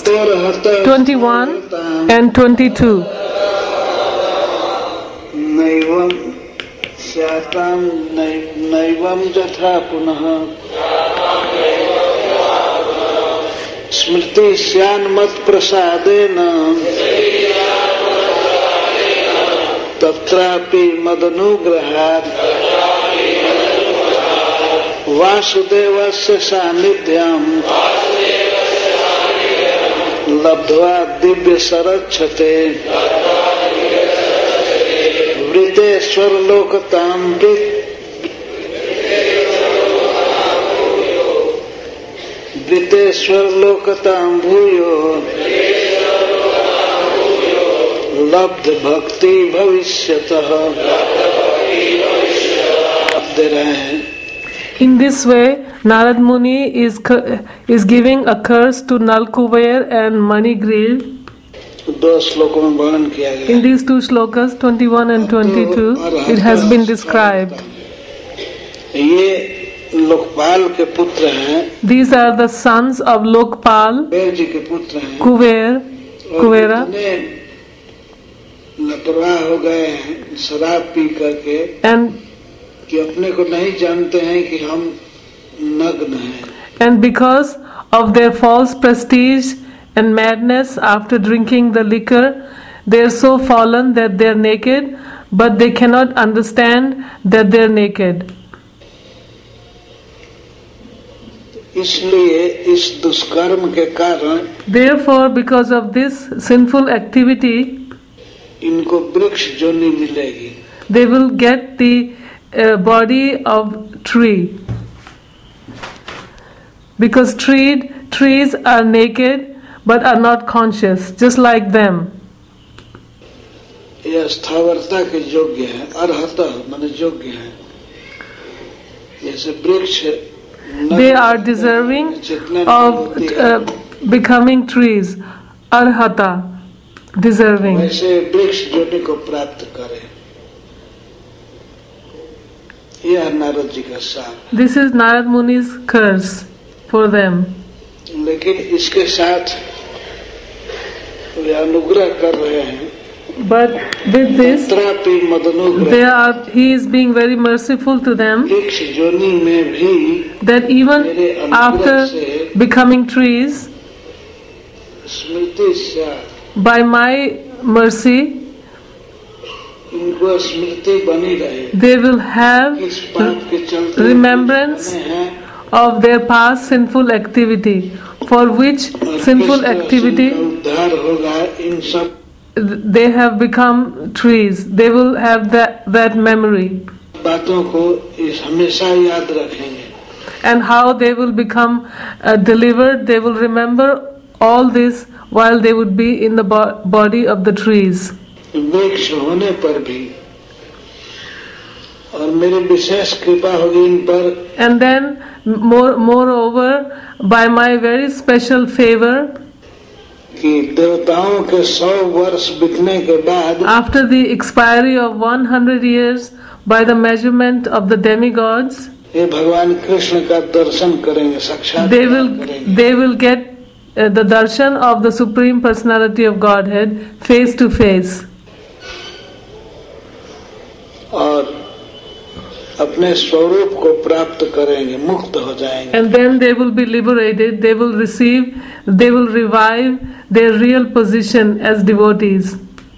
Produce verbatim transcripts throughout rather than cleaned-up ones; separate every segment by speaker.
Speaker 1: twenty-one and twenty-two.
Speaker 2: नैवं स्यातां नैवं यथा पुनः स्मृति स्यान्मत् प्रसादेन तत्रापि मदनुग्रहात् वासुदेवस्य सान्निध्यं लब्ध्वा दिव्य सरक्षते वृतेश्वर लोकतां वृतेश्वर लोकतां भूयो लब्ध भक्ति भविष्यतः। अब दे रहे हैं।
Speaker 1: In this way, Narad Muni is is giving a curse to Nalkuber and Manigriv.
Speaker 2: दो श्लोकों में वर्णन किया गया।
Speaker 1: In these two shlokas, twenty-one and twenty-two, it has been described.
Speaker 2: ये लोकपाल के पुत्र हैं।
Speaker 1: These are the sons of Lokpal,
Speaker 2: Kuber ji के पुत्र हैं।
Speaker 1: Kuber, Kubera.
Speaker 2: लापरवाह हो गए हैं शराब पी करके
Speaker 1: and
Speaker 2: कि अपने को नहीं जानते हैं कि हम नग्न हैं।
Speaker 1: And because of their false prestige and madness after drinking the liquor, they are so fallen that they are naked, but they cannot understand that they are naked.
Speaker 2: इसलिए इस दुष्कर्म के कारण
Speaker 1: Therefore, because of this sinful activity,
Speaker 2: इनको वृक्ष जोनि मिलेगी।
Speaker 1: they will get the uh, body of tree. Because tree, trees are naked but are not conscious, just like them.
Speaker 2: यह स्थावरता के योग्य है, अर्हता माने योग्य है। जैसे वृक्ष
Speaker 1: They are deserving of uh, becoming trees, arhata, deserving.
Speaker 2: वैसे वृक्ष जोनि को प्राप्त करे। यह नारद जी का शाप।
Speaker 1: This is Narad Muni's curse for them.
Speaker 2: लेकिन इसके साथ वे अनुग्रह कर रहे हैं।
Speaker 1: But with this,
Speaker 2: तत्रापि मदनुग्रह
Speaker 1: they are, he is being very merciful to them,
Speaker 2: वृक्ष जोनि में भी
Speaker 1: that even after becoming trees,
Speaker 2: स्मृति से
Speaker 1: by my mercy,
Speaker 2: इनको स्मृति बनी रहे।
Speaker 1: they will have
Speaker 2: इस पाप के चलते
Speaker 1: remembrance of their past sinful activity, for which sinful activity
Speaker 2: उद्धार होगा। इन सब
Speaker 1: they have become trees. They will have that, that memory.
Speaker 2: बातों को इस हमेशा याद रखेंगे।
Speaker 1: And how they will become uh, delivered, they will remember all this while they would be in the bo- body of the trees.
Speaker 2: वृक्ष होने पर भी और मेरी विशेष कृपा होगी इन पर।
Speaker 1: And then more, moreover, by my very special favor,
Speaker 2: कि देवताओं के सौ वर्ष बीतने के बाद
Speaker 1: after the expiry of one hundred years by the measurement of the demigods,
Speaker 2: ये भगवान कृष्ण का दर्शन करेंगे, साक्षात
Speaker 1: they will they will get uh, the darshan of the Supreme Personality of Godhead face to face.
Speaker 2: और अपने स्वरूप को प्राप्त करेंगे, मुक्त हो जाएंगे।
Speaker 1: And then they will be liberated, they will receive, they will revive their real position as devotees.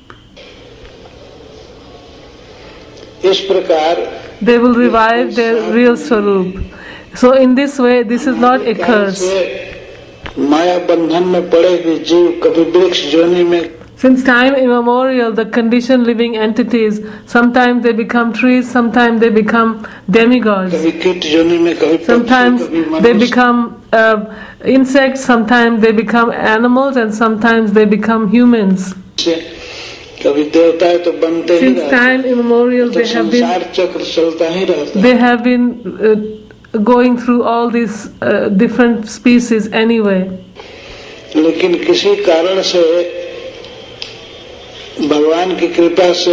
Speaker 2: इस प्रकार
Speaker 1: They will revive their real swarup. So in this way, this is not a curse.
Speaker 2: माया बंधन में पड़े हुए जीव कभी वृक्ष जोनि में
Speaker 1: Since time immemorial, the conditioned living entities, sometimes they become trees, sometimes they become demigods.
Speaker 2: कभी कीट जोनि में, कभी पक्षी,
Speaker 1: Sometimes
Speaker 2: कभी
Speaker 1: they
Speaker 2: मनुष्य।
Speaker 1: become uh, insects, sometimes they become animals, and sometimes they become humans.
Speaker 2: कभी देवता है तो बनते ही
Speaker 1: Since
Speaker 2: रहते।
Speaker 1: time immemorial,
Speaker 2: तो
Speaker 1: they have been
Speaker 2: संसार चक्र चलता ही रहता है।
Speaker 1: they have been uh, going through all these uh, different species anyway.
Speaker 2: लेकिन किसी कारण से भगवान की कृपा से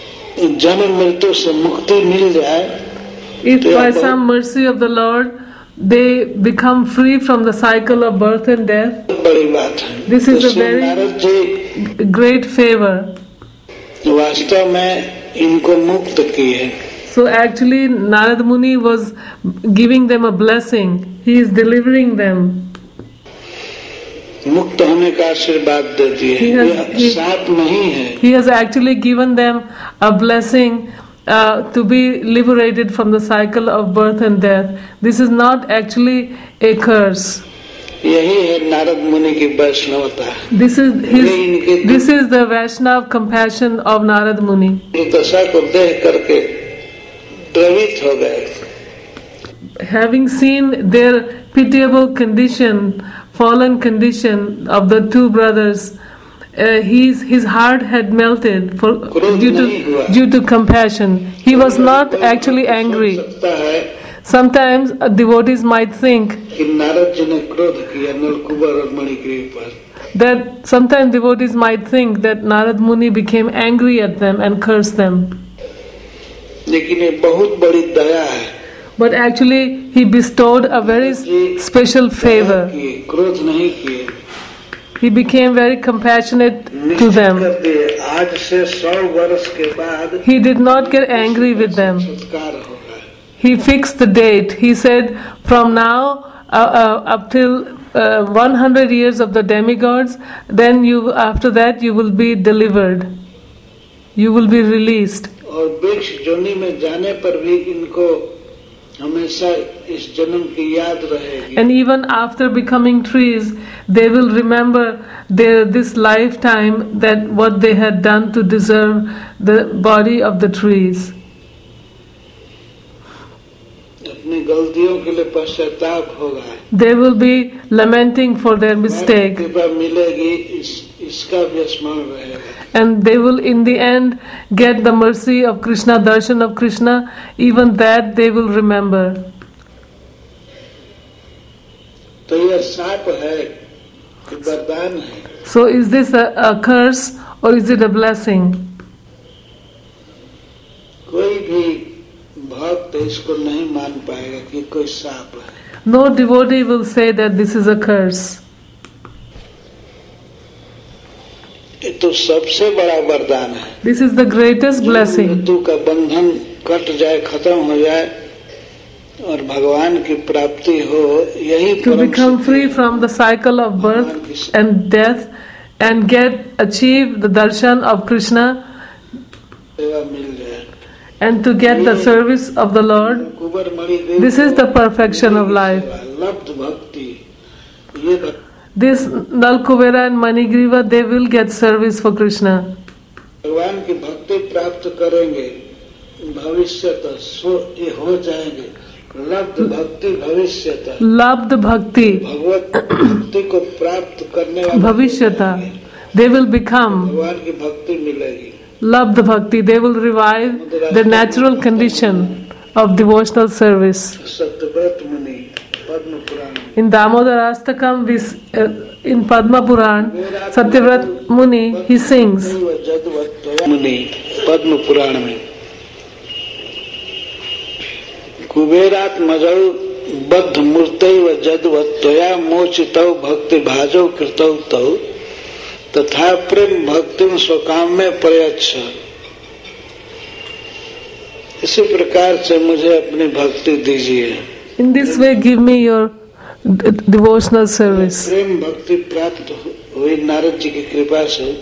Speaker 2: अगर जन्म मृत्यु से मुक्ति मिल जाए,
Speaker 1: If by some mercy of the Lord they become free from the cycle of birth and death.
Speaker 2: बहुत बड़ी बात है।
Speaker 1: This is
Speaker 2: तो
Speaker 1: a
Speaker 2: Shri
Speaker 1: very
Speaker 2: Narad ji
Speaker 1: great favor.
Speaker 2: वास्तव में इनको मुक्त किए।
Speaker 1: So actually Narad Muni was giving them a blessing. He is delivering them.
Speaker 2: मुक्त होने का आशीर्वाद दे दिए।
Speaker 1: He has-
Speaker 2: ये
Speaker 1: he-
Speaker 2: साप नहीं है।
Speaker 1: He has actually given them a blessing uh, to be liberated from the cycle of birth and death. This is not actually a curse.
Speaker 2: यही है नारद मुनि की वैष्णवता।
Speaker 1: This is his. This is the Vaishnav compassion of Narad Muni.
Speaker 2: दशा को देख करके द्रवित हो गए।
Speaker 1: Having seen their pitiable condition, fallen condition of the two brothers, uh, his his heart had melted for due to due to compassion. He was not actually angry.
Speaker 2: सकता है
Speaker 1: Sometimes uh, devotees might think
Speaker 2: कि नारद जी ने क्रोध किया नलकुबर और मणिग्रीव पर।
Speaker 1: that sometimes devotees might think that Narad Muni became angry at them and cursed them.
Speaker 2: लेकिन ये बहुत बड़ी दया है।
Speaker 1: But actually he bestowed a very special favor.
Speaker 2: किए, क्रोध नहीं किए।
Speaker 1: He became very compassionate to them.
Speaker 2: कर दिए, आज से सौ वर्ष के बाद
Speaker 1: He did not get angry with them.
Speaker 2: सत्कार होगा।
Speaker 1: He fixed the date. He said, from now uh, uh, up till uh, one hundred years of the demigods, then you after that you will be delivered. You will be released.
Speaker 2: और वृक्ष जोनि में जाने पर भी इनको हमेशा इस जन्म की याद रहेगी।
Speaker 1: And even after becoming trees, they will remember their this lifetime that what they had done to deserve the body of the trees.
Speaker 2: अपनी गलतियों के लिए पश्चाताप होगा।
Speaker 1: They will be lamenting for their mistake,
Speaker 2: कृपा मिलेगी, इस इसका भी स्मरण रहेगा।
Speaker 1: and they will in the end get the mercy of Krishna, darshan of Krishna. Even that they will remember.
Speaker 2: तो यह शाप है कि वरदान है।
Speaker 1: So is this a, a curse or is it a blessing?
Speaker 2: कोई भी भक्त इसको नहीं मान पाएगा कि कोई शाप है।
Speaker 1: No devotee will say that this is a curse.
Speaker 2: ये तो सबसे बड़ा वरदान है।
Speaker 1: This is the greatest blessing.
Speaker 2: मृत्यु का बंधन कट जाए, खत्म हो जाए और भगवान की प्राप्ति हो, यही
Speaker 1: To
Speaker 2: परम
Speaker 1: become
Speaker 2: Siddhi
Speaker 1: free from the cycle of birth and death and get achieve the darshan of Krishna
Speaker 2: सेवा मिल जाए।
Speaker 1: and to get the service of the Lord.
Speaker 2: Kuber Mani Dev
Speaker 1: This is the perfection of life.
Speaker 2: लब्ध भक्ति, ये भक्ति
Speaker 1: This Nalkuvera and Manigriva, they will get service for Krishna.
Speaker 2: भगवान की भक्ति प्राप्त करेंगे, भविष्यतः सो ये हो जाएंगे। लब्ध भक्ति भविष्यतः,
Speaker 1: Labd Bhakti,
Speaker 2: भगवत भक्ति को प्राप्त करने वाले
Speaker 1: Bhavishyata, they will become
Speaker 2: भगवान की भक्ति मिलेगी।
Speaker 1: Labd Bhakti, they will revive the natural condition of devotional service.
Speaker 2: Satyavrat मुनि Padma Purana
Speaker 1: In Damodarastakam, we, s- uh, in Padma Puran, Satyavrat Muni, he sings,
Speaker 2: मुनि पद्म पुराण में कुबेरात मजौ बद्ध मूर्तै व जदवत् त्वया मोचितौ भक्ति भाजौ कृतौ तौ तथा प्रेम भक्तिम स्वकाम में प्रयच्छ। इसी प्रकार से मुझे अपनी भक्ति दीजिए।
Speaker 1: in this way give me your d- devotional service.
Speaker 2: प्रेम भक्ति प्राप्त हुई नारद जी की कृपा से।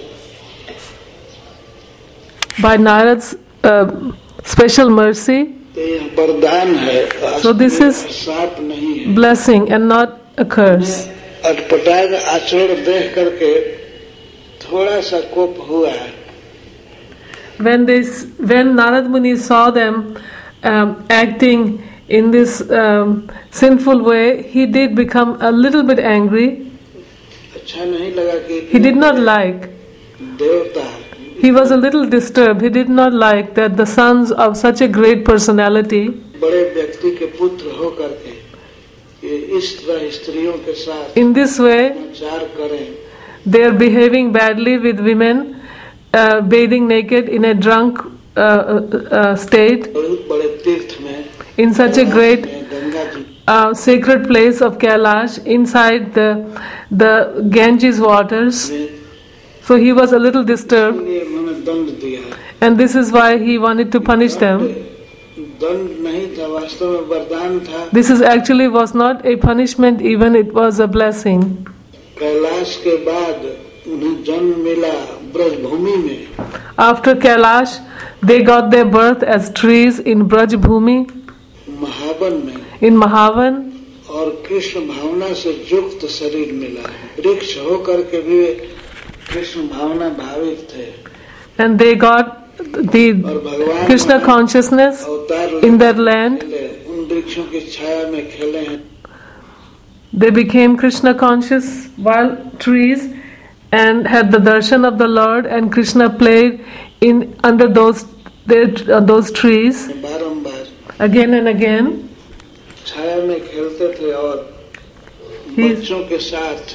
Speaker 1: By Narad's uh, special mercy,
Speaker 2: तो यह वरदान है,
Speaker 1: So this is-
Speaker 2: शाप नहीं है।
Speaker 1: blessing and not a curse.
Speaker 2: अटपटा का आचरण देख करके थोड़ा सा कोप हुआ है।
Speaker 1: When they, s- when Narad Muni saw them um, acting in this um, sinful way, he did become a little bit angry.
Speaker 2: अच्छा नहीं लगा कि
Speaker 1: He did not like.
Speaker 2: देवता
Speaker 1: He was a little disturbed. He did not like that the sons of such a great personality,
Speaker 2: बड़े व्यक्ति के पुत्र हो करके ये इस तरह स्त्रियों के साथ
Speaker 1: in this way,
Speaker 2: आचार करें।
Speaker 1: they are behaving badly with women, uh, bathing naked in a drunk uh, uh, uh, state,
Speaker 2: बहुत बड़े तीर्थ में
Speaker 1: in such a great
Speaker 2: में Ganga ji
Speaker 1: uh, sacred place of Kailash inside the the Ganges waters. So he was a little disturbed,
Speaker 2: इसलिए उन्होंने दंड दिया।
Speaker 1: and this is why he wanted to punish them.
Speaker 2: दंड नहीं था, वास्तव में वरदान था।
Speaker 1: This is actually was not a punishment, even it was a blessing.
Speaker 2: Kailash के बाद उन्हें जन्म मिला ब्रजभूमि में।
Speaker 1: After Kailash, they got their birth as trees in Braj Bhumi,
Speaker 2: Mahavan में,
Speaker 1: in Mahavan,
Speaker 2: और कृष्ण भावना से युक्त शरीर मिला। वृक्ष होकर के भी वे कृष्ण भावना भावित थे,
Speaker 1: and they got the
Speaker 2: और भगवान
Speaker 1: Krishna
Speaker 2: वहाँ
Speaker 1: consciousness
Speaker 2: अवतार
Speaker 1: in their land.
Speaker 2: खेले, उन वृक्षों की छाया में खेले हैं।
Speaker 1: They became Krishna conscious while trees and had the darshan of the Lord, and Krishna played in under those their, uh, those trees
Speaker 2: बारंबार
Speaker 1: again and again.
Speaker 2: छाया में खेलते थे और
Speaker 1: He-
Speaker 2: बच्चों के साथ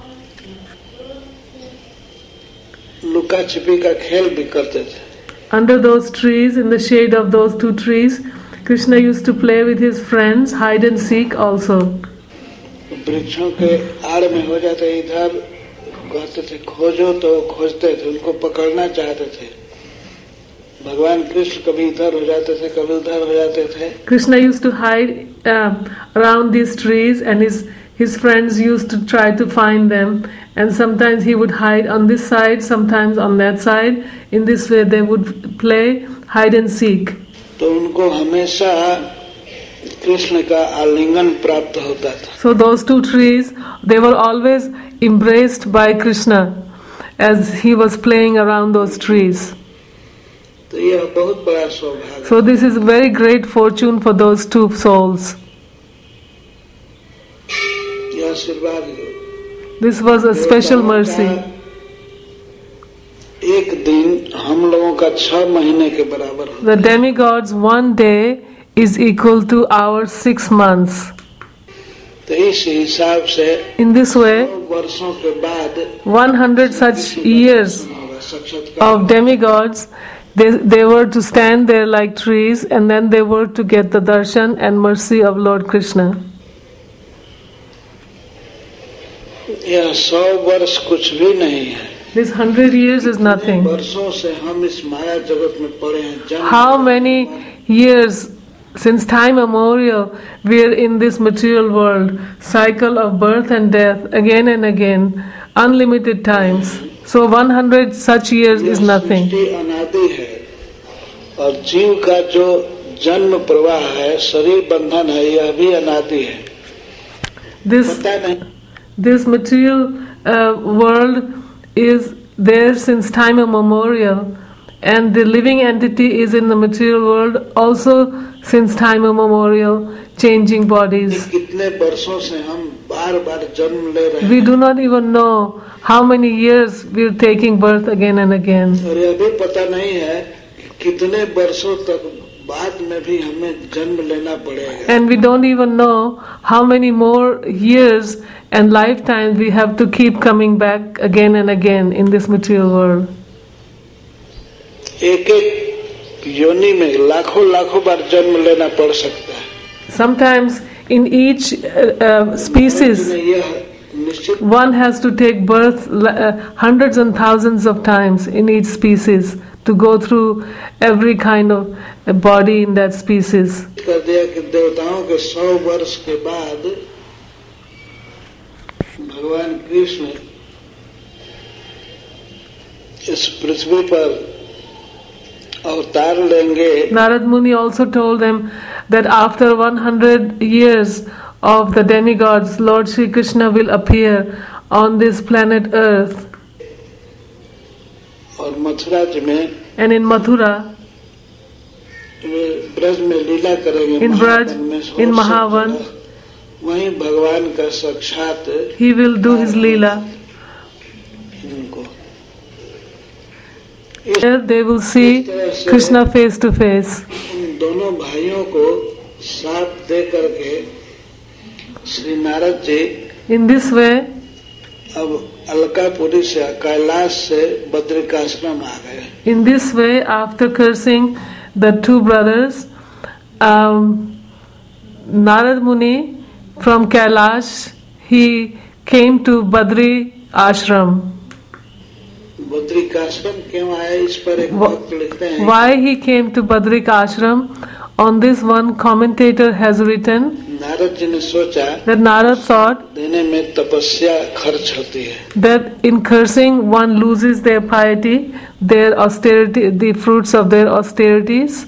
Speaker 2: लुका छिपी का खेल भी करते थे।
Speaker 1: Under those trees, in the shade of those two trees, Krishna used to play with his friends, hide and seek also.
Speaker 2: वृक्षों के आड़ में हो जाते, इधर कहते थे खोजो, तो खोजते थे, उनको पकड़ना चाहते थे। भगवान कृष्ण कभी इधर हो जाते थे, कभी उधर हो जाते थे।
Speaker 1: Krishna used to hide uh, around these trees, and his his friends used to try to find them. And sometimes he would hide on this side, sometimes on that side. In this way, they would play hide and seek.
Speaker 2: तो उनको हमेशा कृष्ण का आलिंगन प्राप्त होता था।
Speaker 1: So those two trees, they were always embraced by Krishna as he was playing around those trees.
Speaker 2: तो यह बहुत बड़ा सौभाग्य।
Speaker 1: So this is very great fortune for those two souls.
Speaker 2: यह आशीर्वाद है।
Speaker 1: This was a special mercy.
Speaker 2: एक दिन हम लोगों का छह महीने के बराबर हो।
Speaker 1: The demigods one day is equal to our six months.
Speaker 2: तो इस हिसाब से
Speaker 1: In this way,
Speaker 2: वर्षों के बाद
Speaker 1: one hundred such years
Speaker 2: होगा साक्षात्कार।
Speaker 1: of demigods, they, they were to stand there like trees, and then they were to get the darshan and mercy of Lord Krishna.
Speaker 2: यह सौ वर्ष कुछ भी नहीं है।
Speaker 1: This hundred years is nothing.
Speaker 2: वर्षों से हम इस माया जगत में पड़े हैं। जन्म
Speaker 1: How many years since time immemorial we are in this material world, cycle of birth and death again and again, unlimited times. So one hundred such years is nothing.
Speaker 2: सृष्टि अनादि है, और जीव का जो जन्म प्रवाह है, शरीर बंधन है, यह भी अनादि है।
Speaker 1: This
Speaker 2: पता नहीं
Speaker 1: this material uh, world is there since time immemorial, and the living entity is in the material world also since time immemorial, changing bodies.
Speaker 2: कितने वर्षों से हम बार बार जन्म ले रहे
Speaker 1: We
Speaker 2: हैं,
Speaker 1: do not even know how many years we are taking birth again and again.
Speaker 2: और यह भी पता नहीं है कि कितने वर्षों तक बाद में भी हमें जन्म लेना पड़ेगा।
Speaker 1: And we don't even know how many more years and lifetimes we have to keep coming back again and again in this material world.
Speaker 2: एक एक योनि में लाखों लाखों बार जन्म लेना पड़ सकता है।
Speaker 1: Sometimes in each uh, uh, species,
Speaker 2: यह निश्चित
Speaker 1: one has to take birth uh, hundreds and thousands of times in each species to go through every kind of uh, body in that species.
Speaker 2: कर दिया कि देवताओं के सौ वर्ष के बाद भगवान कृष्ण इस पृथ्वी पर अवतार लेंगे।
Speaker 1: Narad Muni also told them that after one hundred years of the demigods, Lord Shri Krishna will appear on this planet Earth.
Speaker 2: और मथुरा जी में
Speaker 1: And in Mathura,
Speaker 2: वे ब्रज में लीला करेंगे।
Speaker 1: In Braj,
Speaker 2: महावन में सौ
Speaker 1: in
Speaker 2: से
Speaker 1: Mahavan,
Speaker 2: ज्यादा वहीं भगवान का साक्षात
Speaker 1: he will do his Leela.
Speaker 2: इनको
Speaker 1: There they will see Krishna face to face.
Speaker 2: उन दोनों भाइयों को साथ दे करके Shri Narad ji
Speaker 1: In this way,
Speaker 2: अब अलकापुरी से कैलाश से बद्रिकाश्रम आ गए।
Speaker 1: in this way, after cursing the two brothers, um, Narad Muni, from Kailash, he came to Badri ashram.
Speaker 2: बद्रिक आश्रम क्यों आया, इस पर एक भक्त लिखते हैं।
Speaker 1: Why he came to Badrik ashram? On this, one commentator has written
Speaker 2: Narad ji ने सोचा
Speaker 1: that Narad thought
Speaker 2: देने में तपस्या खर्च होती है,
Speaker 1: that in cursing one loses their piety, their austerity, the fruits of their austerities.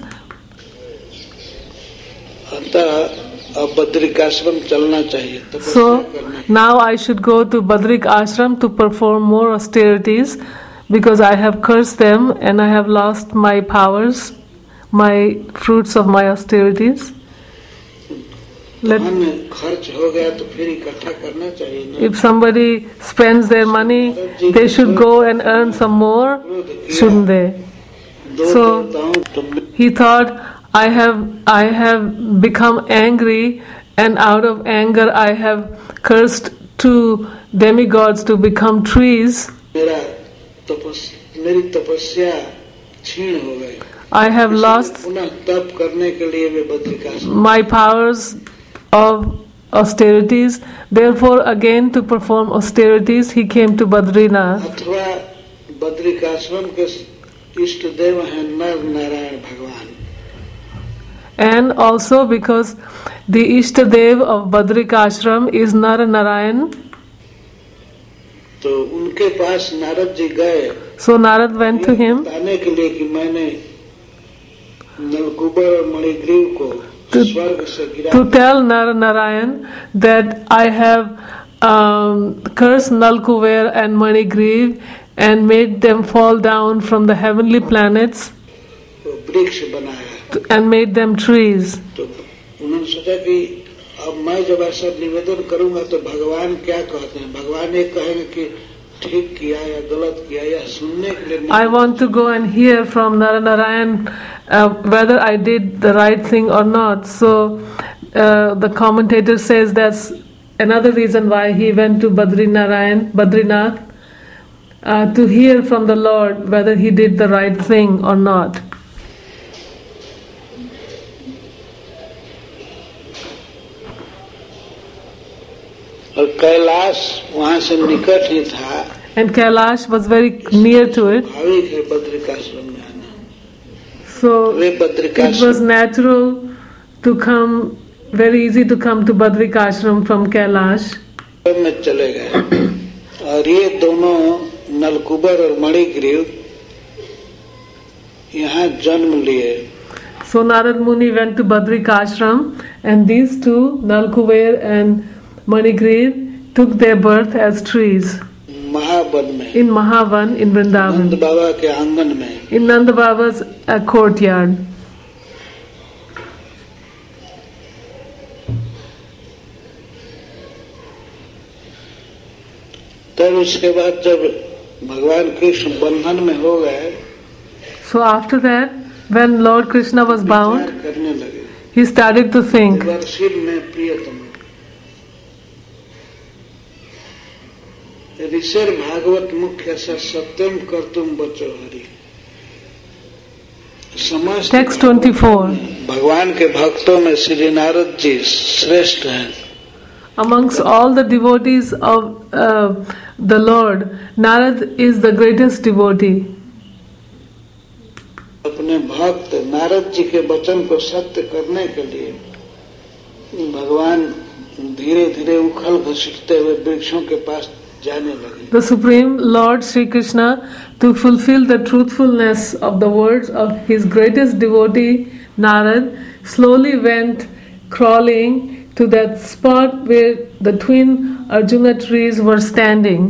Speaker 2: अतः अब बद्रिक आश्रम चलना चाहिए, तपस्या
Speaker 1: So
Speaker 2: करना।
Speaker 1: now I should go to Badrik ashram to perform more austerities, because I have cursed them and I have lost my powers, my fruits of my austerities. Let,
Speaker 2: धन खर्च हो गया तो फिर इकट्ठा करना चाहिए ना।
Speaker 1: if somebody spends their money, they should go and earn some more, shouldn't they?
Speaker 2: दो
Speaker 1: So
Speaker 2: देवताओं तुमने
Speaker 1: he thought, I have I have become angry, and out of anger I have cursed two demigods to become trees.
Speaker 2: मेरा तपस मेरी तपस्या क्षीण हो गई,
Speaker 1: I have lost
Speaker 2: पुनः तप करने के लिए वे बद्रिक आश्रम।
Speaker 1: my powers of austerities. Therefore, again to perform austerities, he came to Badrinath.
Speaker 2: अथवा बद्रिक आश्रम के इष्ट देव हैं नर नारायण भगवान।
Speaker 1: And also because the Ishtadev of Badrik ashram is Nar Narayan,
Speaker 2: तो उनके पास नारद जी गए
Speaker 1: so Narad went to him
Speaker 2: बताने के लिए कि मैंने नलकुबर और मणिग्रीव को
Speaker 1: To-
Speaker 2: स्वर्ग से गिरा।
Speaker 1: to tell Nar Narayan that I have um, cursed Nalkuver and Manigriv and made them fall down from the heavenly planets
Speaker 2: तो वृक्ष बनाया,
Speaker 1: and made them trees.
Speaker 2: तो उन्होंने सोचा कि अब मैं जब ऐसा निवेदन करूंगा तो भगवान क्या कहते हैं। भगवान ये कहेंगे कि ठीक किया या गलत किया, या सुनने के लिए
Speaker 1: I want to go and hear from Naranarayan uh, whether I did the right thing or not. So uh, the commentator says that's another reason why he went to Badrinarayan, Badrinath, uh, to hear from the Lord whether he did the right thing or not.
Speaker 2: और कैलाश वहाँ से निकट ही था,
Speaker 1: And Kailash was very near to it,
Speaker 2: Bhavik है बद्रिकाश्रम में आना।
Speaker 1: so
Speaker 2: way
Speaker 1: it was
Speaker 2: Badrikashram
Speaker 1: natural to come, very easy to come to Badrik ashram from Kailash.
Speaker 2: में चले गए, और ये दोनों नलकुबर और मणिग्रीव यहाँ जन्म लिए।
Speaker 1: So Narad Muni went to Badrik ashram, and these two, Nalkuver and Manigriv, took their birth as trees
Speaker 2: Mahavan में,
Speaker 1: in Mahavan in
Speaker 2: Nand
Speaker 1: Vrindavan,
Speaker 2: बाबा के आंगन में।
Speaker 1: in Nanda Baba's uh, courtyard.
Speaker 2: तब उसके बाद जब भगवान कृष्ण बंधन में हो गए,
Speaker 1: So after that, when Lord Krishna was
Speaker 2: विचार
Speaker 1: bound,
Speaker 2: करने लगे,
Speaker 1: he started to think,
Speaker 2: Varshil में प्रियतम ऋषिर भागवत मुख्य से सत्यम कर्तुम बचो हरि। समस्त
Speaker 1: text twenty-four.
Speaker 2: भगवान के भक्तों में श्री नारद जी श्रेष्ठ हैं।
Speaker 1: Amongst all the devotees of uh, the Lord, Narad is the greatest devotee.
Speaker 2: अपने भक्त नारद जी के वचन को सत्य करने के लिए भगवान धीरे धीरे उखल घसीटते हुए वृक्षों के पास जाने लगे।
Speaker 1: The Supreme Lord Sri Krishna, to fulfill the truthfulness of the words of his greatest devotee Narad, slowly went crawling to that spot where the twin Arjuna trees were standing.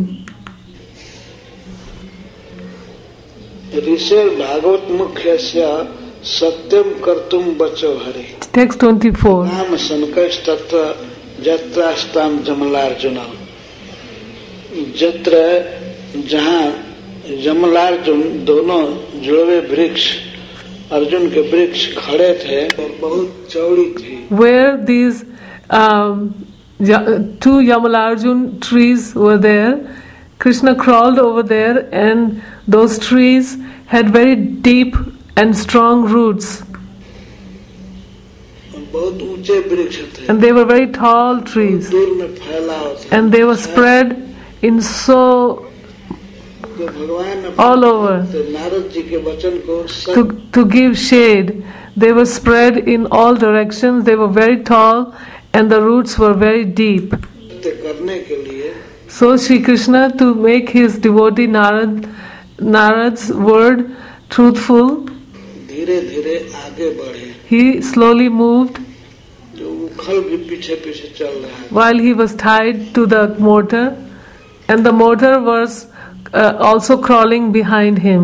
Speaker 2: ऋषिर Bhagavat मुख्य से सत्यम कर्तुम बचो हरि।
Speaker 1: Text twenty-four.
Speaker 2: नाम संकट तत्र जत्रास्ताम जमलार्जुन। जत्र जहाँ जमलार्जुन दोनों जुड़वे वृक्ष अर्जुन के वृक्ष खड़े थे और बहुत चौड़ी थी।
Speaker 1: Where these um, Ya- two Yamalarjun trees were there, Krishna crawled over there, and those trees had very deep and strong roots.
Speaker 2: बहुत ऊंचे वृक्ष थे,
Speaker 1: and they were very tall trees,
Speaker 2: दूर में फैला होता,
Speaker 1: and they were spread in so
Speaker 2: तो भगवान
Speaker 1: all over
Speaker 2: नारद जी के वचन को
Speaker 1: to, to give shade. They were spread in all directions, they were very tall, and the roots were very deep.
Speaker 2: सत्य करने के लिए
Speaker 1: So Sri Krishna, to make his devotee Narad, Narad's word truthful,
Speaker 2: धीरे धीरे आगे बढ़े,
Speaker 1: he slowly moved
Speaker 2: जो उखल भी पीछे पीछे चल रहा है,
Speaker 1: while he was tied to the mortar, and the mortar was uh, also crawling behind him.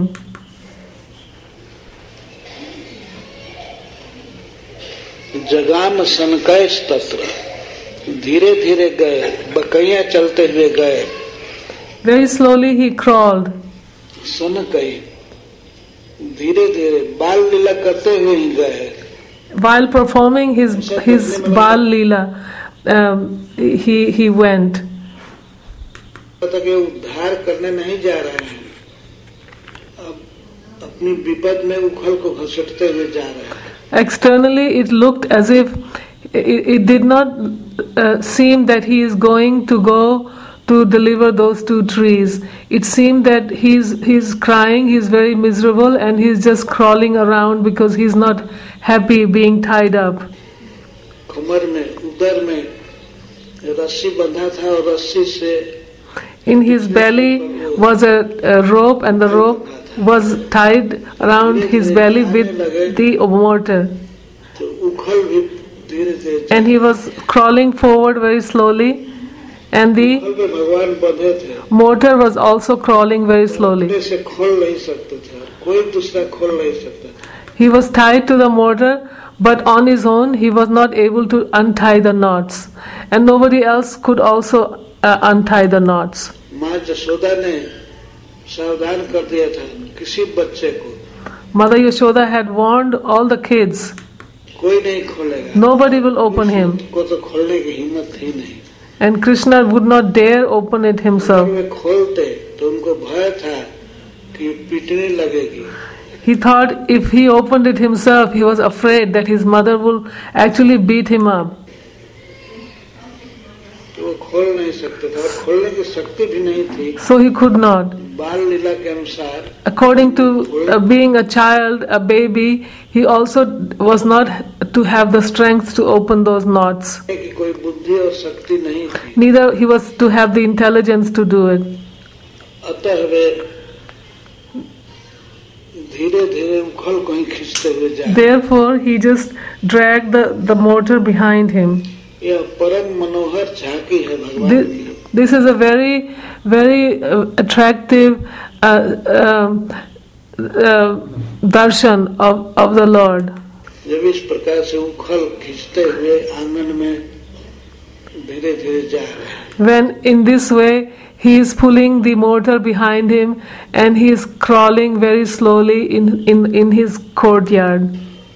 Speaker 2: जगाम सनकैस तत्र, धीरे धीरे गए, बकैया चलते हुए गए,
Speaker 1: Very slowly he crawled.
Speaker 2: सनकई, धीरे धीरे बाल लीला करते हुए ही गए,
Speaker 1: While performing his his Bal Leela, um, he he went.
Speaker 2: पता कि उद्धार करने नहीं जा रहे हैं, अब अपनी विपद में उखल को घसीटते हुए जा रहे हैं.
Speaker 1: Externally, it looked as if it, it did not uh, seem that he is going to go to deliver those two trees. It seemed that he's he's crying, he's very miserable, and he's just crawling around because he's not happy being tied up.
Speaker 2: कमर में उदर में रस्सी बंधा था और रस्सी से
Speaker 1: In his belly was a, a rope, and the rope was tied around his belly with the mortar.
Speaker 2: तो उखल भी धीरे धीरे,
Speaker 1: And he was crawling forward very slowly, and the
Speaker 2: उखल पे भगवान बंधे थे,
Speaker 1: mortar was also crawling very slowly.
Speaker 2: अपने से खोल नहीं सकते थे, कोई दूसरा खोल नहीं सकता था.
Speaker 1: He was tied to the mortar, but on his own he was not able to untie the knots, and nobody else could also uh, untie the knots.
Speaker 2: माँ जसोदा ने सावधान कर दिया था किसी बच्चे को,
Speaker 1: Mother Yashoda had warned all the kids,
Speaker 2: कोई नहीं खोलेगा,
Speaker 1: nobody will open him,
Speaker 2: को तो खोलने की हिम्मत ही नहीं.
Speaker 1: and Krishna would not dare open it himself.
Speaker 2: वे खोलते तो उनको भय था कि पीटने लगेगी.
Speaker 1: He thought if he opened it himself, he was afraid that his mother will actually beat him up.
Speaker 2: तो वो खोल नहीं सकते थे और खोलने की शक्ति भी नहीं थी.
Speaker 1: So he could not.
Speaker 2: बाल लीला के अनुसार
Speaker 1: According to uh, being a child, a baby, he also was not to have the strength to open those knots.
Speaker 2: कि कोई बुद्धि और शक्ति नहीं थी.
Speaker 1: Neither he was to have the intelligence to do it.
Speaker 2: अतः वे धीरे धीरे उखल को ही खींचते हुए जा.
Speaker 1: Therefore, he just dragged the, the mortar behind him.
Speaker 2: यह परम मनोहर झांकी है भगवान
Speaker 1: This,
Speaker 2: की.
Speaker 1: this is a very, very uh, attractive uh, uh, uh, darshan of, of the Lord.
Speaker 2: जब इस प्रकार से उखल खींचते हुए आंगन में धीरे धीरे जा रहे हैं,
Speaker 1: When in this way he is pulling the mortar behind him and he is crawling very slowly in, in, in his courtyard.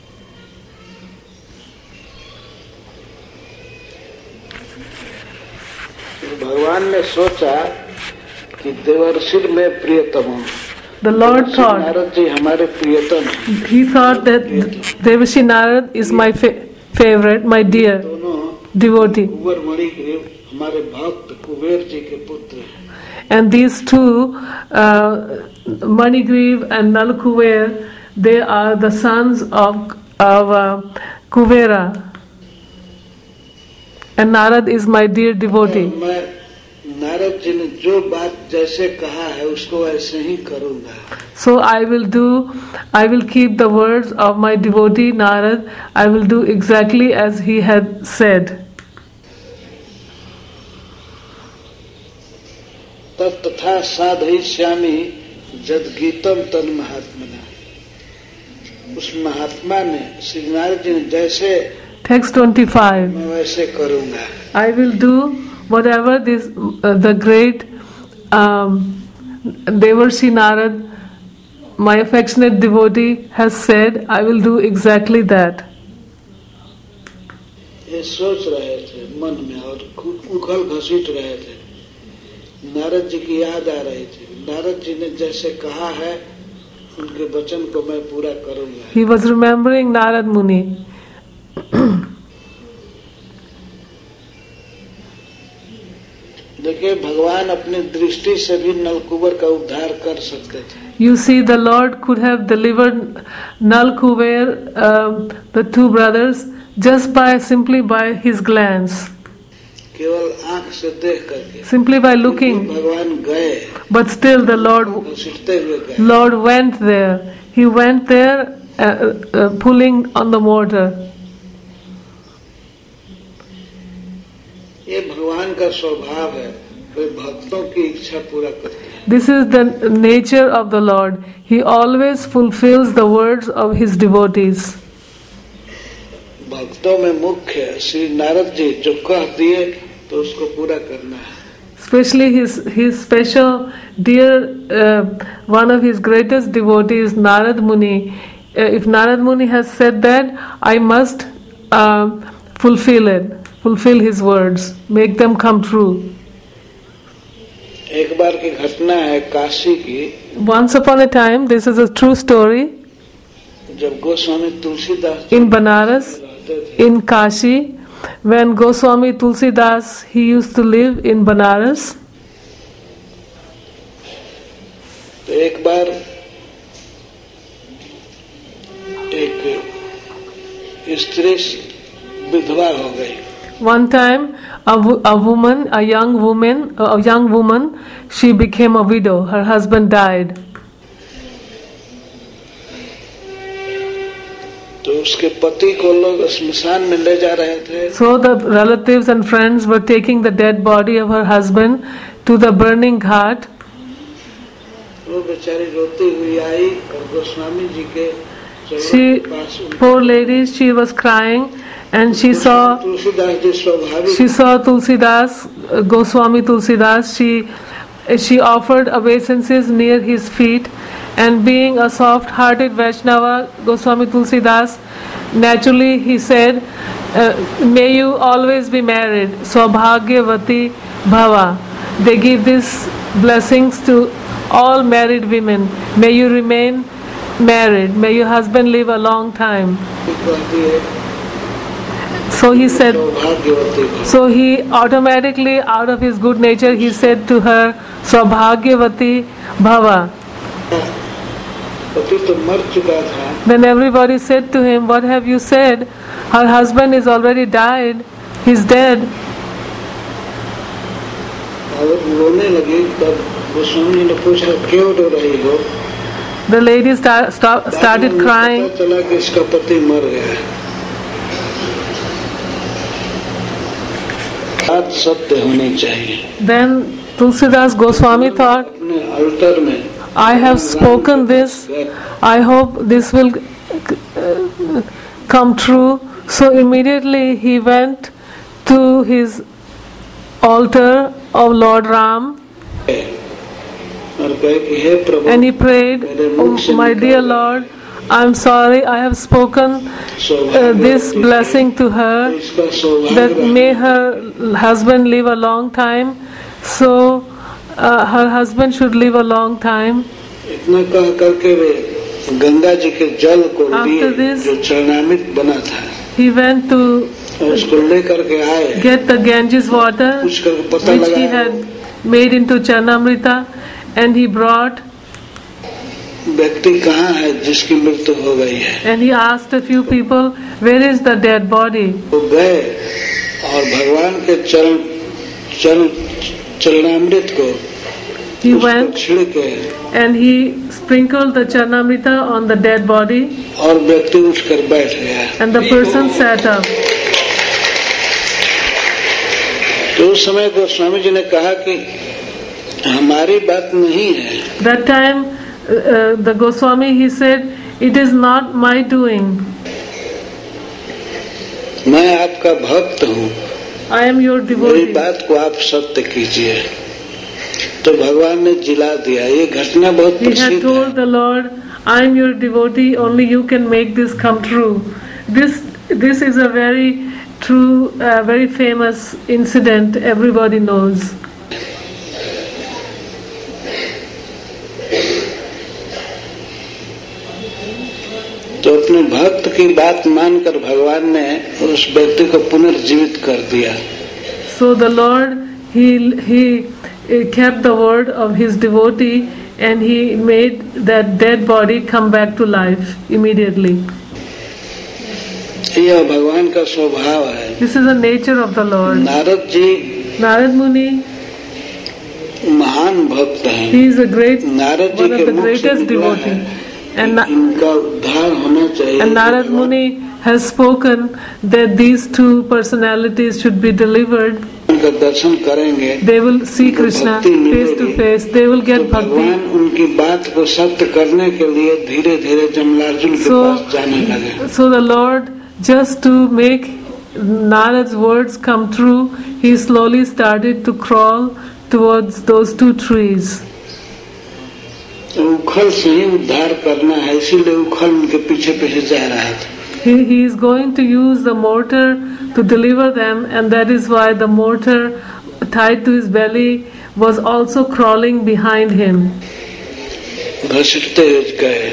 Speaker 2: भगवान ने सोचा कि देवर्षि में प्रियतम हूँ.
Speaker 1: The Lord thought,
Speaker 2: Narad ji हमारे प्रियतम हैं.
Speaker 1: he thought that Devashi Narad is my fa- favorite, my dear
Speaker 2: दोनों
Speaker 1: devotee.
Speaker 2: कुंवर मणिग्रीव हमारे भक्त कुबेर जी के पुत्र हैं.
Speaker 1: And these two, uh, Manigriv and Nalkuver, they are the sons of, of uh, Kuvera. And Narad is my dear devotee.
Speaker 2: मैं नारद जी ने जो बात जैसे कहा है उसको ऐसे ही करूँगा.
Speaker 1: So I will do, I will keep the words of my devotee Narad, I will do exactly as he had said.
Speaker 2: तथा साधयिष्यामि जद गीतम तन महात्मना. उस महात्मा ने श्री नारद जी ने जैसे
Speaker 1: Text twenty-five.
Speaker 2: मैं वैसे करूँगा.
Speaker 1: I will do whatever this uh, the great um, Devarshi Narad, my affectionate devotee, has said. I will do exactly that.
Speaker 2: ये सोच रहे थे मन में और उखल घसीट रहे थे. नारद जी की याद आ रही थी. नारद जी ने जैसे कहा है उनके वचन को मैं पूरा करूँगा.
Speaker 1: He was remembering Narad Muni.
Speaker 2: के भगवान अपनी दृष्टि से भी नलकुबर का उद्धार कर सकते थे.
Speaker 1: You see, the Lord could have delivered Nal Kuber, uh, the two brothers, just by simply by his glance,
Speaker 2: केवल आंख से देख करके.
Speaker 1: simply by looking.
Speaker 2: भगवान गए,
Speaker 1: But still, the Lord,
Speaker 2: घसीटते हुए गए.
Speaker 1: Lord went there. He went there, uh, uh, pulling on the mortar.
Speaker 2: ये भगवान का स्वभाव है, वे भक्तों की इच्छा पूरा करते हैं.
Speaker 1: This is the nature of the Lord. He always fulfills the words of his devotees.
Speaker 2: भक्तों में मुख्य श्री नारद जी जो कह दिए तो उसको पूरा करना है.
Speaker 1: Especially his his special dear uh, one of his greatest devotees, Narad Muni. Uh, if Narad Muni has said that, I must uh, fulfill it, fulfill his words, make them come true.
Speaker 2: एक बार की घटना है काशी की.
Speaker 1: Once upon a time, this is a true story.
Speaker 2: जब Goswami Tulsidas
Speaker 1: In Banaras, in Kashi, when Goswami Tulsidas, he used to live in Banaras.
Speaker 2: तो एक बार एक स्त्री विधवा हो गई.
Speaker 1: One time, a, wo- a woman, a young woman, a young woman, she became a widow. Her husband died.
Speaker 2: तो उसके पति को लोग स्मशान में ले जा रहे थे.
Speaker 1: So the relatives and friends were taking the dead body of her husband to the burning ghat.
Speaker 2: वो बेचारी रोती हुई आई और गोस्वामी जी के चरणों
Speaker 1: She,
Speaker 2: के पास उन-
Speaker 1: poor lady, she was crying, and she saw
Speaker 2: Tulsidas ji स्वाभाविक
Speaker 1: she saw Tulsidas, uh, Goswami Tulsidas. She she offered obeisances near his feet, and being a soft-hearted Vaishnava, Goswami Tulsidas, naturally he said, uh, "May you always be married, Saubhagyavati Bhava." They give these blessings to all married women. May you remain married. May your husband live a long time.
Speaker 2: कहती है
Speaker 1: So he said.
Speaker 2: सौभाग्यवती भव.
Speaker 1: So he automatically, out of his good nature, he said to her, Saubhagyavati Bhava.
Speaker 2: पति तो मर चुका था.
Speaker 1: Then everybody said to him, what have you said? Her husband is already died. He's dead.
Speaker 2: और रोने लगी. तब गोस्वामी जी ने पूछा क्यों रो रही हो.
Speaker 1: The lady start, start, started
Speaker 2: मुझे
Speaker 1: crying.
Speaker 2: पता चला कि इसका पति मर गया है. बात सत्य होनी चाहिए.
Speaker 1: Then Tulsidas Goswami thought,
Speaker 2: अपने अल्टर में
Speaker 1: I have spoken this. I hope this will uh, come true. So immediately he went to his altar of Lord Ram
Speaker 2: और कहे कि हे प्रभु
Speaker 1: and he prayed, oh, my dear Lord, I'm sorry I have spoken uh, this blessing to her,
Speaker 2: इसका सौभाग्य
Speaker 1: that may her husband live a long time. So uh, her husband should live a long time.
Speaker 2: इतना कह करके वे गंगा जी के जल को
Speaker 1: After
Speaker 2: लिए
Speaker 1: this,
Speaker 2: जो चरणामृत बना था
Speaker 1: He went to
Speaker 2: और उसको लेकर के आए.
Speaker 1: get the Ganges water
Speaker 2: पूछ करके पता
Speaker 1: which he
Speaker 2: लगा
Speaker 1: had made into Charnamrita, and he brought
Speaker 2: व्यक्ति कहाँ है जिसकी मृत्यु हो गई है.
Speaker 1: and he asked a few people, where is the dead body?
Speaker 2: वो गए और भगवान के चरण चरण चरणामृत को
Speaker 1: He
Speaker 2: उस पर
Speaker 1: went
Speaker 2: छिड़के
Speaker 1: and he sprinkled the Charnamrita on the dead body,
Speaker 2: और व्यक्ति उठकर बैठ गया.
Speaker 1: and the person sat up.
Speaker 2: तो उस समय गोस्वामी जी ने कहा कि हमारी बात नहीं है.
Speaker 1: That time uh, uh, the Goswami, he said, it is not my doing.
Speaker 2: मैं आपका भक्त हूँ.
Speaker 1: I am your
Speaker 2: मेरी
Speaker 1: devotee.
Speaker 2: बात को आप सत्य कीजिए. तो भगवान ने जिला दिया. ये घटना बहुत
Speaker 1: He had
Speaker 2: प्रसिद्ध
Speaker 1: told
Speaker 2: है.
Speaker 1: the Lord, I am your devotee, only you can make this come true. This this is a very true, uh, very famous incident, everybody knows.
Speaker 2: तो अपने भक्त की बात मानकर भगवान ने उस व्यक्ति को पुनर्जीवित कर दिया.
Speaker 1: So the Lord he he uh, kept the word of his devotee, and he made that dead body come back to life immediately.
Speaker 2: यह भगवान का स्वभाव है.
Speaker 1: This is the nature of the Lord.
Speaker 2: Narad ji
Speaker 1: Narad Muni,
Speaker 2: महान भक्त हैं.
Speaker 1: he is a great,
Speaker 2: Narad ji
Speaker 1: one of
Speaker 2: के
Speaker 1: the
Speaker 2: मुख से
Speaker 1: greatest
Speaker 2: निकला
Speaker 1: devotee.
Speaker 2: है
Speaker 1: And, Na-
Speaker 2: इनका उद्धार होना चाहिए.
Speaker 1: and Narad Muni has spoken that these two personalities should be delivered.
Speaker 2: उनका दर्शन करेंगे.
Speaker 1: They will see Krishna face to face. They will
Speaker 2: तो
Speaker 1: get bhakti.
Speaker 2: भगवान उनकी बात को सत्य करने के लिए धीरे धीरे जमलार्जुन के
Speaker 1: So-
Speaker 2: पास जाने लगे.
Speaker 1: So the Lord, just to make Narad's words come true, he slowly started to crawl towards those two trees.
Speaker 2: उखल से ही उद्धार करना है, इसीलिए उखल उनके पीछे पीछे जा रहा था.
Speaker 1: He, he is going to use the mortar to deliver them, and that is why the mortar tied to his belly was also crawling behind him.
Speaker 2: घसीटते हुए गए.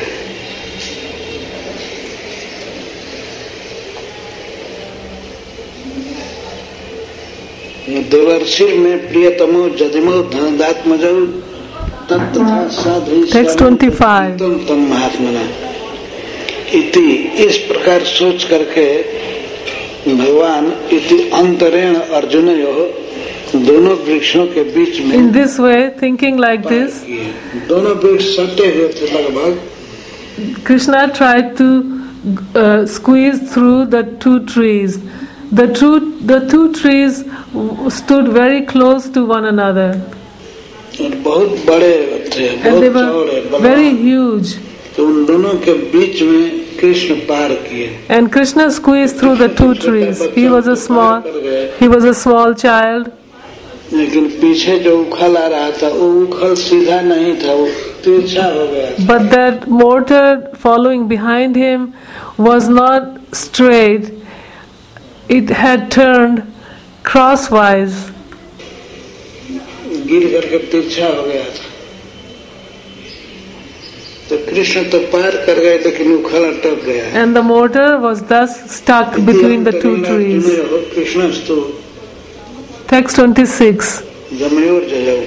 Speaker 2: देवर्षि में प्रियतमो जदिमो धनदात्मजो तत्तथा साधु
Speaker 1: Text twenty-five.
Speaker 2: तम तम महात्मना इति. इस प्रकार सोच करके भगवान इति अंतरेण अर्जुनयो दोनों वृक्षों के बीच में
Speaker 1: In this way, thinking like this,
Speaker 2: दोनों वृक्ष सटे हुए थे लगभग.
Speaker 1: Krishna tried to uh, squeeze through the two trees. The two, the two trees stood very close to one another,
Speaker 2: और बहुत बड़े थे,
Speaker 1: and they
Speaker 2: बहुत चौड़े,
Speaker 1: were very huge.
Speaker 2: तो उन दोनों के बीच में कृष्ण पार किए.
Speaker 1: And Krishna squeezed through the two trees. He was a small, he was a small child.
Speaker 2: लेकिन पीछे जो उखल आ रहा था वो उखल सीधा नहीं था, वो तिरछा हो गया.
Speaker 1: But that mortar following behind him was not straight. It had turned crosswise.
Speaker 2: गिर करके तिरछा हो गया था. तो कृष्ण तो पार कर गए, लेकिन उखल अटक गया.
Speaker 1: And the mortar was thus stuck between the two trees.
Speaker 2: कृष्णस्तु
Speaker 1: Text twenty-six.
Speaker 2: जमयोर जयो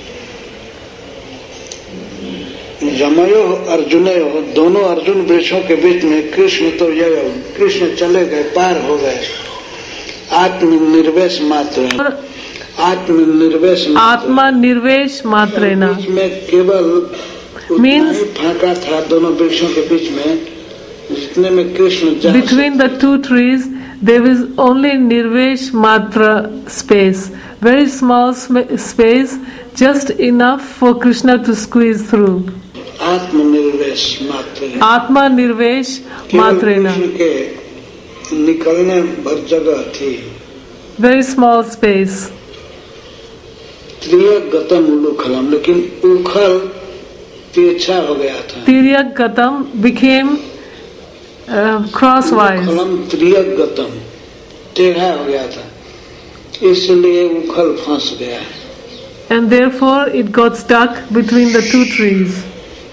Speaker 2: जमयो अर्जुनयो दोनों अर्जुन वृक्षों के बीच में कृष्ण तो जयो कृष्ण चले गए, पार हो गए. आत्मनिर्वेश मात्र आत्मनिर्वेश
Speaker 1: Atma nirvesh matrena
Speaker 2: बीच में केवल उतना
Speaker 1: Means-
Speaker 2: ही फाका था दोनों वृक्षों के बीच में जितने में कृष्ण जा
Speaker 1: between the two trees. There is only nirvesh matra space, very small sm- space, just enough for Krishna to squeeze through.
Speaker 2: आत्मनिर्वेश मात्र
Speaker 1: Atma nirvesh
Speaker 2: केवल
Speaker 1: matrena,
Speaker 2: कृष्ण के निकलने भर जगह थी.
Speaker 1: very small space.
Speaker 2: त्रिय गतम उलूखलम, लेकिन उखल तिरछा हो गया था.
Speaker 1: Tiryak gatam became uh, crosswise,
Speaker 2: उलूखलम त्रिय गतम टेढ़ा हो गया था, इसलिए उखल फंस गया.
Speaker 1: and therefore it got stuck between the two trees.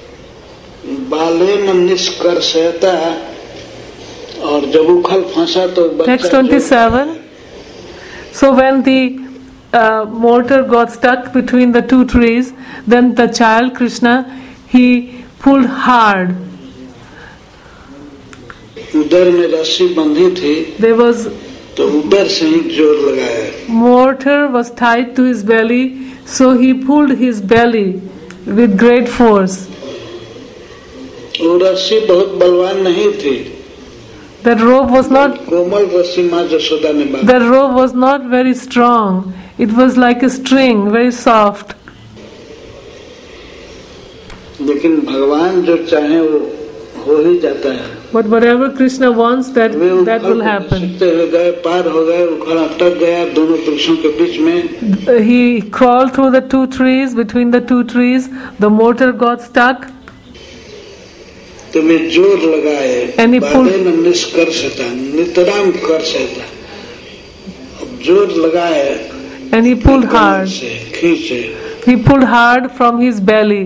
Speaker 2: बालेन निष्कर्षता, और जब उखल फंसा तो बच्चा
Speaker 1: Text twenty-seven. So when the uh, mortar got stuck between the two trees, then the child Krishna, he pulled hard.
Speaker 2: उदर में रस्सी बंधी थी,
Speaker 1: There was
Speaker 2: तो उदर से ही जोर लगाया.
Speaker 1: mortar was tied to his belly, so he pulled his belly with great force.
Speaker 2: वो रस्सी बहुत बलवान नहीं थी.
Speaker 1: That rope was not
Speaker 2: कोमल रस्सी माँ जसोदा ने बांधी.
Speaker 1: that rope was not very strong. It was like a string, very soft.
Speaker 2: लेकिन भगवान जो चाहे वो हो ही जाता है.
Speaker 1: But whatever Krishna wants, that
Speaker 2: way
Speaker 1: that
Speaker 2: उखल
Speaker 1: will
Speaker 2: को
Speaker 1: happen.
Speaker 2: घसीटते हुए गए, पार हो गए, उखल अटक गया दोनों वृक्षों के बीच में.
Speaker 1: He crawled through the two trees, between the two trees, the mortar got stuck,
Speaker 2: तो वे जोर लगाए.
Speaker 1: And he pulled-
Speaker 2: बाधे न निष्कर्षता, नितराम कर्षता. अब जोर लगाए,
Speaker 1: and he pulled hard.
Speaker 2: से खींचे.
Speaker 1: He pulled hard from his belly.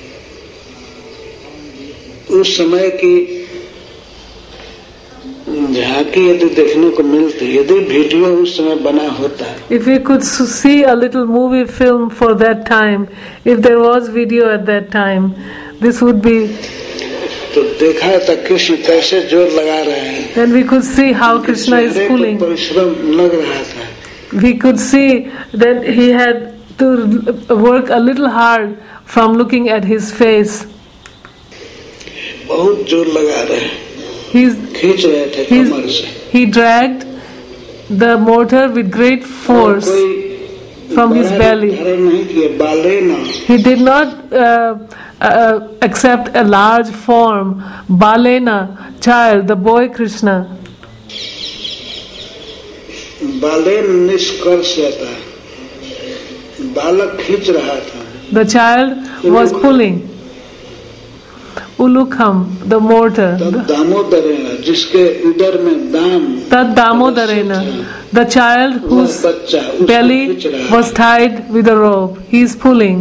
Speaker 2: उस समय की झांकी यदि देखने को मिलती, यदि वीडियो उस समय बना होता,
Speaker 1: if we could see a little movie film for that time, if there was video at that time, this would be,
Speaker 2: तो देखा था कृष्ण कैसे जोर लगा रहे हैं,
Speaker 1: then we could see how Krishna is pulling.
Speaker 2: परिश्रम लग रहा था,
Speaker 1: We could see that he had to work a little hard from looking at his face.
Speaker 2: बहुत जोर लगा रहे हैं,
Speaker 1: He's,
Speaker 2: खींच रहे थे कमर से,
Speaker 1: he dragged the mortar with great force from his belly.
Speaker 2: धारण नहीं किया, बालेना,
Speaker 1: He did not uh, uh, accept a large form, Balena, child, the boy Krishna.
Speaker 2: बालेन निष्कर्ष था, बालक खींच रहा था,
Speaker 1: The child was pulling. Ulukham, the mortar.
Speaker 2: तब दामोदरेना, जिसके उदर में दाम,
Speaker 1: Tad Damodarena, the child whose
Speaker 2: बच्चा उसको
Speaker 1: belly
Speaker 2: खींच रहा
Speaker 1: was tied with a rope. He is pulling.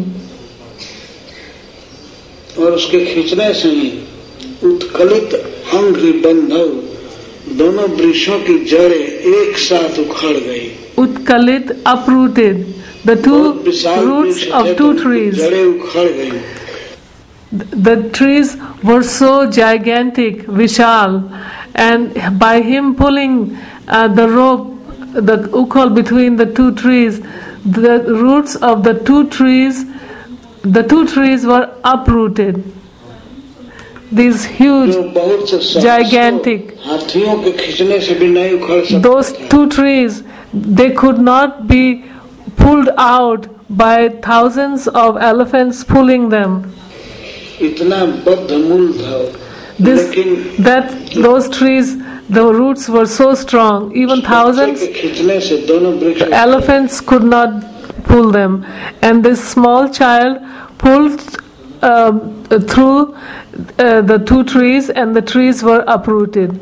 Speaker 2: और उसके खींचने से ही उत्कलित अंग्री बंधव, दोनों वृक्षों की जड़ें एक साथ उखड़ गई.
Speaker 1: Utkalit uprooted. The two roots of two trees.
Speaker 2: जड़ें उखड़ गई.
Speaker 1: The trees were so gigantic, Vishal, and by him pulling uh, the rope, the ukhal between the two trees, the roots of the two trees, the two trees were uprooted. These huge,
Speaker 2: जो बहुत से
Speaker 1: gigantic,
Speaker 2: हाथियों के खींचने से भी नहीं उखड़ सकते.
Speaker 1: those two trees, they could not be pulled out by thousands of elephants pulling them.
Speaker 2: इतना बद्ध मूल था,
Speaker 1: This,
Speaker 2: लेकिन
Speaker 1: that those trees, the roots were so strong, even thousands
Speaker 2: बच्चे के खींचने से दोनों वृक्ष
Speaker 1: elephants could not pull them, and this small child pulled uh, through uh, the two trees, and the trees were uprooted.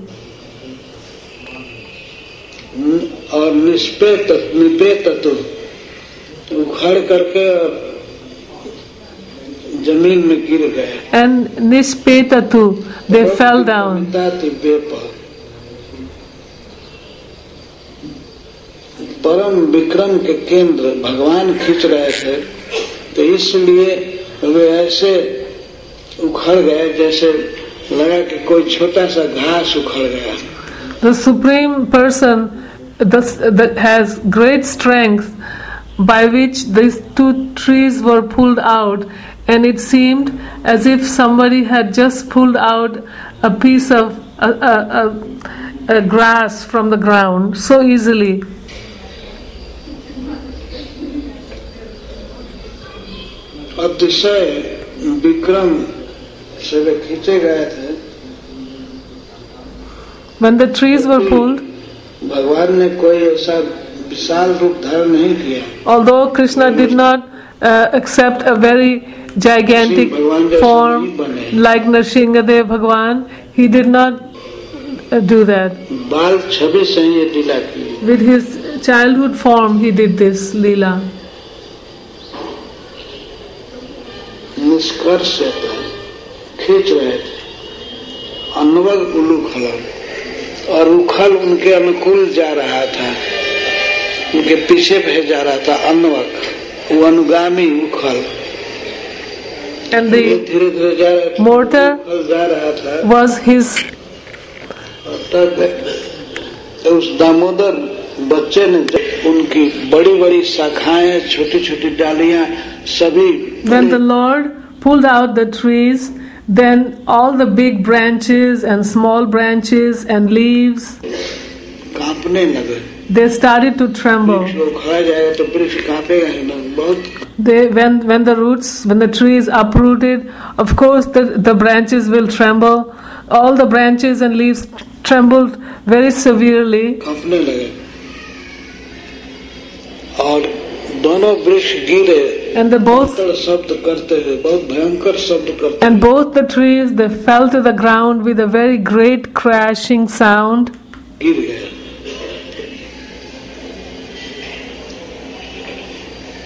Speaker 2: और निष्पेत निपेत तो उखाड़ करके जमीन में गिर गए.
Speaker 1: And nishpetatu, they fell down.
Speaker 2: परम विक्रम के केंद्र भगवान खींच रहे थे, तो इसलिए वे ऐसे उखड़ गए जैसे लगा कि कोई छोटा सा घास उखड़ गया.
Speaker 1: The Supreme Person that has great strength, by which these two trees were pulled out, and it seemed as if somebody had just pulled out a piece of a, a, a, a grass from the ground so easily.
Speaker 2: अतिशय विक्रम से वे खींचे गए थे.
Speaker 1: When the trees were pulled,
Speaker 2: भगवान ने कोई ऐसा विशाल रूप धारण नहीं किया.
Speaker 1: although Krishna did not uh, accept a very gigantic form like Nrsimhadev Bhagwan, he did not uh, do that.
Speaker 2: बाल छवि से ये लीला की.
Speaker 1: With his childhood form, he did this Leela.
Speaker 2: निष्कर्ष खींच रहे थे, अन्वग उलूखल, और उखल उनके अनुकूल जा रहा था, उनके पीछे भेज जा रहा था. अन्वग, वो अनुगामी उखल,
Speaker 1: and the
Speaker 2: धीरे धीरे जा रहा था,
Speaker 1: mortar
Speaker 2: जा रहा था.
Speaker 1: was his.
Speaker 2: तो उस दामोदर बच्चे ने उनकी बड़ी बड़ी शाखाएं, छोटी छोटी डालियां सभी.
Speaker 1: When the Lord pulled out the trees, then all the big branches and small branches and leaves,
Speaker 2: कांपने लगे.
Speaker 1: they started to tremble.
Speaker 2: खा जाएगा तो वृक्ष कांपेगा ही ना. बहुत
Speaker 1: They, when when the roots, when the tree is uprooted, of course the, the branches will tremble. All the branches and leaves trembled very severely.
Speaker 2: कांपने लगे और दोनों वृक्ष गिरे.
Speaker 1: And the both
Speaker 2: शब्द करते हुए, बहुत भयंकर शब्द करते.
Speaker 1: and both the trees, they fell to the ground with a very great crashing sound.
Speaker 2: गिर गए.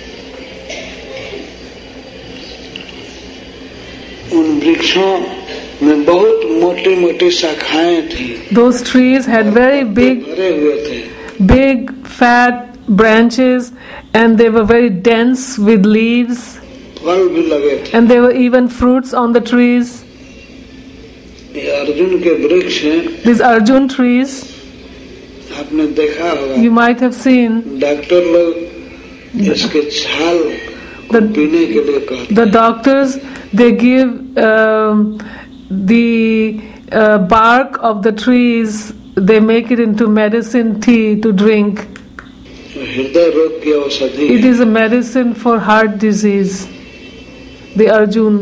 Speaker 2: उन वृक्षों में बहुत मोटी मोटी शाखाएं थी,
Speaker 1: Those trees had very big,
Speaker 2: भरे हुए थे,
Speaker 1: big, fat branches, and they were very dense with leaves,
Speaker 2: फल भी लगे थे।
Speaker 1: and there were even fruits on the trees.
Speaker 2: ये अर्जुन के वृक्ष हैं,
Speaker 1: These Arjun trees,
Speaker 2: आपने देखा होगा,
Speaker 1: you might have seen,
Speaker 2: doctor लोग इसके छाल को
Speaker 1: The-
Speaker 2: पीने के लिए कहते
Speaker 1: the doctors, they give um, the uh, bark of the trees, they make it into medicine tea to drink.
Speaker 2: हैं, हृदय रोग की औषधि
Speaker 1: It
Speaker 2: है।
Speaker 1: is a medicine for heart disease, the Arjun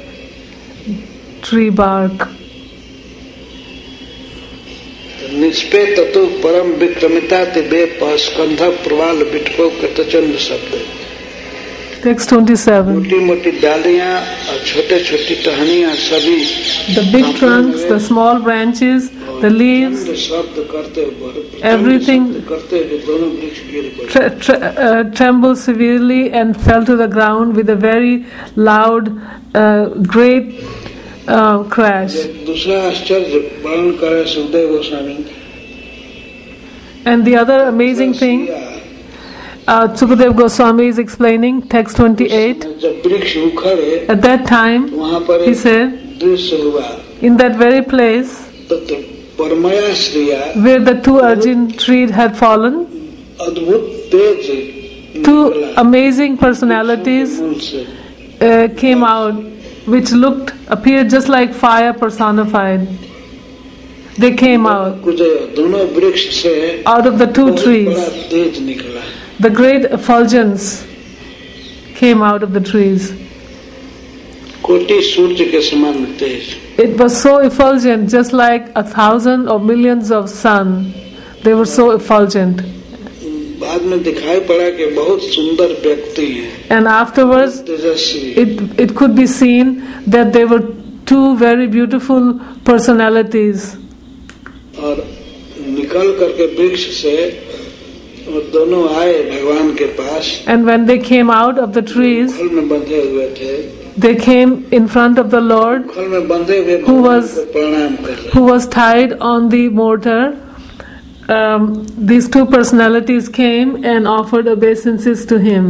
Speaker 1: tree bark.
Speaker 2: निष्पे ततु परम विक्रमिता ते बे स्कंध प्रवाल बिटको कृतचंद शब्द।
Speaker 1: Text twenty-seven.
Speaker 2: मोटी मोटी डालियां और छोटे छोटी टहनियां सभी
Speaker 1: The big trunks, the small branches, the leaves,
Speaker 2: प्रचंड शब्द करते हुए प्रचंड
Speaker 1: Everything-
Speaker 2: शब्द करते हुए दोनों वृक्ष गिर पड़े।
Speaker 1: tre- tre- uh, trembled severely and fell to the ground with a very loud, uh, great uh, crash.
Speaker 2: एक दूसरा आश्चर्य वर्णन करे Sukhdev Goswami.
Speaker 1: And the other amazing thing, uh, Sukadev Goswami is explaining, text twenty-eight.
Speaker 2: जब वृक्ष उखड़े
Speaker 1: At that time,
Speaker 2: वहाँ पर
Speaker 1: he
Speaker 2: एक
Speaker 1: said,
Speaker 2: दृश्य हुआ,
Speaker 1: in that very place
Speaker 2: तो परमया Shriya
Speaker 1: where the two Arjun trees had fallen,
Speaker 2: अद्भुत तेज
Speaker 1: two
Speaker 2: निकला
Speaker 1: amazing personalities
Speaker 2: मुंह से।
Speaker 1: uh, came out, which looked, appeared just like fire personified. They came out
Speaker 2: कुछ दोनों वृक्ष से
Speaker 1: out of the two
Speaker 2: बहुत बड़ा
Speaker 1: trees.
Speaker 2: तेज निकला।
Speaker 1: The great effulgence came out of the trees.
Speaker 2: कोटि सूर्य के समान तेज।
Speaker 1: It was so effulgent, just like a thousand or millions of sun. They were so effulgent.
Speaker 2: बाद में दिखाई पड़ा कि बहुत सुंदर व्यक्ति हैं,
Speaker 1: And afterwards,
Speaker 2: Tejashwi.
Speaker 1: it, it could be seen that they were two very beautiful personalities.
Speaker 2: और निकल करके वृक्ष से वो दोनों आए भगवान के पास,
Speaker 1: And when they came out of the trees,
Speaker 2: खल में बंधे हुए थे,
Speaker 1: they came in front of the Lord,
Speaker 2: खल में बंधे हुए
Speaker 1: Who
Speaker 2: भगवान
Speaker 1: was-
Speaker 2: को प्रणाम कर रहे।
Speaker 1: who was tied on the mortar. Um, these two personalities came and offered obeisances to him.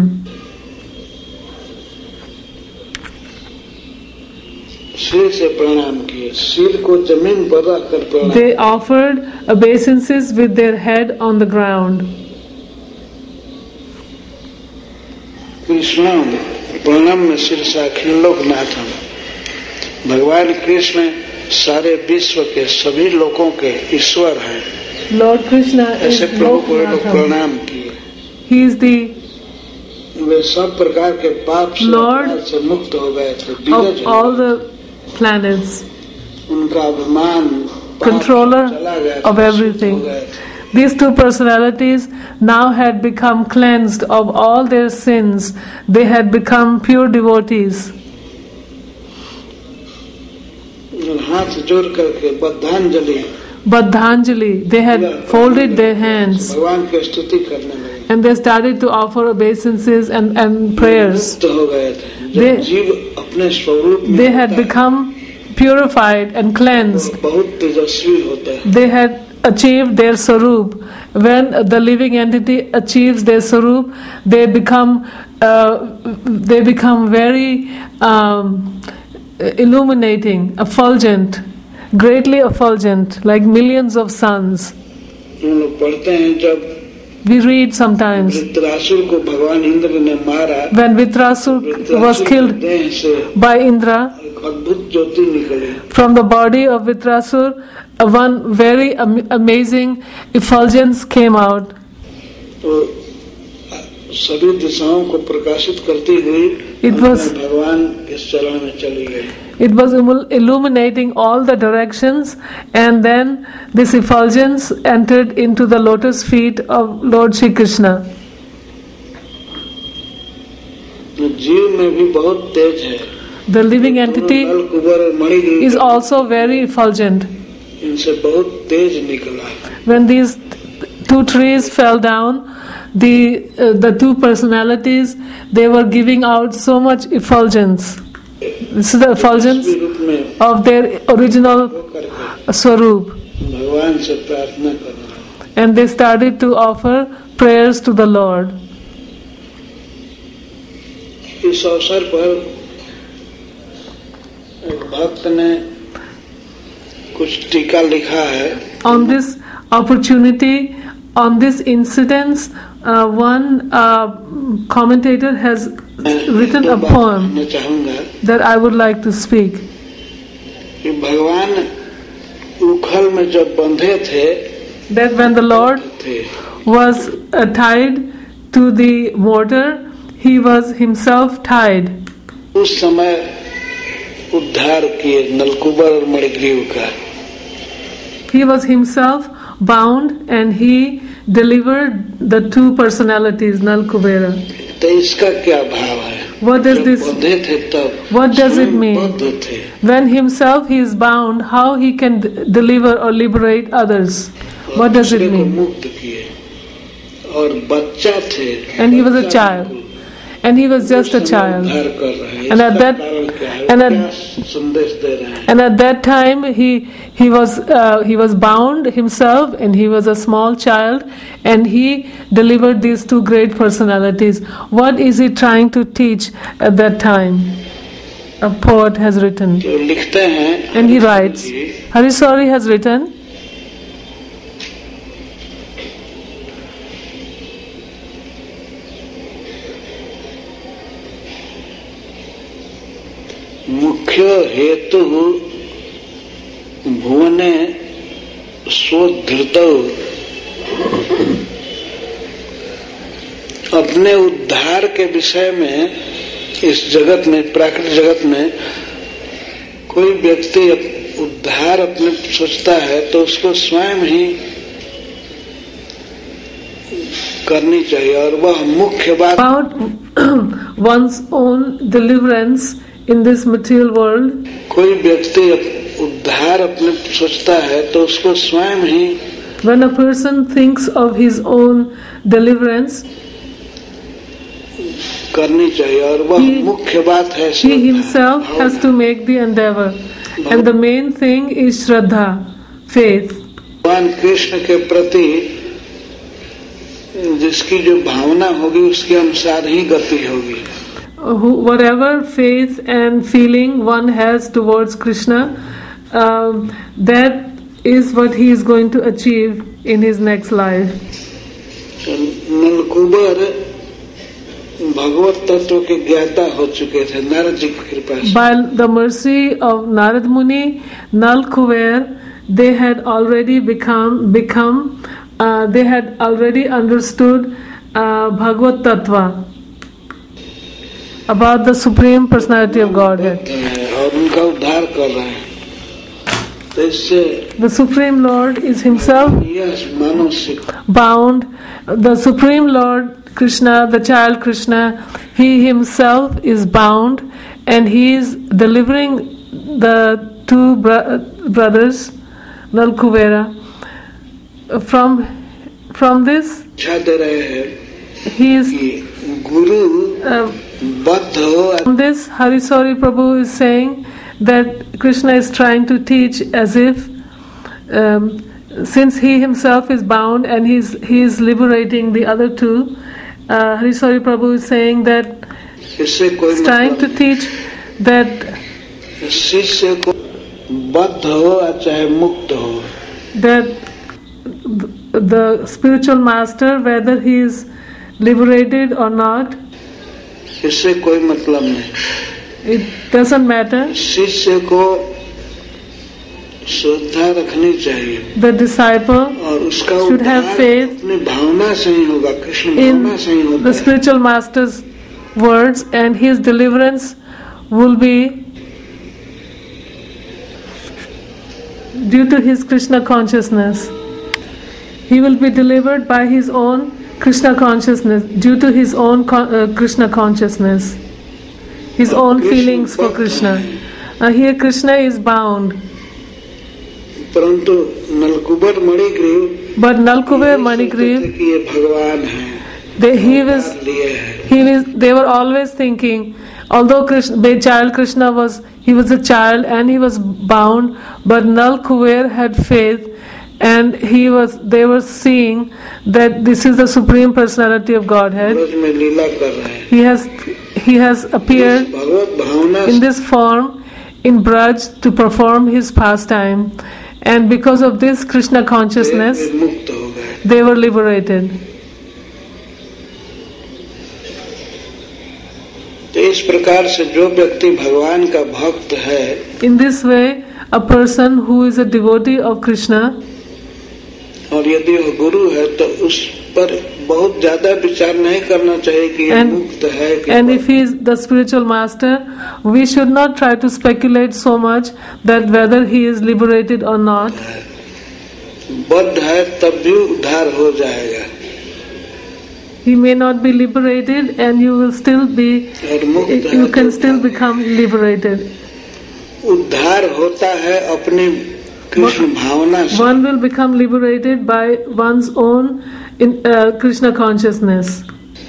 Speaker 2: सिर से प्रणाम किए, सिर को जमीन पर रख कर प्रणाम।
Speaker 1: They offered obeisances with their head on the ground.
Speaker 2: कृष्णम प्रणम में शीर्षा खिल्लोकनाथम। भगवान कृष्ण सारे विश्व के सभी लोगों के ईश्वर हैं।
Speaker 1: Lord Krishna is
Speaker 2: ऐसे प्रभु को ये लोग
Speaker 1: Loknatham.
Speaker 2: प्रणाम किए।
Speaker 1: He is the
Speaker 2: वे सब प्रकार के पाप से
Speaker 1: Lord
Speaker 2: अपराध से मुक्त हो गए थे, विरज
Speaker 1: of
Speaker 2: हो
Speaker 1: all
Speaker 2: गए।
Speaker 1: the planets,
Speaker 2: उनका अभिमान पाप
Speaker 1: controller
Speaker 2: से चला गया,
Speaker 1: of
Speaker 2: शुद्ध
Speaker 1: everything.
Speaker 2: हो गए थे।
Speaker 1: These two personalities now had become cleansed of all their sins. They had become pure devotees.
Speaker 2: हाथ जोड़ करके बद्धांजलि
Speaker 1: Baddhanjali, they had folded their hands
Speaker 2: भगवान की स्तुति करने लगे,
Speaker 1: and they started to offer obeisances and, and prayers.
Speaker 2: मुक्त हो गए थे। जब
Speaker 1: They-
Speaker 2: जीव अपने स्वरूप में
Speaker 1: They
Speaker 2: होता
Speaker 1: had
Speaker 2: है,
Speaker 1: become purified and cleansed.
Speaker 2: तो बहुत तेजस्वी होता है।
Speaker 1: They had achieved their sarup. When the living entity achieves their sarup, they become uh, they become very um, illuminating, effulgent, greatly effulgent, like millions of suns.
Speaker 2: हम लोग पढ़ते हैं जब
Speaker 1: We read sometimes
Speaker 2: Vritrasura को भगवान इंद्र ने मारा,
Speaker 1: when Vitrasur was
Speaker 2: वृत्रासुर की
Speaker 1: killed
Speaker 2: देह से
Speaker 1: by Indra,
Speaker 2: एक अद्भुत ज्योति निकली।
Speaker 1: from the body of Vitrasur, uh, one very am- amazing effulgence came out.
Speaker 2: तो सभी दिशाओं को प्रकाशित करती हुई
Speaker 1: It was-
Speaker 2: अंत में भगवान के चरण में चली गई।
Speaker 1: It was immul- illuminating all the directions, and then this effulgence entered into the lotus feet of Lord Shri Krishna.
Speaker 2: तो जीव में भी बहुत तेज है।
Speaker 1: The living entity
Speaker 2: नल कुबर और Manigriva
Speaker 1: is also very effulgent.
Speaker 2: इनसे बहुत तेज निकला।
Speaker 1: When these two trees fell down, the uh, the two personalities, they were giving out so much effulgence. This is the effulgence
Speaker 2: रूप में
Speaker 1: of their original
Speaker 2: करके
Speaker 1: Swarup.
Speaker 2: भगवान से प्रार्थना करना।
Speaker 1: And they started to offer prayers to the Lord.
Speaker 2: इस अवसर पर एक भक्त ने कुछ टीका लिखा है।
Speaker 1: On this opportunity, on this incident, uh, one uh, commentator has written a poem
Speaker 2: मैं चाहूंगा
Speaker 1: that I would like to speak.
Speaker 2: कि भगवान उखल में जब बंधे थे
Speaker 1: That when the Lord
Speaker 2: थे
Speaker 1: was uh, tied to the mortar, he was himself tied.
Speaker 2: उस समय उद्धार किए नलकुबर और मणिग्रीव का।
Speaker 1: He was himself bound and he delivered the two personalities, Nal Kubera.
Speaker 2: तो इसका क्या भाव है?
Speaker 1: What does
Speaker 2: जब
Speaker 1: this,
Speaker 2: बंधे थे तब
Speaker 1: what does it
Speaker 2: स्वयं
Speaker 1: mean?
Speaker 2: बद्ध थे।
Speaker 1: When himself he is bound, how he can d- deliver or liberate others? What does it
Speaker 2: दूसरे को
Speaker 1: mean?
Speaker 2: मुक्त किए और बच्चा थे।
Speaker 1: And he was a
Speaker 2: बच्चा
Speaker 1: child.
Speaker 2: को
Speaker 1: And he was just a
Speaker 2: उस समय
Speaker 1: child.
Speaker 2: उद्धार कर रहे हैं।
Speaker 1: And at
Speaker 2: इसका
Speaker 1: that-
Speaker 2: कारण क्या है?
Speaker 1: and at-
Speaker 2: क्या संदेश दे रहे हैं?
Speaker 1: And at that time he he was uh, he was bound himself and he was a small child and he delivered these two great personalities. What is he trying to teach at that time? A poet has written.
Speaker 2: जो लिखते हैं
Speaker 1: And he writes, Harisori has written,
Speaker 2: मुख्य हेतु भुवने स्वधृत अपने उद्धार के विषय में इस जगत में प्राकृतिक जगत में कोई व्यक्ति उद्धार अपने सोचता है तो उसको स्वयं ही करनी चाहिए और वह मुख्य बात
Speaker 1: about one's own deliverance in this material world.
Speaker 2: कोई व्यक्ति उद्धार अपने सोचता है तो उसको स्वयं ही
Speaker 1: When a person thinks of his own deliverance,
Speaker 2: करनी चाहिए और वह
Speaker 1: He-
Speaker 2: मुख्य बात है
Speaker 1: he himself has to make the endeavor. And the main thing is Shraddha, faith.
Speaker 2: भगवान कृष्ण के प्रति जिसकी जो भावना होगी उसके अनुसार ही गति होगी।
Speaker 1: Who, whatever faith and feeling one has towards Krishna, um, that is what he is going to achieve in his next life.
Speaker 2: Nalakubara भगवत तत्व के ज्ञाता हो चुके थे नारद जी की कृपा से।
Speaker 1: By the mercy of Narad Muni, Nal Kuver, they had already become become uh, they had already understood uh, Bhagavad Tattva about the Supreme Personality of Godhead.
Speaker 2: और उनका उद्धार कर रहे हैं तो इससे
Speaker 1: The Supreme Lord is himself
Speaker 2: यह मानसिक
Speaker 1: bound. The Supreme Lord Krishna, the child Krishna, he himself is bound and he is delivering the two bro- brothers, Nal Kuvera, from from this.
Speaker 2: इच्छा दे रहे हैं
Speaker 1: He is
Speaker 2: कि गुरु
Speaker 1: uh,
Speaker 2: बद्ध हो।
Speaker 1: from this. Harisori Prabhu is saying that Krishna is trying to teach as if um, since he himself is bound and he's he is liberating the other two. Uh, Harisori Prabhu is saying that
Speaker 2: इससे कोई
Speaker 1: he's trying to
Speaker 2: मतलब
Speaker 1: teach that
Speaker 2: नहीं। शिष्य को बद्ध हो या चाहे मुक्त हो
Speaker 1: that the spiritual master, whether he is liberated or not,
Speaker 2: इससे कोई मतलब नहीं।
Speaker 1: it doesn't matter.
Speaker 2: शिष्य को श्रद्धा रखनी चाहिए
Speaker 1: The disciple
Speaker 2: और उसका
Speaker 1: should have
Speaker 2: उद्धार
Speaker 1: faith
Speaker 2: अपनी भावना से ही होगा, कृष्ण
Speaker 1: in
Speaker 2: भावना से ही होता
Speaker 1: the
Speaker 2: है।
Speaker 1: spiritual master's words, and his deliverance will be due to his Krishna consciousness. He will be delivered by his own Krishna consciousness, due to his own con- uh, Krishna consciousness, his own
Speaker 2: Krishna
Speaker 1: feelings for
Speaker 2: bhakt
Speaker 1: Krishna.
Speaker 2: hai.
Speaker 1: Uh, here Krishna is bound,
Speaker 2: परंतु Nalakubara Manigriva
Speaker 1: but Nalkuve
Speaker 2: ये सोचते थे
Speaker 1: Manigriv,
Speaker 2: कि ये भगवान है,
Speaker 1: they, he was
Speaker 2: लिए है।
Speaker 1: He was, they were always thinking, Although Krishna, child Krishna was, he was a child and he was bound, but Nal Kuber had faith, and he was, they were seeing that this is the Supreme Personality of Godhead. He has, he has appeared in this form in Braj to perform his pastime, and because of this Krishna consciousness, they were liberated.
Speaker 2: इस प्रकार से जो व्यक्ति भगवान का भक्त है,
Speaker 1: in this way a person who is a devotee of Krishna,
Speaker 2: और यदि वो गुरु है तो उस पर बहुत ज्यादा विचार नहीं करना चाहिए कि ये मुक्त है कि
Speaker 1: and if he is the spiritual master, we should not try to speculate so much that whether he is liberated or not.
Speaker 2: बद्ध है तब भी उद्धार हो जाएगा.
Speaker 1: He may not be liberated, and you will still be, you can still become liberated.
Speaker 2: उद्धार होता है अपनी कृष्ण भावना से.
Speaker 1: One will become liberated by one's own in, uh, Krishna consciousness.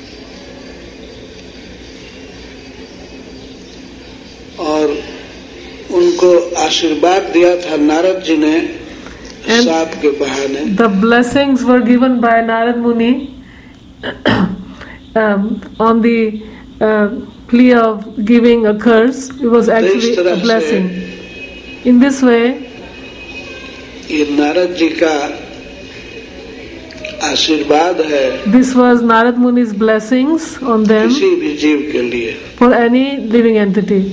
Speaker 2: और उनको आशीर्वाद दिया था नारद जी ने साप के बहाने.
Speaker 1: The blessings were given by Narad Muni um, on the uh, plea of giving a curse. It was actually a blessing. In this way,
Speaker 2: ये नारद जी का आशीर्वाद है.
Speaker 1: This was Narad Muni's blessings on them
Speaker 2: किसी भी जीव के लिए.
Speaker 1: For any living entity.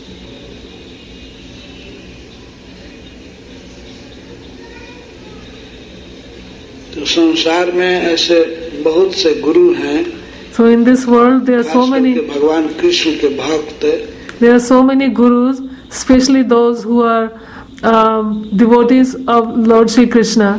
Speaker 2: तो संसार में ऐसे बहुत से गुरु हैं.
Speaker 1: So in this world there are so many,
Speaker 2: भगवान कृष्ण के भक्त.
Speaker 1: There are so many gurus, especially those who are um, devotees of Lord Shri Krishna.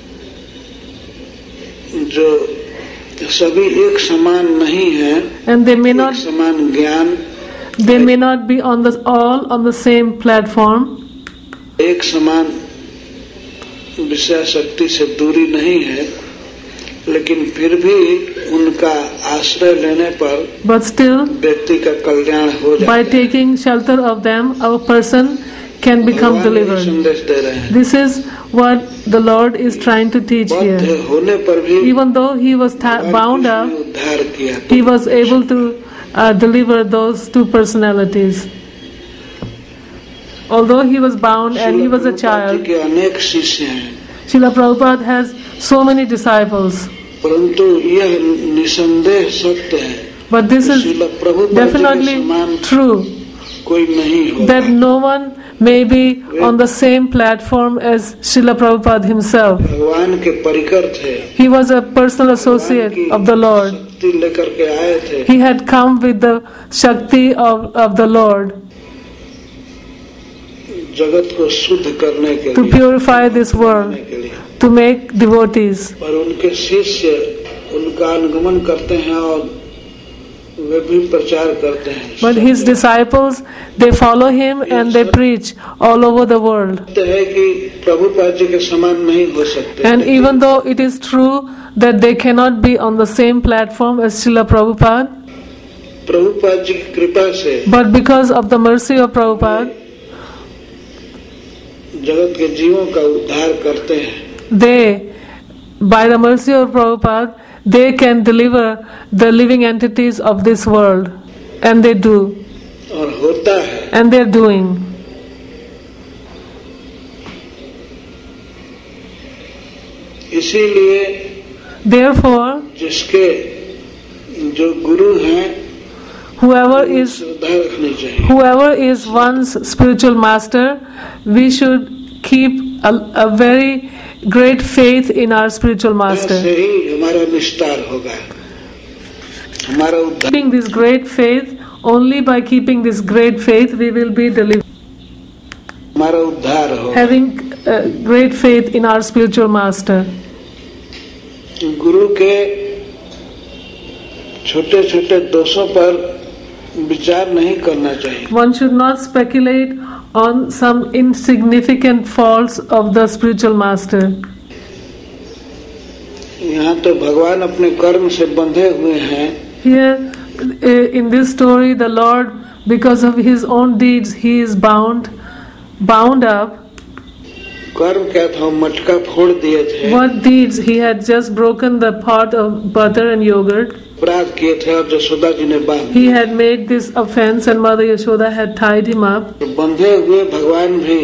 Speaker 2: जो सभी एक समान नहीं हैं.
Speaker 1: And they may not,
Speaker 2: एक समान ज्ञान.
Speaker 1: they may not be on the all on the same platform.
Speaker 2: एक समान विषय शक्ति से दूरी नहीं है, लेकिन फिर भी उनका आश्रय लेने पर
Speaker 1: But still,
Speaker 2: व्यक्ति का कल्याण हो जाता है.
Speaker 1: by taking shelter of them, our person can become delivered.
Speaker 2: संदेश दे रहे हैं.
Speaker 1: This is what the Lord is trying to teach here.
Speaker 2: होने पर भी
Speaker 1: Even though he was ta- bound up,
Speaker 2: उद्धार किया.
Speaker 1: he was able to uh, deliver those two personalities. Although he was bound and he was a child,
Speaker 2: के अनेक शिष्य हैं.
Speaker 1: Srila Prabhupada has so many disciples.
Speaker 2: परंतु यह निसंदेह सत्य है.
Speaker 1: But this is definitely true
Speaker 2: कोई नहीं होगा.
Speaker 1: that no one may be on the same platform as Srila Prabhupada himself.
Speaker 2: भगवान के परिकर थे.
Speaker 1: He was a personal associate of the Lord.
Speaker 2: शक्ति लेकर के आए थे.
Speaker 1: He had come with the Shakti of, of the Lord
Speaker 2: जगत को शुद्ध करने के
Speaker 1: to
Speaker 2: लिए,
Speaker 1: purify this world,
Speaker 2: के लिए.
Speaker 1: to make devotees.
Speaker 2: और उनके शिष्य उनका अनुगमन करते हैं और वे भी प्रचार करते हैं.
Speaker 1: But his disciples, they follow him and they preach all over the world.
Speaker 2: है कि प्रभुपाद जी के समान नहीं हो सकते.
Speaker 1: And even though it is true that they cannot be on the same platform as Srila Prabhupada,
Speaker 2: Prabhupada ji की कृपा से,
Speaker 1: but because of the mercy of Prabhupada,
Speaker 2: जगत के जीवों का उद्धार करते हैं.
Speaker 1: they, by the mercy of Prabhupada, they can deliver the living entities of this world, and they do,
Speaker 2: और होता है.
Speaker 1: and they're doing.
Speaker 2: इसीलिए
Speaker 1: Therefore,
Speaker 2: जिसके जो गुरु हैं,
Speaker 1: whoever is
Speaker 2: श्रद्धा रखनी चाहिए.
Speaker 1: whoever is one's spiritual master, we should keep a, a very great faith in our spiritual master.
Speaker 2: ऐसे ही हमारा निस्तार होगा. हमारा उद्धार.
Speaker 1: Keeping this great faith, only by keeping this great faith we will be delivered.
Speaker 2: हमारा उद्धार होगा.
Speaker 1: Having uh, great faith in our spiritual master.
Speaker 2: गुरु के छोटे छोटे दोषों पर विचार नहीं करना चाहिए.
Speaker 1: One should not speculate on some insignificant faults of the spiritual master.
Speaker 2: यहाँ तो भगवान अपने कर्म से बंधे हुए हैं.
Speaker 1: Here, in this story, the Lord Because of his own deeds, he is bound, bound up.
Speaker 2: कर्म क्या था? मटका फोड़ दिए थे।
Speaker 1: What deeds? He had just broken the pot of butter and yogurt.
Speaker 2: अपराध किए थे और यशोदा जी ने बांध।
Speaker 1: He had made this offense and Mother Yashoda had tied him up.
Speaker 2: बंधे हुए भगवान भी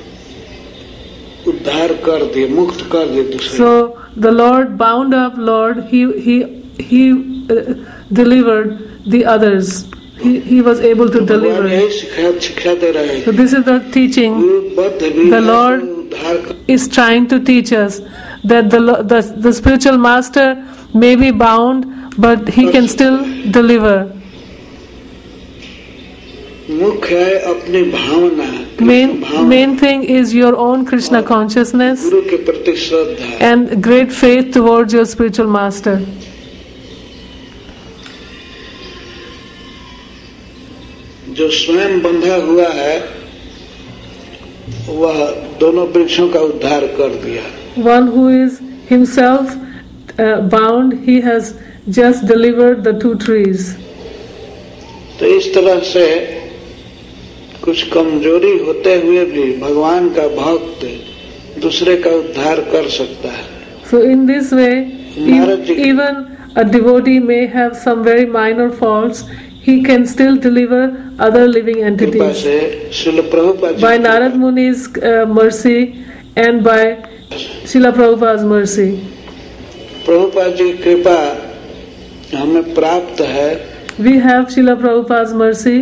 Speaker 2: उद्धार कर दिए, मुक्त कर दिए दूसरे।
Speaker 1: So the Lord bound up, Lord, he he he uh, delivered the others. He he was able to deliver.
Speaker 2: यही शिक्षा शिक्षा दे रहे हैं।
Speaker 1: So this is the teaching. The Lord is trying to teach us that the the the spiritual master may be bound, but he can still deliver.
Speaker 2: मुख्य है अपनी भावना।
Speaker 1: Main main thing is your own Krishna consciousness
Speaker 2: गुरु के प्रति श्रद्धा
Speaker 1: and great faith towards your spiritual master.
Speaker 2: जो स्वयं बंधा हुआ है वह दोनों वृक्षों का उद्धार कर दिया।
Speaker 1: One who is himself uh, bound, he has just delivered the two trees.
Speaker 2: तो इस तरह से कुछ कमजोरी होते हुए भी भगवान का भक्त दूसरे का उद्धार कर सकता है।
Speaker 1: So in this way, e- even a devotee may have some very minor faults, he can still deliver other living
Speaker 2: कृपा
Speaker 1: entities.
Speaker 2: से Srila Prabhupada
Speaker 1: By Narad Muni's uh, mercy and by Srila Prabhupada's mercy.
Speaker 2: Prabhupada ji की कृपा हमें प्राप्त है।
Speaker 1: We have Srila Prabhupada's mercy.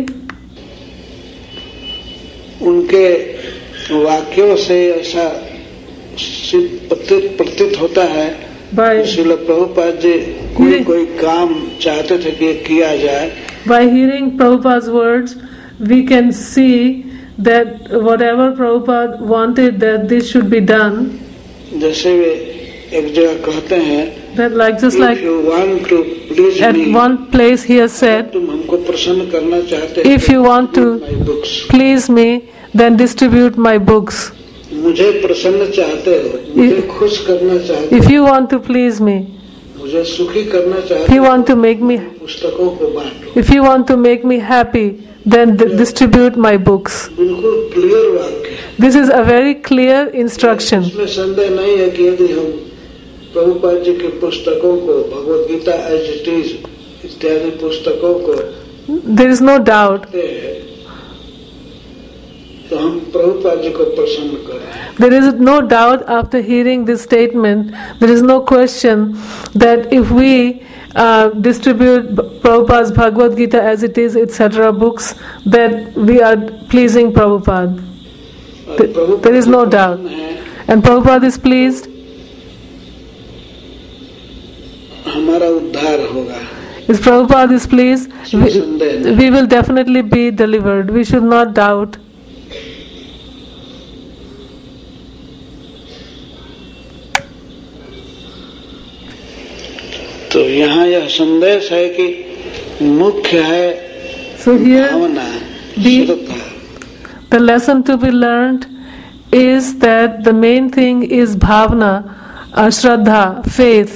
Speaker 2: उनके वाक्यों से ऐसा सिद्ध प्रतीत प्रतीत होता है
Speaker 1: By
Speaker 2: श्रील प्रभुपाद जी कोई कोई काम चाहते थे कि किया जाए।
Speaker 1: By hearing Prabhupada's words, we can see that whatever Prabhupada wanted that this should be done.
Speaker 2: जैसे वे एक जगह कहते हैं
Speaker 1: That like just
Speaker 2: If
Speaker 1: like
Speaker 2: you want to please
Speaker 1: at
Speaker 2: me,
Speaker 1: one place he has said,
Speaker 2: तुम हमको प्रसन्न करना चाहते
Speaker 1: if you want to
Speaker 2: my books,
Speaker 1: please me, then distribute my books.
Speaker 2: मुझे प्रसन्न चाहते हो, मुझे खुश करना चाहते
Speaker 1: If you want to please me,
Speaker 2: हो, मुझे सुखी करना
Speaker 1: if
Speaker 2: चाहते
Speaker 1: you
Speaker 2: हो,
Speaker 1: want to make me,
Speaker 2: पुस्तकों को बांटो।
Speaker 1: if you want to make me happy, then d- distribute my books.
Speaker 2: बिल्कुल क्लियर वाक्य है।
Speaker 1: This is a very clear instruction.
Speaker 2: इसमें संदेह नहीं है कि यदि हम प्रभुपाद जी की पुस्तकों को, Bhagavad Gita as it is इत्यादि पुस्तकों को
Speaker 1: There is no doubt.
Speaker 2: पढ़ते हैं, तो हम प्रभुपाद जी को प्रसन्न करें।
Speaker 1: There is no doubt after hearing this statement, there is no question that if we uh, distribute Prabhupada's Bhagavad Gita as it is, et cetera books, that we are pleasing Prabhupada.
Speaker 2: और
Speaker 1: Th-
Speaker 2: Prabhupada
Speaker 1: there is
Speaker 2: ji
Speaker 1: no
Speaker 2: प्रसन्न
Speaker 1: doubt.
Speaker 2: हैं,
Speaker 1: And Prabhupada is pleased,
Speaker 2: हमारा उद्धार होगा।
Speaker 1: if Prabhupada is pleased,
Speaker 2: इसमें संदेह
Speaker 1: we,
Speaker 2: नहीं।
Speaker 1: we will definitely be delivered. We should not doubt.
Speaker 2: तो यहाँ यह संदेश है कि मुख्य है
Speaker 1: So here,
Speaker 2: Bhavna,
Speaker 1: the-
Speaker 2: Shraddha.
Speaker 1: the lesson to be learned is that the main thing is bhavna, uh, shraddha, faith.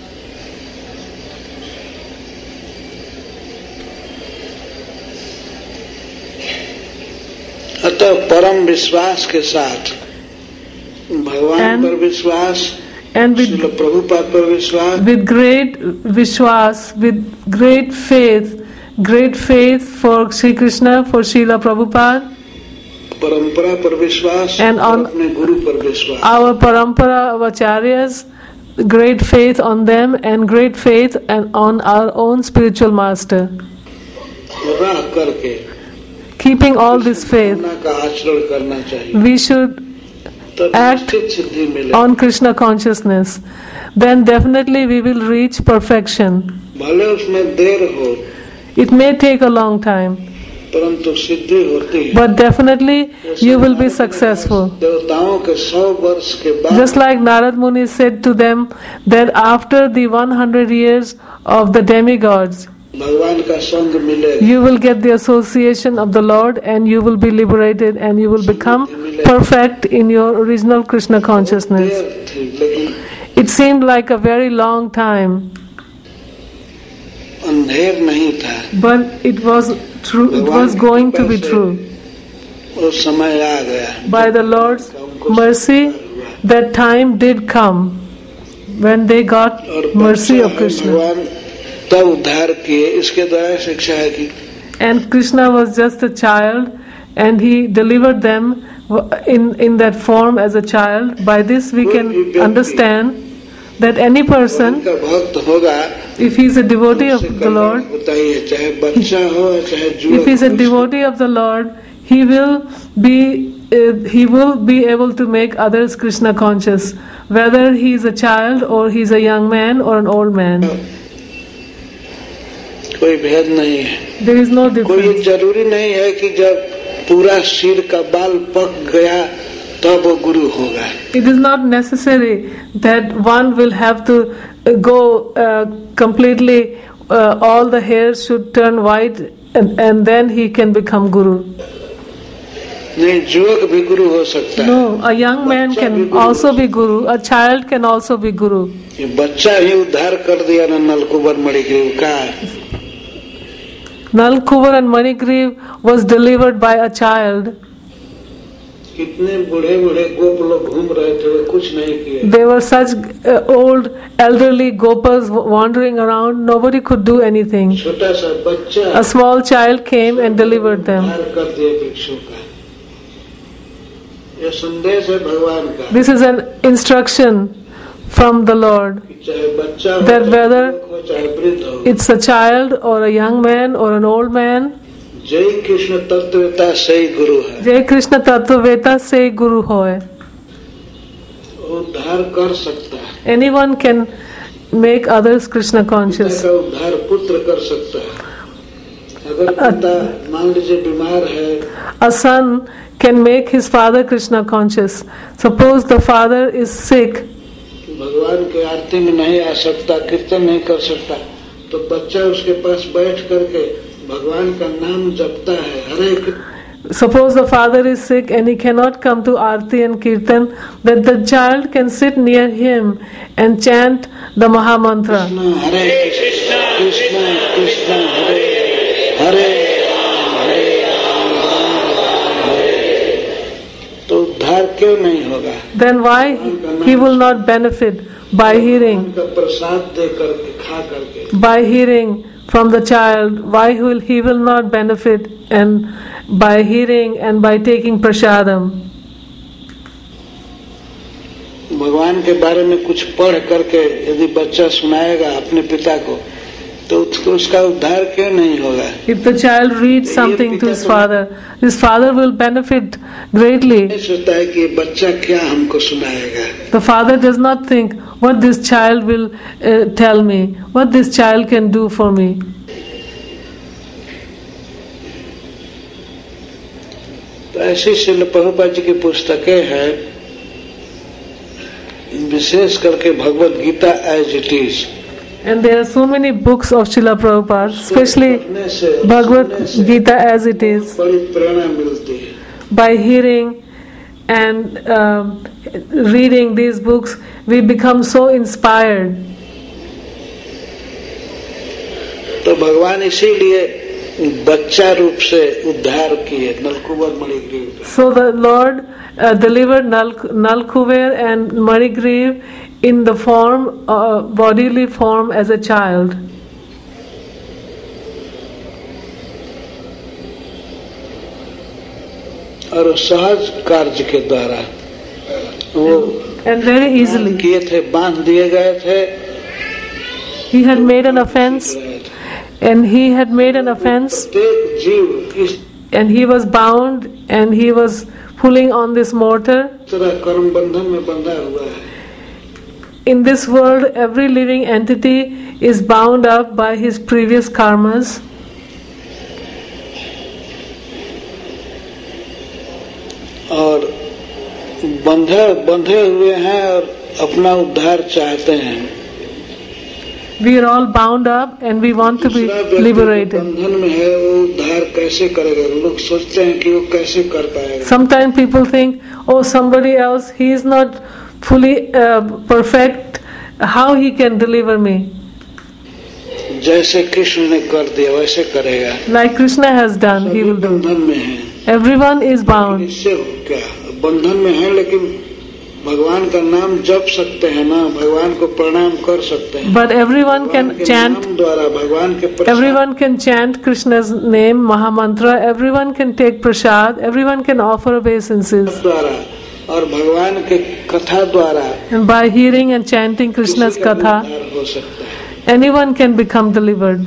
Speaker 2: अतः परम विश्वास के साथ भगवान
Speaker 1: And-
Speaker 2: पर विश्वास,
Speaker 1: And with
Speaker 2: श्रील प्रभुपाद पर विश्वास,
Speaker 1: with great vishwas, with great faith, great faith for Sri Krishna, for Srila Prabhupada,
Speaker 2: परंपरा पर विश्वास
Speaker 1: And
Speaker 2: और
Speaker 1: on-
Speaker 2: अपने गुरु पर विश्वास।
Speaker 1: our parampara of acharyas, great faith on them and great faith and on our own spiritual master.
Speaker 2: रह करके
Speaker 1: Keeping all this faith,
Speaker 2: भावना का आचरण करना चाहिए,
Speaker 1: we should
Speaker 2: तब
Speaker 1: act
Speaker 2: निश्चित सिद्धि मिले।
Speaker 1: on Krishna consciousness. Then definitely we will reach perfection.
Speaker 2: भले उसमें देर हो,
Speaker 1: It may take a long time,
Speaker 2: परंतु सिद्धि होती है।
Speaker 1: but definitely you will be successful.
Speaker 2: देवताओं के सौ वर्ष के बाद
Speaker 1: Just like Narad Muni said to them that after the one hundred years of the demigods,
Speaker 2: भगवान का संग मिलेगा।
Speaker 1: you will get the association of the Lord and you will be liberated and you will become perfect in your original Krishna consciousness.
Speaker 2: देर थी, लेकिन
Speaker 1: It seemed like a very long time,
Speaker 2: अंधेर नहीं था।
Speaker 1: but it was true. It was going to be true.
Speaker 2: वो समय आ गया.
Speaker 1: By the Lord's mercy, that time did come when they got mercy of Krishna.
Speaker 2: भगवान तब उद्धार किए. इसके द्वारा शिक्षा है कि
Speaker 1: And Krishna was just a child, and he delivered them in in that form as a child. By this we can understand that any person,
Speaker 2: उनका भक्त होगा,
Speaker 1: if he is a devotee of the Lord,
Speaker 2: बताइए चाहे बच्चा हो चाहे
Speaker 1: if
Speaker 2: जुआ,
Speaker 1: he is a devotee of the Lord, he will be uh, he will be able to make others Krishna conscious, whether he is a child or he is a young man or an old man.
Speaker 2: कोई भेद नहीं है.
Speaker 1: There is no
Speaker 2: कोई
Speaker 1: difference.
Speaker 2: जरूरी नहीं है कि जब पूरा सिर का बाल पक गया तब वो गुरु होगा.
Speaker 1: It is not necessary that one will have to uh, go uh, completely, uh, all the hairs should turn white, and, and then he can become guru.
Speaker 2: नहीं, युवक भी गुरु हो सकता है.
Speaker 1: No, a young man can also be guru. A child can also be guru.
Speaker 2: ये बच्चा ही उद्धार कर दिया ना नलकुबर मणिग्रीव का.
Speaker 1: Nalkuvar and Manigriv was delivered by a child.
Speaker 2: कितने बूढ़े बूढ़े गोप लोग घूम रहे थे, वे कुछ नहीं किए.
Speaker 1: There were such uh, old elderly gopas wandering around. Nobody could do anything.
Speaker 2: छोटा सा बच्चा
Speaker 1: A small child came and delivered them.
Speaker 2: उद्धार कर दिया भिक्षु का. ये संदेश है भगवान का.
Speaker 1: This is an instruction from the Lord,
Speaker 2: चाहे बच्चा हो,
Speaker 1: that
Speaker 2: चाहे
Speaker 1: whether
Speaker 2: युवक हो, चाहे वृद्ध हो,
Speaker 1: it's a child or a young man or an old man,
Speaker 2: जय कृष्ण तत्ववेता सही गुरु है.
Speaker 1: Jai Krishna Tattvaveta se Guru hoy.
Speaker 2: उद्धार कर सकता है.
Speaker 1: Anyone can make others Krishna
Speaker 2: पिता
Speaker 1: conscious.
Speaker 2: का उद्धार पुत्र कर सकता है. अगर पिता मान लीजिए बीमार है,
Speaker 1: A son can make his father Krishna conscious. Suppose the father is sick,
Speaker 2: भगवान के आरती में नहीं आ सकता, कीर्तन नहीं कर सकता, तो बच्चा उसके पास बैठ करके भगवान का नाम जपता है. हरे Krishna.
Speaker 1: suppose the father is sick and he cannot come to Aarti and Kirtan, that the child can sit near him and chant the Maha Mantra.
Speaker 2: हरे कृष्ण कृष्ण कृष्ण हरे हरे राम हरे राम राम हरे. तो उद्धार क्यों नहीं होगा?
Speaker 1: Then why he will not benefit by hearing,
Speaker 2: उनका प्रसाद दे करके खा करके.
Speaker 1: by hearing from the child? Why will he will not benefit and by hearing and by taking prasadam?
Speaker 2: भगवान के बारे में कुछ पढ़ करके यदि बच्चा सुनाएगा अपने पिता को, तो उसको उसका उद्धार क्यों नहीं होगा?
Speaker 1: If the child reads something to his father, his father will benefit greatly.
Speaker 2: नहीं सोचता है कि ये बच्चा क्या हमको सुनाएगा.
Speaker 1: The father does not think what this child will uh, tell me, what this child can do for me.
Speaker 2: तो ऐसी श्रील प्रभुपाद जी की पुस्तकें हैं, विशेष करके Bhagavad Gita as it is.
Speaker 1: And there are so many books of Srila Prabhupada, especially Bhagavad Gita as it is.
Speaker 2: बड़ी प्रेरणा मिलती है.
Speaker 1: By hearing and um, reading these books, we become so inspired.
Speaker 2: तो भगवान इसीलिए बच्चा रूप से उद्धार किए Nalakubara Manigriva.
Speaker 1: So the Lord uh, delivered Nal Nalkuver and Manigriv in the form, uh, bodily form as a child.
Speaker 2: और सहज कार्य के द्वारा वो
Speaker 1: And very easily.
Speaker 2: किए थे, बांध दिए गए थे.
Speaker 1: He had made an offense, and he had made an offense,
Speaker 2: प्रत्येक जीव इस
Speaker 1: and he was bound, and he was pulling on this mortar.
Speaker 2: तरह कर्म बंधन में बंधा हुआ है.
Speaker 1: In this world, every living entity is bound up by his previous karmas.
Speaker 2: और बंधे बंधे हुए हैं और अपना उद्धार चाहते हैं.
Speaker 1: We are all bound up and we want to be
Speaker 2: दूसरा व्यक्ति
Speaker 1: liberated.
Speaker 2: बंधन में है, वो उद्धार कैसे करेगा? लोग सोचते हैं कि वो कैसे कर पाएगा.
Speaker 1: Sometimes people think, oh, somebody else, he is not fully uh, perfect, how he can deliver me?
Speaker 2: जैसे कृष्ण ने कर दिया वैसे करेगा।
Speaker 1: Like Krishna has done, he will do.
Speaker 2: बंधन में है,
Speaker 1: Everyone is bound.
Speaker 2: इससे क्या बंधन में है, लेकिन भगवान का नाम जप सकते हैं ना, भगवान को प्रणाम कर सकते हैं।
Speaker 1: But everyone can chant.
Speaker 2: नाम द्वारा भगवान के प्रसाद
Speaker 1: Everyone can chant Krishna's name, Mahamantra. Everyone can take prasad. Everyone can offer obeisances.
Speaker 2: द्वारा और भगवान के कथा द्वारा
Speaker 1: And by hearing and chanting Krishna's
Speaker 2: किसी का भी
Speaker 1: katha,
Speaker 2: उद्धार हो सकता है।
Speaker 1: anyone can become delivered.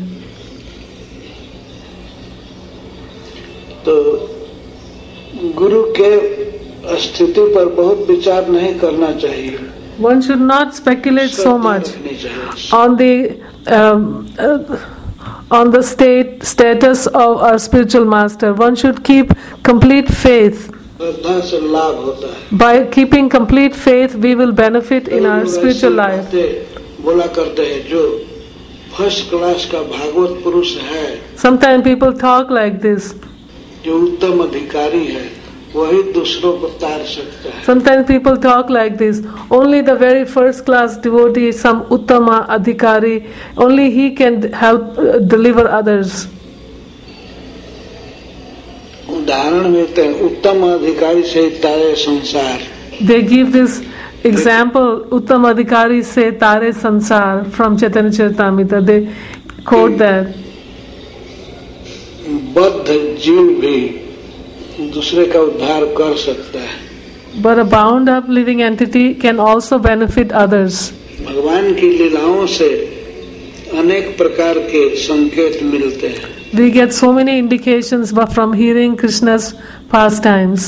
Speaker 2: तो गुरु के स्थिति पर बहुत विचार नहीं करना चाहिए।
Speaker 1: One should not speculate so much
Speaker 2: रखनी चाहिए।
Speaker 1: on the um, uh, on the state status of our spiritual master. One should keep complete faith.
Speaker 2: श्रद्धा से लाभ होता है।
Speaker 1: By keeping complete faith, we will benefit in our spiritual life.
Speaker 2: बोला करते हैं जो फर्स्ट क्लास का भागवत पुरुष है,
Speaker 1: Sometimes people talk like this.
Speaker 2: जो उत्तम अधिकारी है वही दूसरों को तार सकता है।
Speaker 1: Sometimes people talk like this. Only the very first class devotee, some uttama adhikari, only he can help uh, deliver others.
Speaker 2: उदाहरण मिलते हैं, उत्तम अधिकारी से तारे संसार।
Speaker 1: They give this example, Uttam Adhikari se tare sansar, from Chaitanya Charitamrita. They quote that.
Speaker 2: बद्ध जीव भी दूसरे का उद्धार कर सकता है।
Speaker 1: But a bound up living entity can also benefit others.
Speaker 2: भगवान की लीलाओं से अनेक प्रकार के संकेत मिलते हैं।
Speaker 1: We get so many indications but from hearing Krishna's pastimes.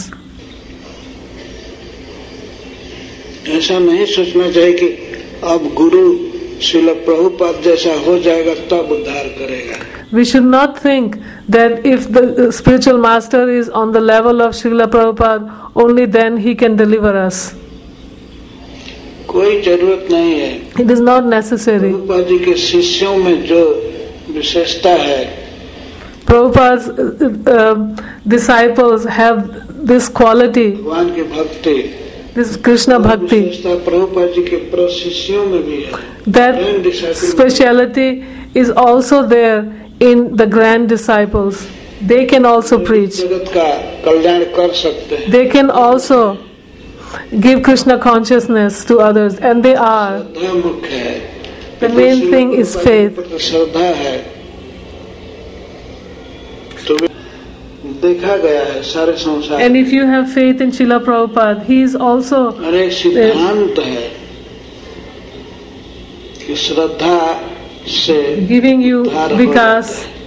Speaker 2: ऐसा नहीं सोचना चाहिए कि अब गुरु श्रील प्रभुपाद जैसा हो जाएगा तब उद्धार करेगा।
Speaker 1: We should not think that if the spiritual master is on the level of Srila Prabhupada, only then he can deliver us.
Speaker 2: कोई जरूरत नहीं है।
Speaker 1: It is not necessary.
Speaker 2: Prabhupada ji के शिष्यों में जो विशेषता है,
Speaker 1: Prabhupada's uh, uh, disciples have this quality,
Speaker 2: भगवान की भक्ति,
Speaker 1: this Krishna bhakti,
Speaker 2: विशेषता प्रभुपाद जी के प्रशिष्यों में भी है।
Speaker 1: that speciality is also there in the grand disciples. They can also preach.
Speaker 2: जगत का कल्याण कर सकते हैं।
Speaker 1: They can also give Krishna consciousness to others, and they are.
Speaker 2: श्रद्धा मुख्य है।
Speaker 1: The main thing is faith.
Speaker 2: श्रद्धा है तो देखा गया है सारे संसार।
Speaker 1: And if you have faith in Srila Prabhupada, he is also.
Speaker 2: अरे सिद्धांत है कि श्रद्धा से
Speaker 1: Giving you vikas,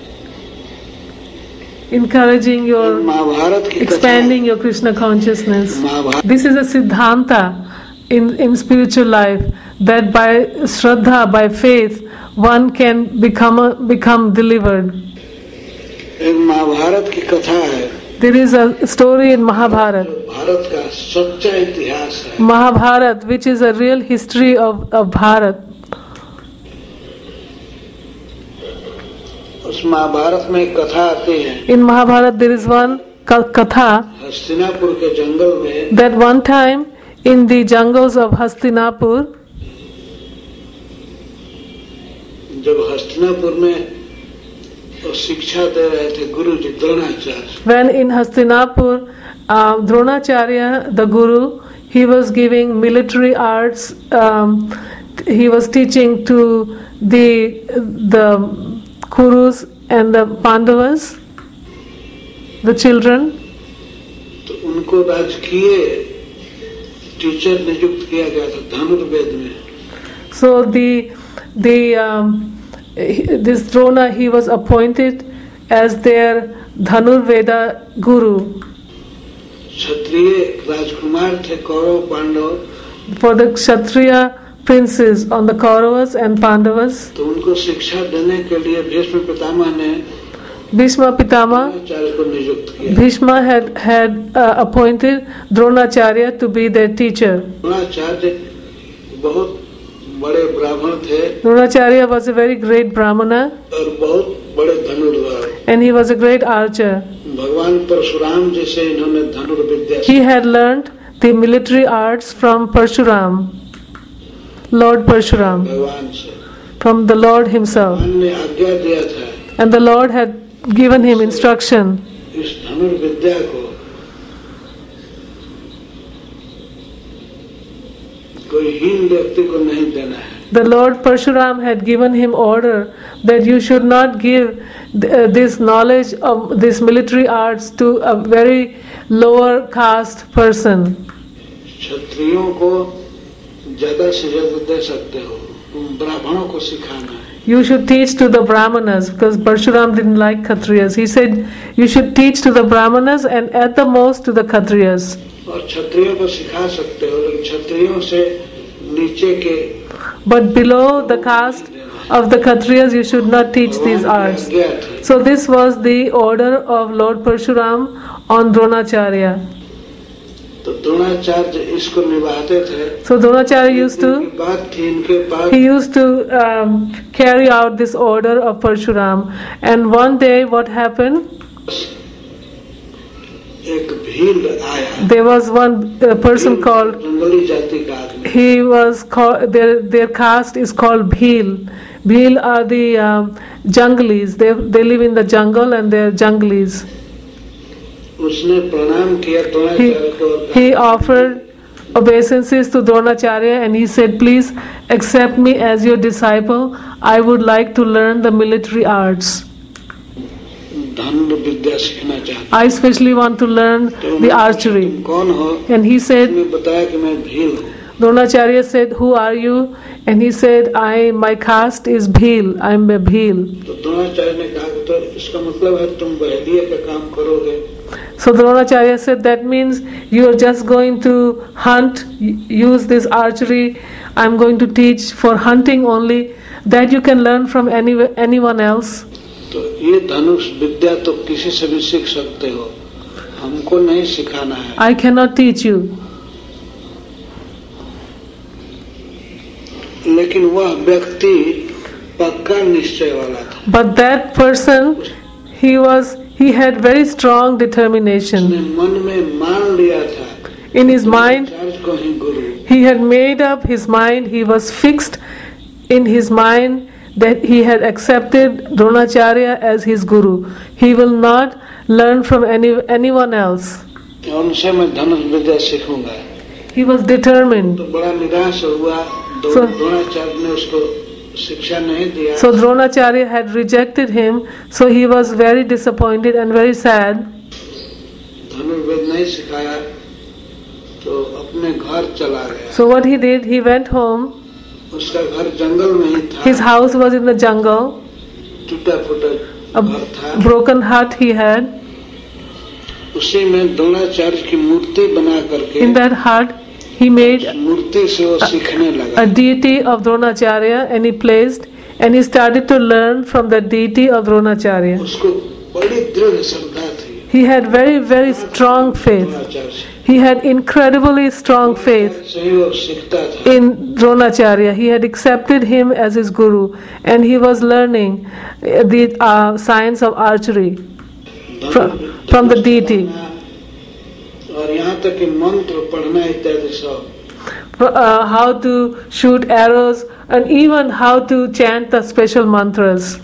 Speaker 1: encouraging your,
Speaker 2: Mahabharat की
Speaker 1: expanding your Krishna consciousness.
Speaker 2: Mahabharat
Speaker 1: This is a siddhanta in, in spiritual life, that by Shraddha, by faith, one can become a, become delivered.
Speaker 2: एक महाभारत की कथा है।
Speaker 1: There is a story in Mahabharata.
Speaker 2: Bharat का सच्चा इतिहास है।
Speaker 1: Mahabharata, which is a real history of, of Bharat.
Speaker 2: उस महाभारत में एक कथा आती है।
Speaker 1: In Mahabharata there is one katha
Speaker 2: Hastinapur के जंगल में
Speaker 1: that one time in the jungles of Hastinapur,
Speaker 2: जब हस्तिनापुर में वो शिक्षा दे रहे थे गुरु जी Dronacharya,
Speaker 1: when in Hastinapur uh, Dronacharya, the guru, he was giving military arts, um, he was teaching to the the Kurus and the Pandavas, the children.
Speaker 2: तो उनको राजकीय teacher नियुक्त किया गया था धनुर्वेद में।
Speaker 1: So the the um, this Drona, he was appointed as their Dhanurveda guru.
Speaker 2: क्षत्रिय राजकुमार थे Kaurava Pandav.
Speaker 1: For the Kshatriya princes on the Kauravas and Pandavas,
Speaker 2: तो उनको शिक्षा देने के लिए भीष्म पितामह ने
Speaker 1: Bhishma Pitama,
Speaker 2: द्रोणाचार्य को नियुक्त किया।
Speaker 1: Bhishma had had uh, appointed Dronacharya to be their teacher.
Speaker 2: Dronacharya बहुत बड़े ब्राह्मण थे
Speaker 1: Dronacharya was a very great Brahmana
Speaker 2: और बहुत बड़े धनुर्धर।
Speaker 1: and he was a great archer.
Speaker 2: भगवान परशुराम जी से इन्होंने धनुर्विद्या
Speaker 1: He had learned the military arts from Parshuram, Lord Parshuram.
Speaker 2: भगवान से
Speaker 1: from the Lord himself.
Speaker 2: भगवान ने आज्ञा दिया था
Speaker 1: And the Lord had given him instruction
Speaker 2: इस धनुर्विद्या को कोई हीन व्यक्ति को नहीं देना है.
Speaker 1: The Lord Parshuram had given him order that you should not give uh, this knowledge of this military arts to a very lower caste person.
Speaker 2: क्षत्रियों को ज्यादा से ज्यादा दे सकते हो, तुम ब्राह्मणों को सिखाना है.
Speaker 1: You should teach to the Brahmanas, because Parshuram didn't like Kshatriyas. He said you should teach to the Brahmanas and at the most to the Kshatriyas.
Speaker 2: और क्षत्रियों को सिखा सकते हो, लेकिन क्षत्रियों से नीचे के
Speaker 1: But below the caste of the Kshatriyas you should not teach these arts. So this was the order of Lord Parshuram on Dronacharya.
Speaker 2: तो द्रोणाचार्य इसको निभाते थे.
Speaker 1: So Dronacharya used to
Speaker 2: इनकी बात थी, इनके पास
Speaker 1: he used to um, carry out this order of Parshuram. And one day what happened?
Speaker 2: एक भील आया.
Speaker 1: There was one uh, person called,
Speaker 2: जंगली जाति का आदमी.
Speaker 1: he was called, their, their caste is called Bhil. Bhil are the um, junglis. They, they live in the jungle and they're junglis.
Speaker 2: उसने प्रणाम किया
Speaker 1: He,
Speaker 2: Dronacharya को.
Speaker 1: he offered obeisances to Dronacharya and he said, please accept me as your disciple. I would like to learn the military arts.
Speaker 2: धनुर विद्या सीखना चाहता.
Speaker 1: I especially want to learn the archery.
Speaker 2: तुम कौन हो?
Speaker 1: And he said,
Speaker 2: उसने बताया कि मैं भील हूँ.
Speaker 1: Dronacharya said, who are you? And he said, I, my caste is Bhil. I am a Bhil.
Speaker 2: तो द्रोणाचार्य ने कहा कि तो इसका मतलब है तुम बहलिए का काम करोगे.
Speaker 1: So Dronacharya said, that means you are just going to hunt, use this archery. I am going to teach for hunting only. That you can learn from any, anyone else.
Speaker 2: तो ये धनुष विद्या तो किसी से भी सीख सकते हो, हमको नहीं सिखाना है.
Speaker 1: I cannot teach you.
Speaker 2: लेकिन वह व्यक्ति पक्का निश्चय वाला था.
Speaker 1: But that person, he was, he had very strong determination.
Speaker 2: उसने मन में मान लिया था.
Speaker 1: In his mind,
Speaker 2: द्रोणाचार्य को ही गुरु.
Speaker 1: he had made up his mind, he was fixed in his mind that he had accepted Dronacharya as his guru. He will not learn from any anyone else.
Speaker 2: उनसे मैं धनुष विद्या सीखूंगा.
Speaker 1: He was determined.
Speaker 2: तो बड़ा निराश हुआ.
Speaker 1: So-
Speaker 2: Dronacharya ने उसको शिक्षा नहीं दिया.
Speaker 1: So Dronacharya had rejected him, so he was very disappointed and very sad.
Speaker 2: धनुर्वेद नहीं सिखाया तो अपने घर चला गया.
Speaker 1: So what he did, he went home.
Speaker 2: उसका घर जंगल में ही था.
Speaker 1: His house was in the jungle.
Speaker 2: टूटा फूटा
Speaker 1: A
Speaker 2: घर था.
Speaker 1: broken hut he had.
Speaker 2: उसी में द्रोणाचार्य की मूर्ति बना करके
Speaker 1: In that hut, he made
Speaker 2: मूर्ति से वो सीखने लगा.
Speaker 1: a deity of Dronacharya and he placed and he started to learn from the deity of Dronacharya.
Speaker 2: उसको बड़ी दृढ़ श्रद्धा थी
Speaker 1: He had very, very strong faith.
Speaker 2: Dronacharya से.
Speaker 1: He had incredibly strong faith
Speaker 2: से ही वो सीखता था.
Speaker 1: in Dronacharya. He had accepted him as his guru and he was learning uh, the uh, science of archery from, from the deity.
Speaker 2: और यहाँ तक कि मंत्र पढ़ना इत्यादि सब.
Speaker 1: Uh, how to shoot arrows and even how to chant the special mantras.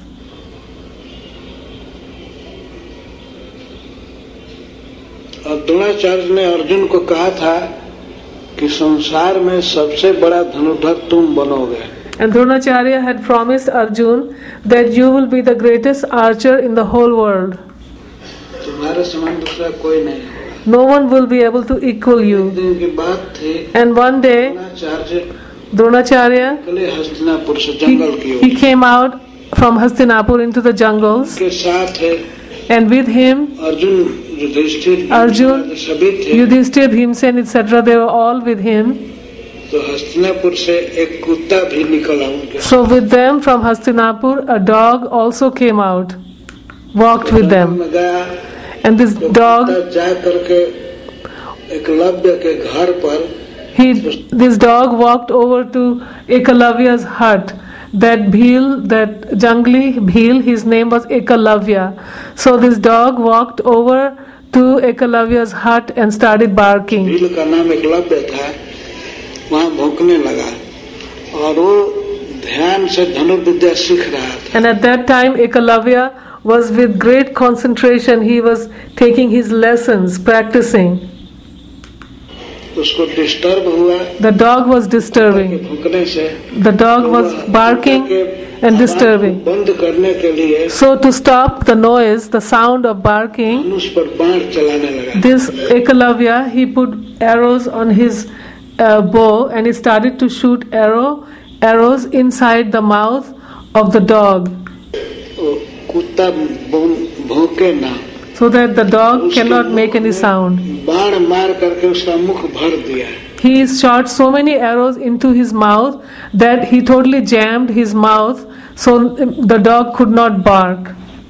Speaker 2: और द्रोणाचार्य ने अर्जुन को कहा था कि संसार में सबसे बड़ा धनुर्धर तुम बनोगे.
Speaker 1: And Dronacharya had promised Arjun that you will be the greatest archer in the whole world.
Speaker 2: तुम्हारे समान दूसरा कोई नहीं होगा.
Speaker 1: No one will be able to equal you.
Speaker 2: एक दिन की बात थी.
Speaker 1: And one day,
Speaker 2: Dronacharya
Speaker 1: Dronacharya,
Speaker 2: निकले हस्तिनापुर से
Speaker 1: he,
Speaker 2: जंगल की
Speaker 1: he
Speaker 2: ore.
Speaker 1: came out from Hastinapur into the jungles,
Speaker 2: के साथ है
Speaker 1: and with him,
Speaker 2: Arjun, Yudhishthir,
Speaker 1: Arjun,
Speaker 2: सभी थे.
Speaker 1: Yudhishthir, Bhimsen, et cetera. They were all with him.
Speaker 2: तो हस्तिनापुर से एक कुत्ता भी निकला उनके.
Speaker 1: So with them from Hastinapur, a dog also came out, walked with them.
Speaker 2: में गया.
Speaker 1: And this
Speaker 2: तो
Speaker 1: dog,
Speaker 2: कुत्ता जा करके एकलव्य के घर पर
Speaker 1: he, this dog walked over to Ekalavya's hut. That Bhil, that jungli Bhil, his name was Ekalavya. So this dog walked over to Ekalavya's hut and started barking.
Speaker 2: Bhil का नाम एकलव्य था. वहाँ भौंकने लगा और वो ध्यान से धनुर्विद्या सीख रहा था।
Speaker 1: And at that time Ekalavya was with great concentration. He was taking his lessons, practicing.
Speaker 2: उसको डिस्टर्ब हुआ,
Speaker 1: The dog was disturbing.
Speaker 2: भूखने से
Speaker 1: The dog was barking and disturbing.
Speaker 2: बंद करने के लिए
Speaker 1: So to stop the noise, the sound of barking,
Speaker 2: धनुष पर बाण चलाने लगा।
Speaker 1: this Ekalavya, he put arrows on his uh, bow and he started to shoot arrow arrows inside the mouth of the dog,
Speaker 2: वो कुत्ता भौंके ना,
Speaker 1: so that the dog cannot make any sound.
Speaker 2: बाण मार करके उसका मुख भर दिया।
Speaker 1: He shot so many arrows into his mouth that he totally jammed his mouth, so the dog could not bark.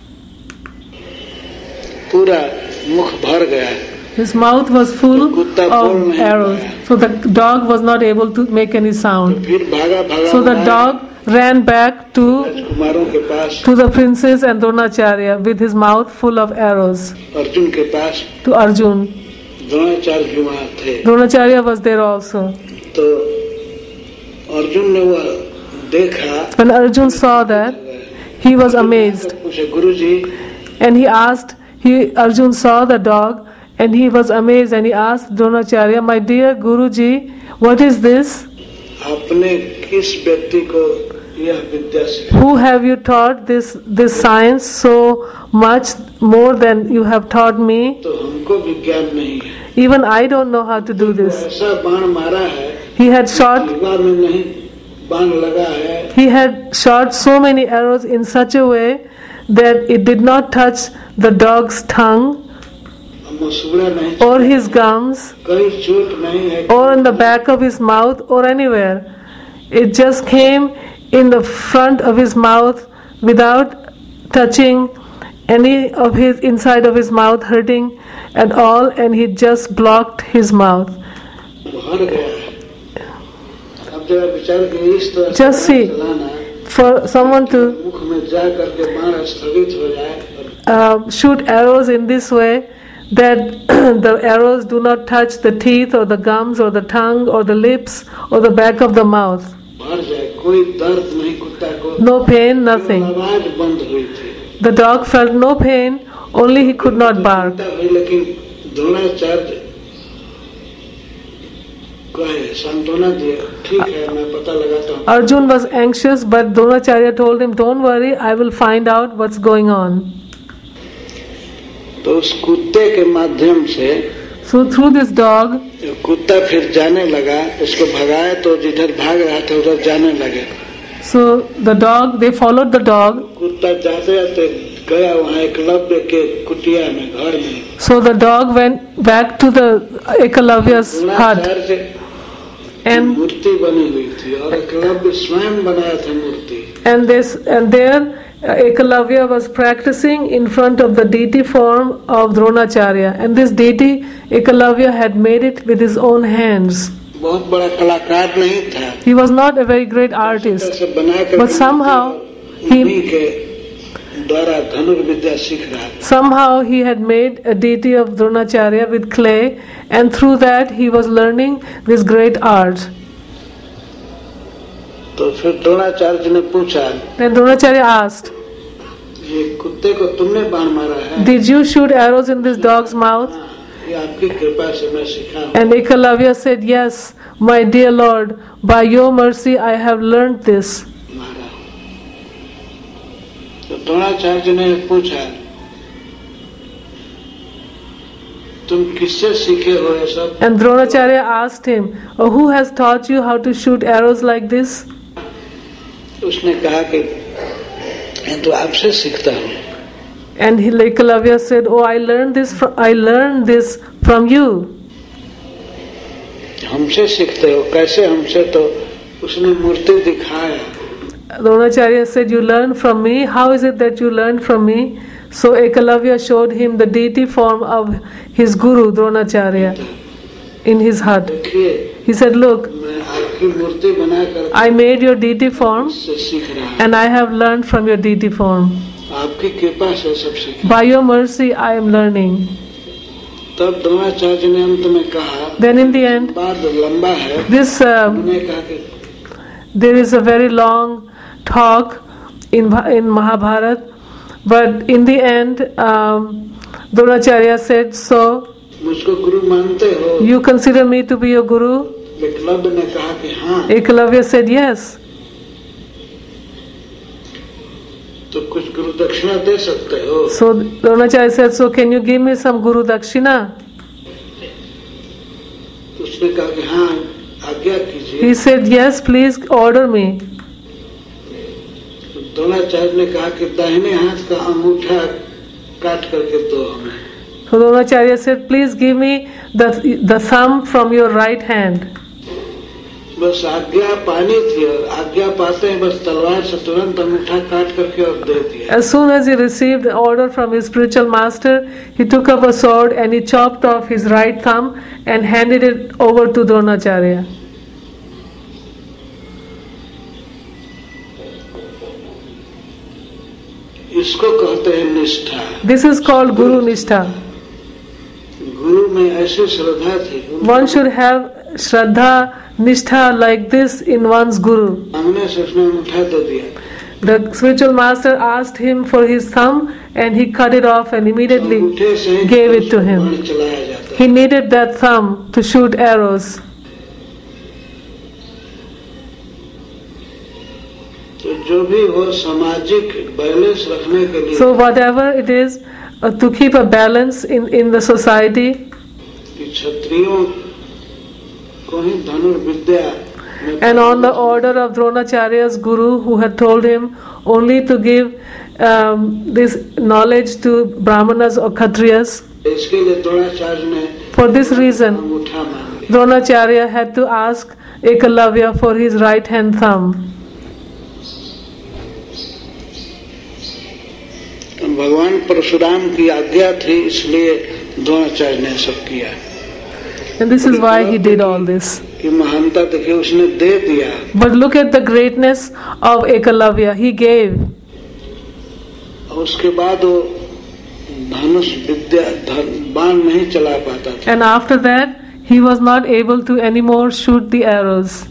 Speaker 2: पूरा मुख भर गया।
Speaker 1: His mouth was full of arrows, so the dog was not able to make any sound.
Speaker 2: फिर भागा भागा
Speaker 1: So the dog ran back to
Speaker 2: राजकुमारों के पास,
Speaker 1: to the princess and Dronacharya with his mouth full of arrows.
Speaker 2: Arjun के पास,
Speaker 1: To Arjun.
Speaker 2: Dronacharya भी वहाँ थे।
Speaker 1: Dronacharya was there also.
Speaker 2: तो अर्जुन ने वह देखा,
Speaker 1: When Arjun saw that, he was amazed,
Speaker 2: पूछे गुरुजी,
Speaker 1: and he asked. He Arjun saw the dog, and he was amazed, and he asked Dronacharya, "My dear Guruji, what is this?
Speaker 2: आपने किस व्यक्ति को यह विद्या सिखाई?
Speaker 1: Who have you taught this this science so much more than you have taught me?
Speaker 2: तो हमको विज्ञान नहीं है।
Speaker 1: Even I don't know how to do this."
Speaker 2: ऐसा बाण मारा है,
Speaker 1: He had shot
Speaker 2: युवा में नहीं बाण लगा है,
Speaker 1: he had shot so many arrows in such a way that it did not touch the dog's tongue
Speaker 2: मसूड़ा नहीं,
Speaker 1: or his gums
Speaker 2: कहीं चोट नहीं है,
Speaker 1: or in the back of his mouth or anywhere. It just came in the front of his mouth without touching any of his inside of his mouth, hurting at all, and he just blocked his mouth.
Speaker 2: भर गया है। अब जरा विचार कीजिए, इस तरह से
Speaker 1: Just see,
Speaker 2: चलाना,
Speaker 1: for someone to
Speaker 2: मुख में जा करके बाण स्थगित हो जाए,
Speaker 1: uh, shoot arrows in this way that the arrows do not touch the teeth or the gums or the tongue or the lips or the back of the mouth.
Speaker 2: भर जाए, कोई दर्द नहीं कुत्ता को,
Speaker 1: No pain, nothing.
Speaker 2: आवाज बंद हुई थी।
Speaker 1: The dog felt no pain, only he could not bark.
Speaker 2: लेकिन द्रोणाचार्य कहे, सांत्वना दिया, ठीक है मैं पता लगाता हूँ।
Speaker 1: Arjun was anxious, but Dronacharya told him, "Don't worry, I will find out what's going on."
Speaker 2: तो उस कुत्ते के माध्यम से
Speaker 1: So through this dog,
Speaker 2: कुत्ता फिर जाने लगा, उसको भगाए तो जिधर भाग रहा था उधर जाने लगे।
Speaker 1: so the dog, they followed the dog.
Speaker 2: कुत्ता जाते जाते गया वहाँ एकलव्य के कुटिया में, घर में।
Speaker 1: So the dog went back to the Ekalavya's hut,
Speaker 2: Dronacharya
Speaker 1: and
Speaker 2: मूर्ति बनी हुई थी और एकलव्य स्वयं बनाया था मूर्ति।
Speaker 1: and this and there uh, Ekalavya was practicing in front of the deity form of Dronacharya, and this deity Ekalavya had made it with his own hands.
Speaker 2: बहुत बड़ा कलाकार नहीं था,
Speaker 1: He was not a very great artist,
Speaker 2: ऐसे बना कर
Speaker 1: but somehow he
Speaker 2: उन्हीं के द्वारा धनुर्विद्या सीख रहा था।
Speaker 1: somehow he had made a deity of Dronacharya with clay, and through that he was learning this great art.
Speaker 2: तो फिर द्रोणाचार्य ने पूछा,
Speaker 1: Then Dronacharya asked,
Speaker 2: ये कुत्ते को तुमने बाण मारा है?
Speaker 1: "Did you shoot arrows in this dog's mouth?"
Speaker 2: हाँ, ये आपकी कृपा से मैं सीखा हूँ।
Speaker 1: And Ekalavya said, "Yes, my dear Lord, by your mercy I have learned this."
Speaker 2: मारा। तो द्रोणाचार्य ने पूछा, तुम किससे सीखे हो ये सब?
Speaker 1: And Dronacharya asked him, "Oh, who has taught you how to shoot arrows like this?"
Speaker 2: उसने कहा कि मैं तो आपसे सीखता हूँ।
Speaker 1: And he, Ekalavya said, "Oh, I learned this. From, I learned this from you."
Speaker 2: हमसे सीखते हो? कैसे हमसे? तो उसने मूर्ति दिखाया।
Speaker 1: Dronacharya said, "You learn from me. How is it that you learned from me?" So Ekalavya showed him the deity form of his guru Dronacharya in his hut.
Speaker 2: देखिए,
Speaker 1: He said, "Look,
Speaker 2: मैं आपकी मूर्ति बनाकर
Speaker 1: I made your deity form,
Speaker 2: से सीख रहा हूँ।
Speaker 1: and I have learned from your deity form.
Speaker 2: आपकी कृपा से सब सीखा।
Speaker 1: By your mercy, I am learning."
Speaker 2: तब द्रोणाचार्य ने अंत में कहा,
Speaker 1: Then in the end,
Speaker 2: बात लंबा है,
Speaker 1: this uh,
Speaker 2: उन्होंने कहा कि
Speaker 1: there is a very long talk in in Mahabharata, but in the end, um, Dronacharya said, "So,
Speaker 2: मुझको गुरु मानते हो?"
Speaker 1: you consider me to be your guru?"
Speaker 2: Eklavya ने कहा कि हाँ।
Speaker 1: Ekalavya said, "Yes."
Speaker 2: तो कुछ गुरु दक्षिणा दे सकते हो?
Speaker 1: So Dronacharya said, "So can you give me some Guru Dakshina?"
Speaker 2: तो उसने कहा कि हाँ, आज्ञा कीजिए।
Speaker 1: He said, "Yes, please order me."
Speaker 2: तो द्रोणाचार्य ने कहा कि दाहिने हाथ का अंगूठा काट करके दो हमें।
Speaker 1: So Dronacharya said, "Please give me the the thumb from your right hand."
Speaker 2: बस आज्ञा पानी थी और आज्ञा पाते हैं बस तलवार से तुरंत अंगूठा काट करके और दे दिया।
Speaker 1: As soon as he received the order from his spiritual master, he took up a sword and he chopped off his right thumb and handed it over to Dronacharya.
Speaker 2: इसको कहते हैं निष्ठा।
Speaker 1: This is called Guru Nishtha.
Speaker 2: गुरु में ऐसी श्रद्धा थी।
Speaker 1: One should have Shraddha, Nishtha like this in one's Guru.
Speaker 2: मांगने से उसने अंगूठा दे दिया।
Speaker 1: The spiritual master asked him for his thumb and he cut it off and immediately
Speaker 2: अंगूठे से
Speaker 1: gave it to him.
Speaker 2: बाण चलाया जाता है।
Speaker 1: He needed that thumb to shoot arrows.
Speaker 2: तो जो भी हो सामाजिक बैलेंस रखने के लिए
Speaker 1: So whatever it is, uh, to keep a balance in, in the society,
Speaker 2: कि क्षत्रियों को ही धनुर्विद्या में
Speaker 1: and on the order of Dronacharya's guru who had told him only to give um, this knowledge to Brahmanas or Kshatriyas,
Speaker 2: इसके लिए द्रोणाचार्य ने
Speaker 1: for this reason
Speaker 2: अंगूठा मांग लिया।
Speaker 1: Dronacharya had to ask Ekalavya for his right hand thumb.
Speaker 2: भगवान परशुराम की आज्ञा थी इसलिए द्रोणाचार्य ने सब किया।
Speaker 1: And this is why he did all this.
Speaker 2: कि महानता देखिए उसने दे दिया।
Speaker 1: But look at the greatness of Ekalavya. He gave.
Speaker 2: और उसके बाद वो धनुष विद्या बाण नहीं चला पाता था।
Speaker 1: And after that, he was not able to anymore shoot the arrows.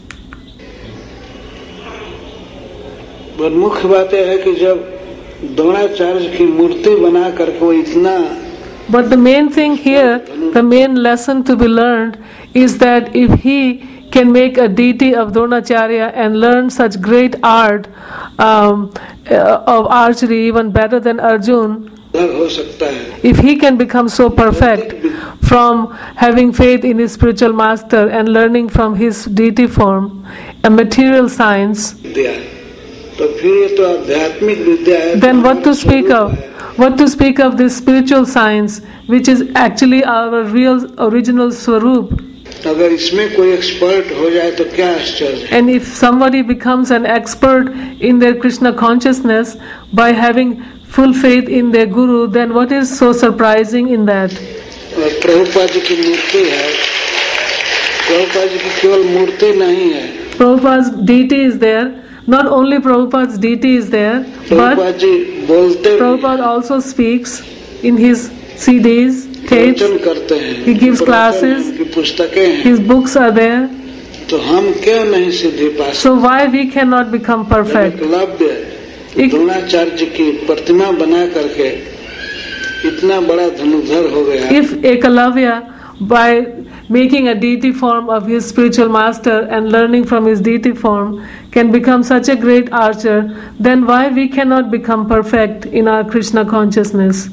Speaker 2: पर मुख्य बात यह है कि जब द्रोणाचार्य की मूर्ति बना करके वो इतना
Speaker 1: But the main thing here, the main lesson to be learned is that if he can make a deity of Dronacharya and learn such great art um, uh, of archery even better than Arjun,
Speaker 2: हो सकता है।
Speaker 1: if he can become so perfect from having faith in his spiritual master and learning from his deity form, a material science,
Speaker 2: विद्या तो फिर ये तो आध्यात्मिक विद्या है।
Speaker 1: then what to speak of? What to speak of this spiritual science, which is actually our real original Swarup?
Speaker 2: अगर इसमें कोई expert हो जाए तो क्या आश्चर्य है।
Speaker 1: And if somebody becomes an expert in their Krishna consciousness by having full faith in their Guru, then what is so surprising in that?
Speaker 2: और प्रभुपाद जी की मूर्ति है। प्रभुपाद जी की केवल मूर्ति नहीं है।
Speaker 1: Prabhupada's deity is there. Not only Prabhupada's deity is there, but
Speaker 2: Prabhupada ji बोलते
Speaker 1: Prabhupada also speaks in his C Ds, tapes,
Speaker 2: प्रवचन करते हैं।
Speaker 1: he gives
Speaker 2: प्रवचन
Speaker 1: classes,
Speaker 2: उनकी पुस्तकें हैं।
Speaker 1: his books are there.
Speaker 2: तो हम क्यों नहीं सिद्धि पा सकते?
Speaker 1: So why we cannot become perfect?
Speaker 2: Eklavya
Speaker 1: एक-
Speaker 2: द्रोणाचार्य जी की प्रतिमा बना करके इतना बड़ा धनुर्धर हो गया।
Speaker 1: If Ekalavya, by making a deity form of his spiritual master and learning from his deity form, can become such a great archer, then why we cannot become perfect in our Krishna consciousness?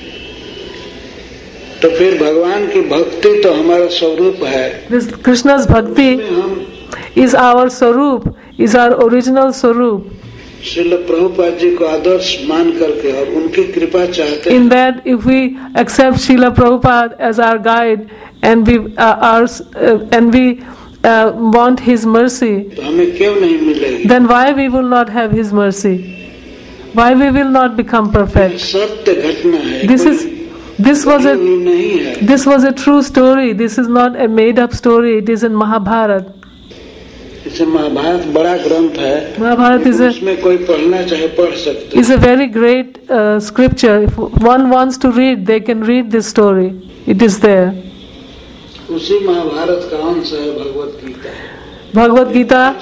Speaker 2: तो फिर भगवान की भक्ति तो हमारा स्वरूप है।
Speaker 1: This Krishna's bhakti
Speaker 2: हम
Speaker 1: is our Swarup, is our original Swarup.
Speaker 2: Srila Prabhupada ji को आदर्श मान करके और उनकी कृपा चाहते
Speaker 1: In
Speaker 2: हैं
Speaker 1: that, if we accept Srila Prabhupada as our guide and we uh, are, uh, and we uh, want his mercy,
Speaker 2: तो हमें क्यों नहीं मिलेगी?
Speaker 1: then why we will not have his mercy? Why we will not become perfect?
Speaker 2: सत्य घटना है।
Speaker 1: This is this was a
Speaker 2: कोई नहीं है।
Speaker 1: this was a true story. This is not a made-up story. It is in Mahabharata.
Speaker 2: इसे महाभारत बड़ा ग्रंथ है।
Speaker 1: Mahabharata is a
Speaker 2: उसमें कोई पढ़ना चाहे पढ़ सकते हैं।
Speaker 1: is a very great uh, scripture. If one wants to read, they can read this story. It is there.
Speaker 2: उसी महाभारत का अंश है Bhagavad Gita.
Speaker 1: Bhagavad Gita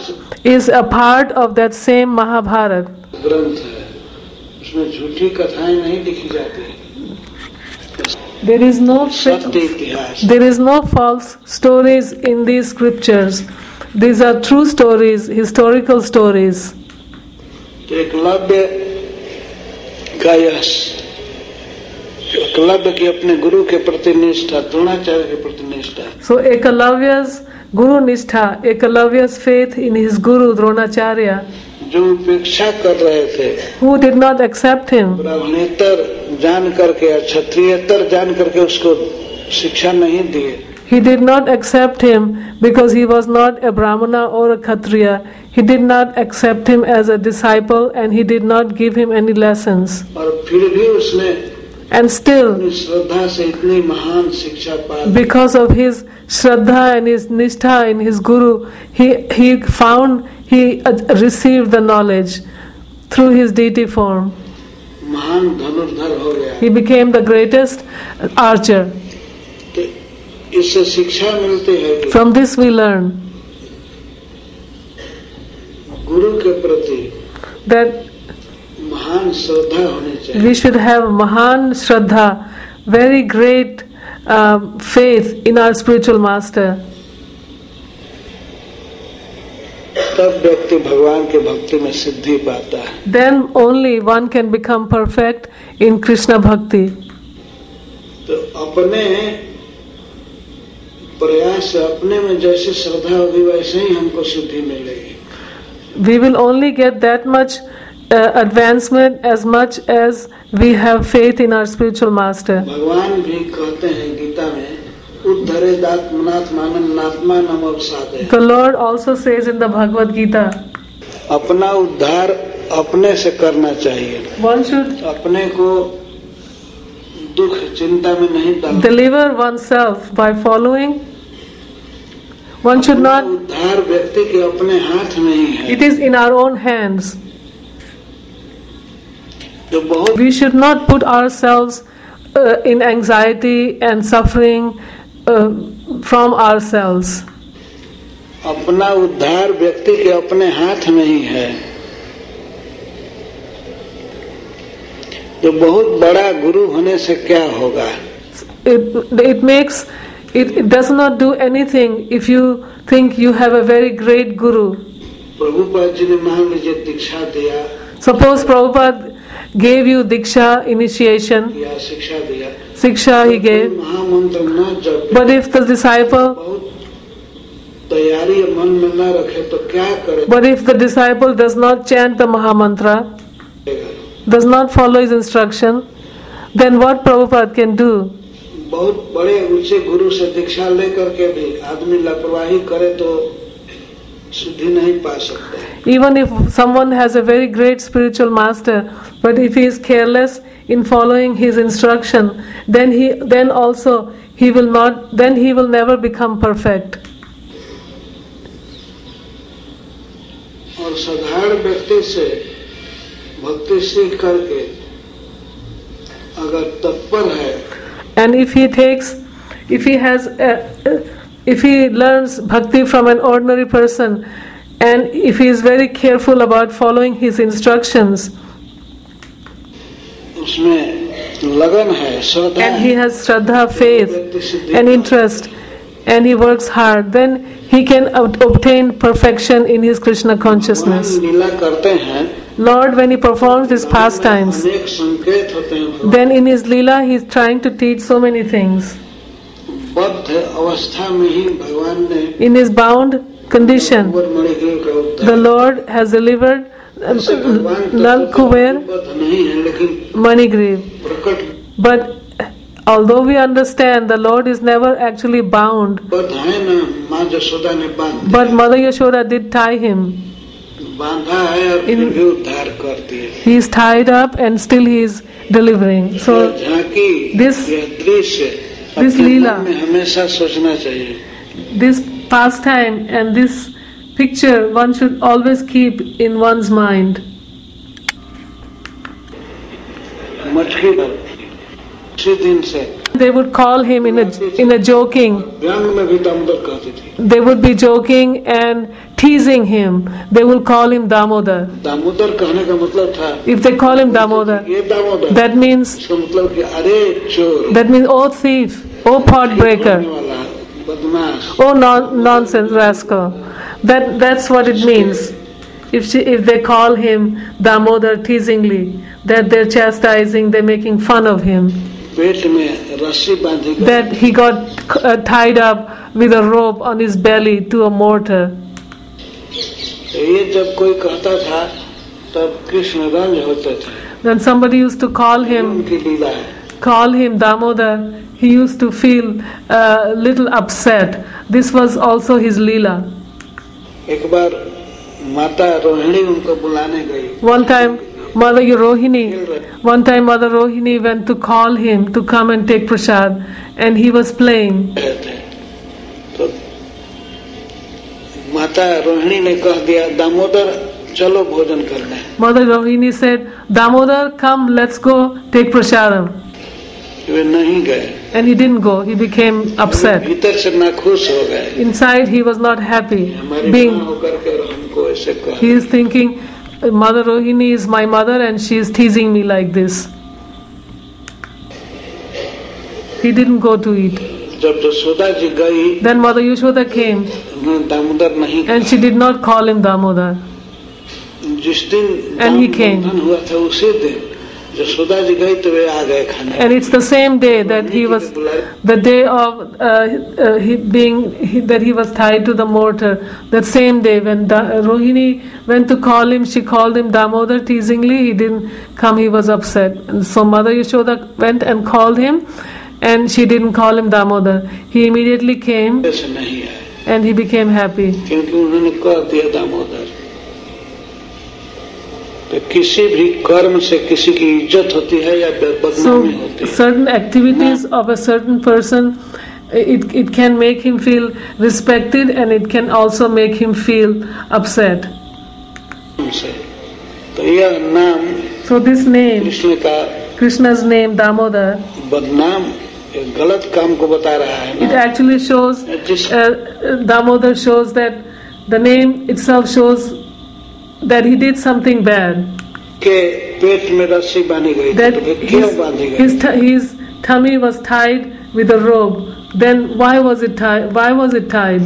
Speaker 1: is a part of that same Mahabharata.
Speaker 2: ग्रंथ है, उसमें झूठी कथाएं नहीं लिखी जाती।
Speaker 1: There is no
Speaker 2: सत्य इतिहास।
Speaker 1: there is no false stories in these scriptures. These are true stories, historical stories.
Speaker 2: तो एकलव्य का यश, एकलव्य की अपने गुरु के प्रति निष्ठा, द्रोणाचार्य के प्रति निष्ठा।
Speaker 1: So Ekalavya's Guru Nishtha, Ekalavya's faith in his Guru Dronacharya,
Speaker 2: जो उपेक्षा कर रहे थे,
Speaker 1: who did not accept him,
Speaker 2: ब्राह्मणेतर जान करके, क्षत्रियतर जान करके उसको शिक्षा नहीं दिए।
Speaker 1: he did not accept him because he was not a Brahmana or a Kshatriya. He did not accept him as a disciple and he did not give him any lessons.
Speaker 2: और फिर भी उसने
Speaker 1: And still,
Speaker 2: अपनी श्रद्धा से इतनी महान शिक्षा पा ली।
Speaker 1: because of his Shraddha and his Nishtha in his Guru, he, he found, he uh, received the knowledge through his deity form.
Speaker 2: महान धनुर्धर हो गया।
Speaker 1: He became the greatest archer.
Speaker 2: तो इससे शिक्षा मिलती है कि
Speaker 1: From this we learn
Speaker 2: गुरु के प्रति
Speaker 1: that
Speaker 2: महान श्रद्धा होनी चाहिए।
Speaker 1: we should have Mahan Shraddha, very great uh, faith in our spiritual master.
Speaker 2: तब व्यक्ति भगवान के भक्ति में सिद्धि पाता है।
Speaker 1: Then only one can become perfect in Krishna Bhakti.
Speaker 2: तो अपने प्रयास से, अपने में जैसी श्रद्धा होगी वैसे ही हमको सिद्धि मिलेगी।
Speaker 1: We will only get that much uh, advancement as much as we have faith in our spiritual master.
Speaker 2: भगवान भी कहते हैं गीता में, उद्धरेदात्मनात्मानं नमोपसादे।
Speaker 1: The Lord also says in the Bhagavad Gita,
Speaker 2: अपना उद्धार अपने से करना चाहिए।
Speaker 1: one should
Speaker 2: अपने को दुख चिंता में नहीं डालना।
Speaker 1: deliver oneself by following. One should not.
Speaker 2: उद्धार व्यक्ति के अपने हाथ में ही है।
Speaker 1: It is in our own hands.
Speaker 2: जो बहुत
Speaker 1: We should not put ourselves uh, in anxiety and suffering uh, from ourselves.
Speaker 2: अपना उद्धार व्यक्ति के अपने हाथ में ही है। जो बहुत बड़ा गुरु होने से क्या होगा?
Speaker 1: It, it makes it, it does not do anything if you think you have a very great guru.
Speaker 2: Prabhupada ji ने मान लीजिए दीक्षा दिया,
Speaker 1: Suppose Prabhupada gave you Diksha initiation,
Speaker 2: या शिक्षा दिया,
Speaker 1: Siksha he gave,
Speaker 2: महामंत्र न जप,
Speaker 1: but if the disciple
Speaker 2: बहुत तैयारी मन में न रखे तो क्या करे?
Speaker 1: but if the disciple does not chant the Mahamantra, does not follow his instruction, then what Prabhupada can do?
Speaker 2: बहुत बड़े ऊंचे गुरु से दीक्षा लेकर के भी आदमी लापरवाही करे तो सिद्धि नहीं पा सकता।
Speaker 1: Even if someone has a very great spiritual master, but if he is careless in following his instruction, then he then also he will not then he will never become perfect.
Speaker 2: और साधारण व्यक्ति से भक्ति सीख करके अगर तत्पर है,
Speaker 1: And if he takes, if he has, a, if he learns bhakti from an ordinary person, and if he is very careful about following his instructions,
Speaker 2: उसमें लगन है, श्रद्धा
Speaker 1: and he
Speaker 2: है,
Speaker 1: has shraddha, faith, and interest, and he works hard, then he can ob- obtain perfection in his Krishna consciousness.
Speaker 2: भगवान लीला करते हैं,
Speaker 1: Lord, when he performs his pastimes,
Speaker 2: अनेक संकेत होते हैं।
Speaker 1: then in his Leela he is trying to teach so many things.
Speaker 2: बद्ध अवस्था में ही भगवान ने
Speaker 1: In his bound condition,
Speaker 2: कुंवर मणिग्रीव का उद्धार।
Speaker 1: the Lord has delivered um,
Speaker 2: ऐसे भगवान
Speaker 1: Lal Kuber
Speaker 2: बद्ध नहीं है, लेकिन
Speaker 1: Manigriv.
Speaker 2: प्रकट
Speaker 1: But although we understand the Lord is never actually bound,
Speaker 2: बद्ध है ना, माँ जसोदा ने बांध
Speaker 1: but Mother Yashoda did tie him.
Speaker 2: बांधा है और फिर भी उद्धार कर दिए।
Speaker 1: He is tied up and still he is delivering. So
Speaker 2: झांकी
Speaker 1: this-
Speaker 2: यह दृश्य
Speaker 1: this
Speaker 2: अपने
Speaker 1: लीला-
Speaker 2: मन में हमेशा सोचना चाहिए।
Speaker 1: this pastime and this picture one should always keep in one's mind.
Speaker 2: मटकी पर उसी दिन से
Speaker 1: They would call him in a in a joking.
Speaker 2: व्यंग में भी दमदर कहती थी।
Speaker 1: They would be joking and teasing him, they will call him Damodar.
Speaker 2: Damodar कहने का मतलब था,
Speaker 1: If they call him Damodar,
Speaker 2: ये दामोदर,
Speaker 1: that means
Speaker 2: इसका मतलब कि अरे चोर,
Speaker 1: that means oh thief, oh pot breaker,
Speaker 2: करने वाला, बदमाश.
Speaker 1: oh non- nonsense rascal. That that's what it means. If she, if they call him Damodar teasingly, that they're chastising, they're making fun of him.
Speaker 2: पेट में रस्सी बांधी गई.
Speaker 1: That he got uh, tied up with a rope on his belly to a mortar.
Speaker 2: ये जब कोई कहता था तब कृष्ण रंज होते थे.
Speaker 1: When somebody used to call him,
Speaker 2: उनकी लीला है.
Speaker 1: call him Damodar, he used to feel a uh, little upset. This was also his leela.
Speaker 2: एक बार माता रोहिणी उनको बुलाने गई.
Speaker 1: One time, Mother Rohini, one time Mother Rohini went to call him to come and take prasad, and he was playing.
Speaker 2: तो माता रोहिणी ने कह दिया, दामोदर चलो भोजन करने.
Speaker 1: Mother Rohini said, Damodar, come, let's go take prasadam.
Speaker 2: वे नहीं गए.
Speaker 1: And he didn't go. He became upset.
Speaker 2: भीतर से नाखुश हो गए.
Speaker 1: Inside, he was not happy.
Speaker 2: हमारी
Speaker 1: Being,
Speaker 2: माँ होकर के हमको ऐसे कहा.
Speaker 1: he is thinking, Mother Rohini is my mother and she is teasing me like this. He didn't go to eat.
Speaker 2: जब यशोदा जी गई,
Speaker 1: Then Mother Yashoda came
Speaker 2: उन्होंने दामोदर नहीं कहा.
Speaker 1: and she did not call him Damodar.
Speaker 2: जिस दिन
Speaker 1: And he
Speaker 2: दाम
Speaker 1: came.
Speaker 2: बंधन हुआ था उसी दिन यशोदा जी गई तो वे आ गए खाने.
Speaker 1: And it's the same day that he was, the day of uh, uh, he being he, that he was tied to the mortar. That same day when da, Rohini went to call him, she called him Damodar teasingly. He didn't come. He was upset. And so Mother Yashoda went and called him, and she didn't call him Damodar. He immediately came,
Speaker 2: ऐसे नहीं है,
Speaker 1: and he became happy.
Speaker 2: क्योंकि उन्होंने कह दिया दामोदर. तो किसी भी कर्म से किसी की इज्जत होती है या बदनामी
Speaker 1: So
Speaker 2: होती है.
Speaker 1: certain activities of a certain person, it it can make him feel respected, and it can also make him feel upset.
Speaker 2: से. तो यह नाम
Speaker 1: So this name,
Speaker 2: कृष्ण का
Speaker 1: Krishna's name Damodar,
Speaker 2: बदनाम एक गलत काम को बता रहा है
Speaker 1: it
Speaker 2: ना.
Speaker 1: actually shows,
Speaker 2: जिस
Speaker 1: uh, Damodar shows that the name itself shows that he did something bad.
Speaker 2: के पेट में रस्सी बांधी गई.
Speaker 1: That
Speaker 2: तो फिर क्यों
Speaker 1: his
Speaker 2: बांधी गई?
Speaker 1: his, t- his tummy was tied with a rope. Then why was it tied? Why was it tied?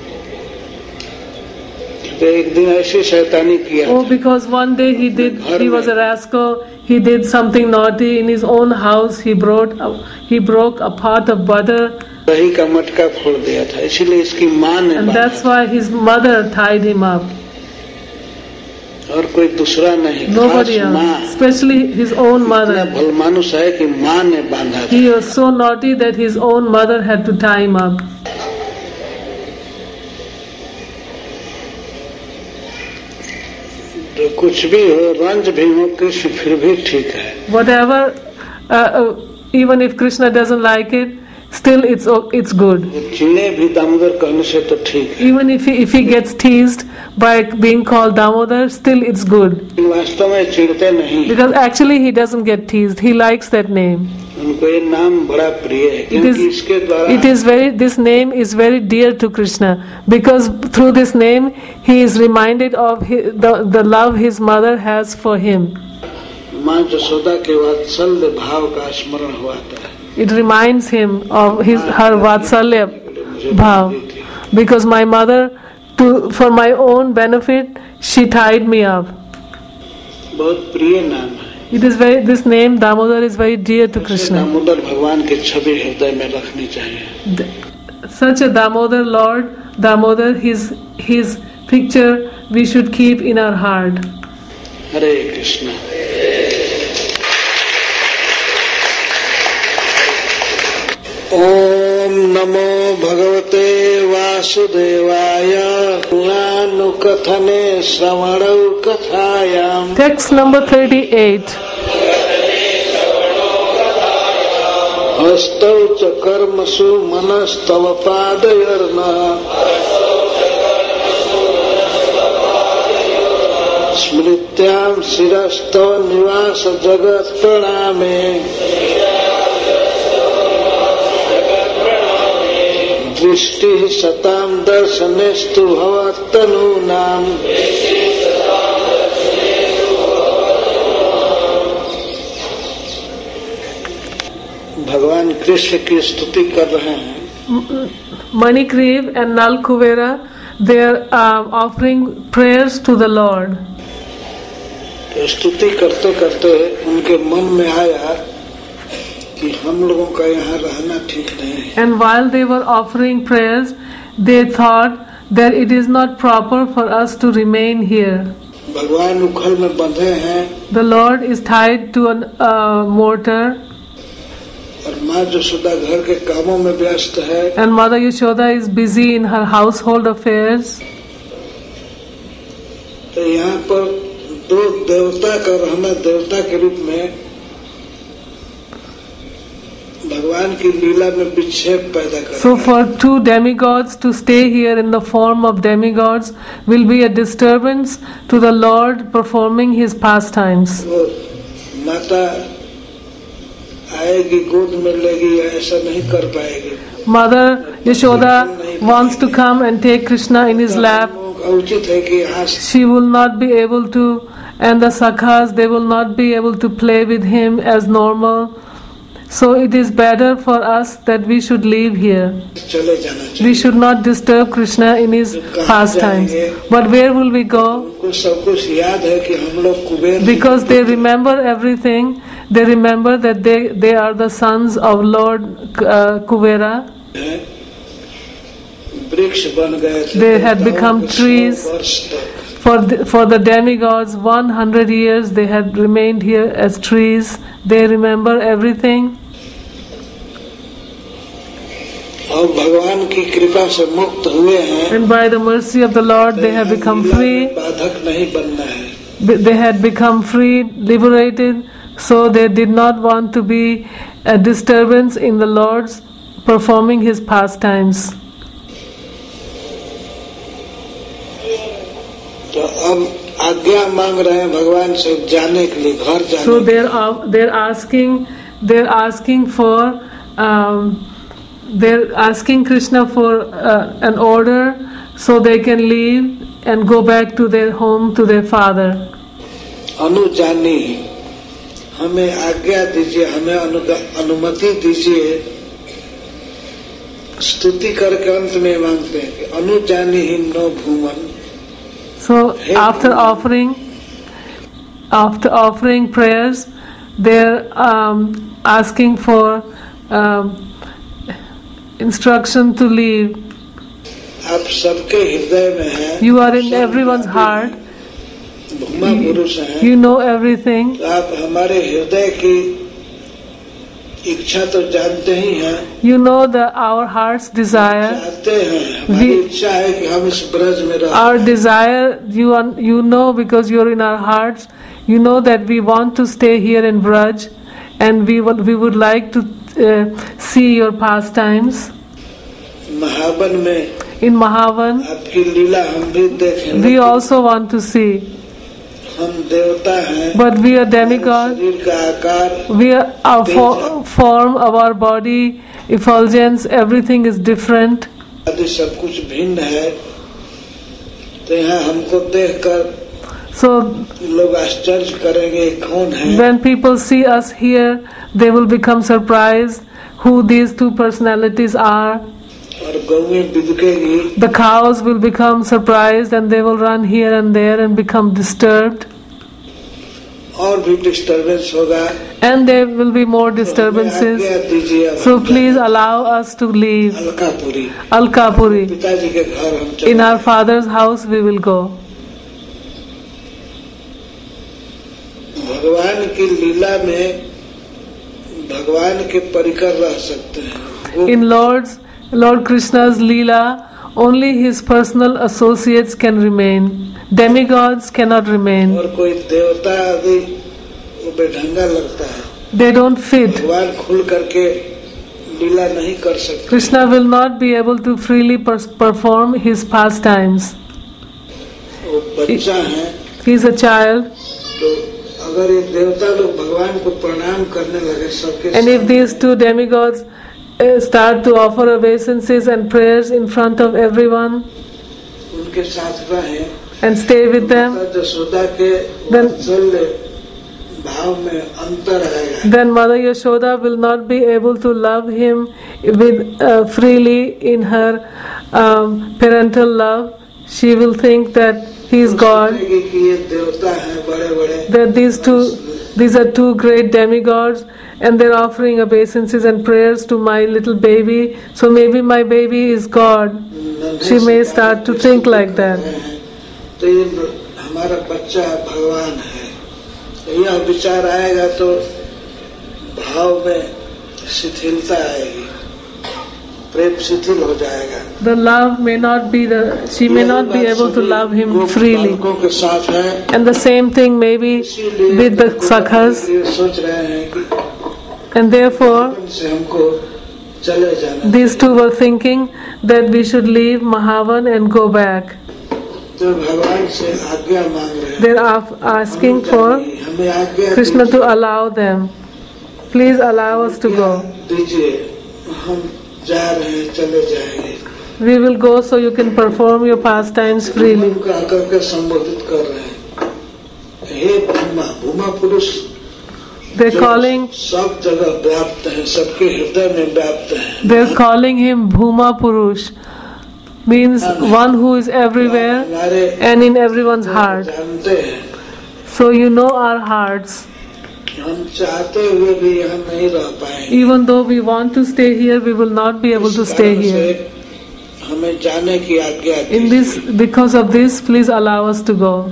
Speaker 2: तो एक दिन ऐसी शैतानी किया.
Speaker 1: Oh, because one day he did. He was a rascal. He did something naughty in his own house. He brought. He broke a pot of butter,
Speaker 2: दही का मटका फोड़ दिया था. इसीलिए इसकी माँ ने
Speaker 1: and
Speaker 2: बांधा.
Speaker 1: that's why his mother tied him up.
Speaker 2: और कोई दूसरा नहीं.
Speaker 1: Nobody
Speaker 2: खास
Speaker 1: else,
Speaker 2: माँ.
Speaker 1: especially his own
Speaker 2: इतना
Speaker 1: mother.
Speaker 2: भलमानुस है कि माँ ने बांधा था.
Speaker 1: He was so naughty that his own mother had to tie him up.
Speaker 2: तो कुछ भी हो, रंज भी हो, कृष्ण फिर भी ठीक है.
Speaker 1: Whatever, uh, uh, even if Krishna doesn't like it, still it's o- it's good.
Speaker 2: चिड़े भी दामोदर कहने से तो ठीक है.
Speaker 1: Even if he, if he gets teased by being called Damodar, still it's good.
Speaker 2: वास्तव में चिढ़ते नहीं.
Speaker 1: Because actually he doesn't get teased. He likes that name.
Speaker 2: उनको ये नाम बड़ा प्रिय है.
Speaker 1: It
Speaker 2: क्योंकि
Speaker 1: is,
Speaker 2: इसके द्वारा
Speaker 1: it is very, this name is very dear to Krishna. Because through this name, he is reminded of his, the, the love his mother has for him.
Speaker 2: माँ यशोदा के वात्सल्य भाव का स्मरण हुआ था.
Speaker 1: It reminds him of his her Vatsalya bhav. Because my mother, to for my own benefit, she tied me up.
Speaker 2: बहुत प्रिय नाम है.
Speaker 1: It is very, this name Damodar is very dear to Krishna.
Speaker 2: Damodar भगवान की छवि हृदय में रखनी चाहिए.
Speaker 1: Th- Such a Damodar Lord, Damodar, his his picture we should keep in our heart.
Speaker 2: हरे कृष्ण. ओम नमो भगवते वासुदेवाय. गुणानुकथने श्रवणौ कथायाम.
Speaker 1: Text number thirty-eight.
Speaker 2: हस्तौ च कर्मसु मनस्तव पादयोर्नः. स्मृत्यां शिरस्तव निवास जगत् प्रणामे. दृष्टि सताम दर्शनेस्तु भवतनूनाम भगवान कृष्ण की स्तुति कर रहे हैं.
Speaker 1: Manikriv and Nal Kuvera, they are uh, offering prayers to the Lord.
Speaker 2: स्तुति करते करते उनके मन में आया कि हम लोगों का यहाँ रहना ठीक नहीं है.
Speaker 1: And while they were offering prayers, they thought that it is not proper for us to remain here.
Speaker 2: भगवान उखल में बंधे हैं.
Speaker 1: The Lord is tied to a uh, mortar.
Speaker 2: और माँ यशोदा घर के कामों में व्यस्त है.
Speaker 1: And Mother Yashoda is busy in her household affairs.
Speaker 2: तो यहाँ पर दो देवता का रहना, देवता के रूप में भगवान की लीला में विक्षेप पैदा कर.
Speaker 1: So for two demigods to stay here in the form of demigods will be a disturbance to the Lord performing his pastimes.
Speaker 2: वो माता आएगी गोद में लेगी, ऐसा नहीं कर पाएगी.
Speaker 1: Mother Yashoda wants to come and take Krishna in his lap.
Speaker 2: उचित है कि यहाँ
Speaker 1: She will not be able to, and the sakhas, they will not be able to play with him as normal. So it is better for us that we should leave here.
Speaker 2: चले जाना चाहिए.
Speaker 1: We should not disturb Krishna in his pastimes. But where will we go?
Speaker 2: उनको सब कुछ याद है कि हम लोग Kuber.
Speaker 1: Because they remember everything. They remember that they, they are the sons of Lord uh, Kuvera.
Speaker 2: वृक्ष बन गए थे.
Speaker 1: They had become trees. For the, for the demigods, one hundred years they had remained here as trees. They remember everything.
Speaker 2: और भगवान की कृपा से मुक्त हुए हैं.
Speaker 1: And by the mercy of the Lord, they have become free.
Speaker 2: बाधक नहीं बनना है.
Speaker 1: They had become free, liberated. So they did not want to be a disturbance in the Lord's performing his pastimes.
Speaker 2: तो अब आज्ञा मांग रहे हैं भगवान से जाने के लिए, घर जाने.
Speaker 1: So they're they're asking they're asking for um, they're asking Krishna for uh, an order so they can leave and go back to their home, to their father.
Speaker 2: अनुजानी, हमें आज्ञा दीजिए, हमें अनुमति दीजिए. स्तुति करके अंत में मांगते हैं कि अनुजानी ही नो भूमन.
Speaker 1: So after offering after offering prayers, they're um, asking for um, instruction to leave.
Speaker 2: आप सबके हृदय में हैं.
Speaker 1: You are in everyone's heart.
Speaker 2: पुरुष हैं.
Speaker 1: You know everything.
Speaker 2: आप हमारे हृदय की इच्छा तो जानते ही हैं.
Speaker 1: You know the our heart's desire.
Speaker 2: चाहते हैं, हमारी इच्छा है कि हम इस ब्रज में रहें.
Speaker 1: Our desire, you are, you know, because you're in our hearts. You know that we want to stay here in Braj, and we would we would like to uh, see your pastimes.
Speaker 2: Mahavan में,
Speaker 1: in Mahavan,
Speaker 2: आपकी लीला हम भी देखें.
Speaker 1: We also want to see.
Speaker 2: हम देवता हैं.
Speaker 1: But we are demigod.
Speaker 2: शरीर का आकार,
Speaker 1: we are our for, form of our body, effulgence, everything is different.
Speaker 2: आदि सब कुछ भिन्न है. तो यहाँ हमको देखकर
Speaker 1: So
Speaker 2: लोग आश्चर्य करेंगे कौन है.
Speaker 1: when people see us here, they will become surprised who these two personalities are.
Speaker 2: और गौएं बिदकेगी.
Speaker 1: The cows will become surprised and they will run here and there and become disturbed.
Speaker 2: और भी डिस्टर्बेंस होगा.
Speaker 1: And there will be more disturbances. So please allow us to leave.
Speaker 2: Alkapuri.
Speaker 1: Alkapuri.
Speaker 2: पिताजी के घर हम चले.
Speaker 1: In our father's house we will go.
Speaker 2: भगवान की लीला में भगवान के परिकर रह सकते हैं.
Speaker 1: In Lord's Lord Krishna's Leela, only his personal associates can remain. Demigods cannot remain.
Speaker 2: और कोई देवता आदि वो बेढंगा लगता है.
Speaker 1: They don't fit.
Speaker 2: भगवान खुल करके लीला नहीं कर सकते.
Speaker 1: Krishna will not be able to freely perform his pastimes.
Speaker 2: वो बच्चा है.
Speaker 1: He is a child.
Speaker 2: तो अगर ये देवता लोग भगवान को प्रणाम करने लगे सबके
Speaker 1: And if these two demigods uh, start to offer obeisances and prayers in front of everyone
Speaker 2: उनके साथ रहें,
Speaker 1: and stay with them,
Speaker 2: माता यशोदा के
Speaker 1: Then-
Speaker 2: वात्सल्य भाव में अंतर आएगा।
Speaker 1: then Mother Yashoda will not be able to love him with uh, freely in her um, parental love. She will think that he is God,
Speaker 2: सोचेगी कि ये देवता हैं बड़े बड़े,
Speaker 1: that these two, these are two great demigods, and they're offering obeisances and prayers to my little baby. So maybe my baby is God. She may start to think like that.
Speaker 2: तो ये हमारा बच्चा भगवान है, यह विचार आएगा तो भाव में शिथिलता आएगी, प्रेम शिथिल हो जाएगा।
Speaker 1: The love may not be the, she may not be able to love him freely.
Speaker 2: गोपालकों के साथ है,
Speaker 1: And the same thing may be
Speaker 2: इसीलिए
Speaker 1: with the sakhas,
Speaker 2: ये सोच रहे हैं कि
Speaker 1: and therefore
Speaker 2: से हमको चले जाना।
Speaker 1: these two were thinking that we should leave Mahavan and go back.
Speaker 2: तो भगवान से आज्ञा मांग रहे हैं,
Speaker 1: They are asking for
Speaker 2: हमें आज्ञा
Speaker 1: Krishna to allow them. Please allow us to go.
Speaker 2: दीजिए, हम जा रहे हैं, चले जाएंगे।
Speaker 1: We will go so you can perform your pastimes freely.
Speaker 2: उनको आकर के संबोधित कर रहे हैं, हे भूमा, भूमा पुरुष
Speaker 1: They're
Speaker 2: जो
Speaker 1: calling,
Speaker 2: सब जगह व्याप्त है, सबके हृदय में व्याप्त है।
Speaker 1: they're calling him Bhuma Purush, means one who is everywhere
Speaker 2: हमारे
Speaker 1: and in everyone's heart.
Speaker 2: जानते हैं,
Speaker 1: So you know our hearts.
Speaker 2: हम चाहते हुए भी यहाँ नहीं रह पाएंगे।
Speaker 1: Even though we want to stay here, we will not be able to
Speaker 2: इस
Speaker 1: stay
Speaker 2: कारण
Speaker 1: here.
Speaker 2: से हमें जाने की आज्ञा
Speaker 1: In
Speaker 2: दीजिए।
Speaker 1: this, because of this, please allow us to go.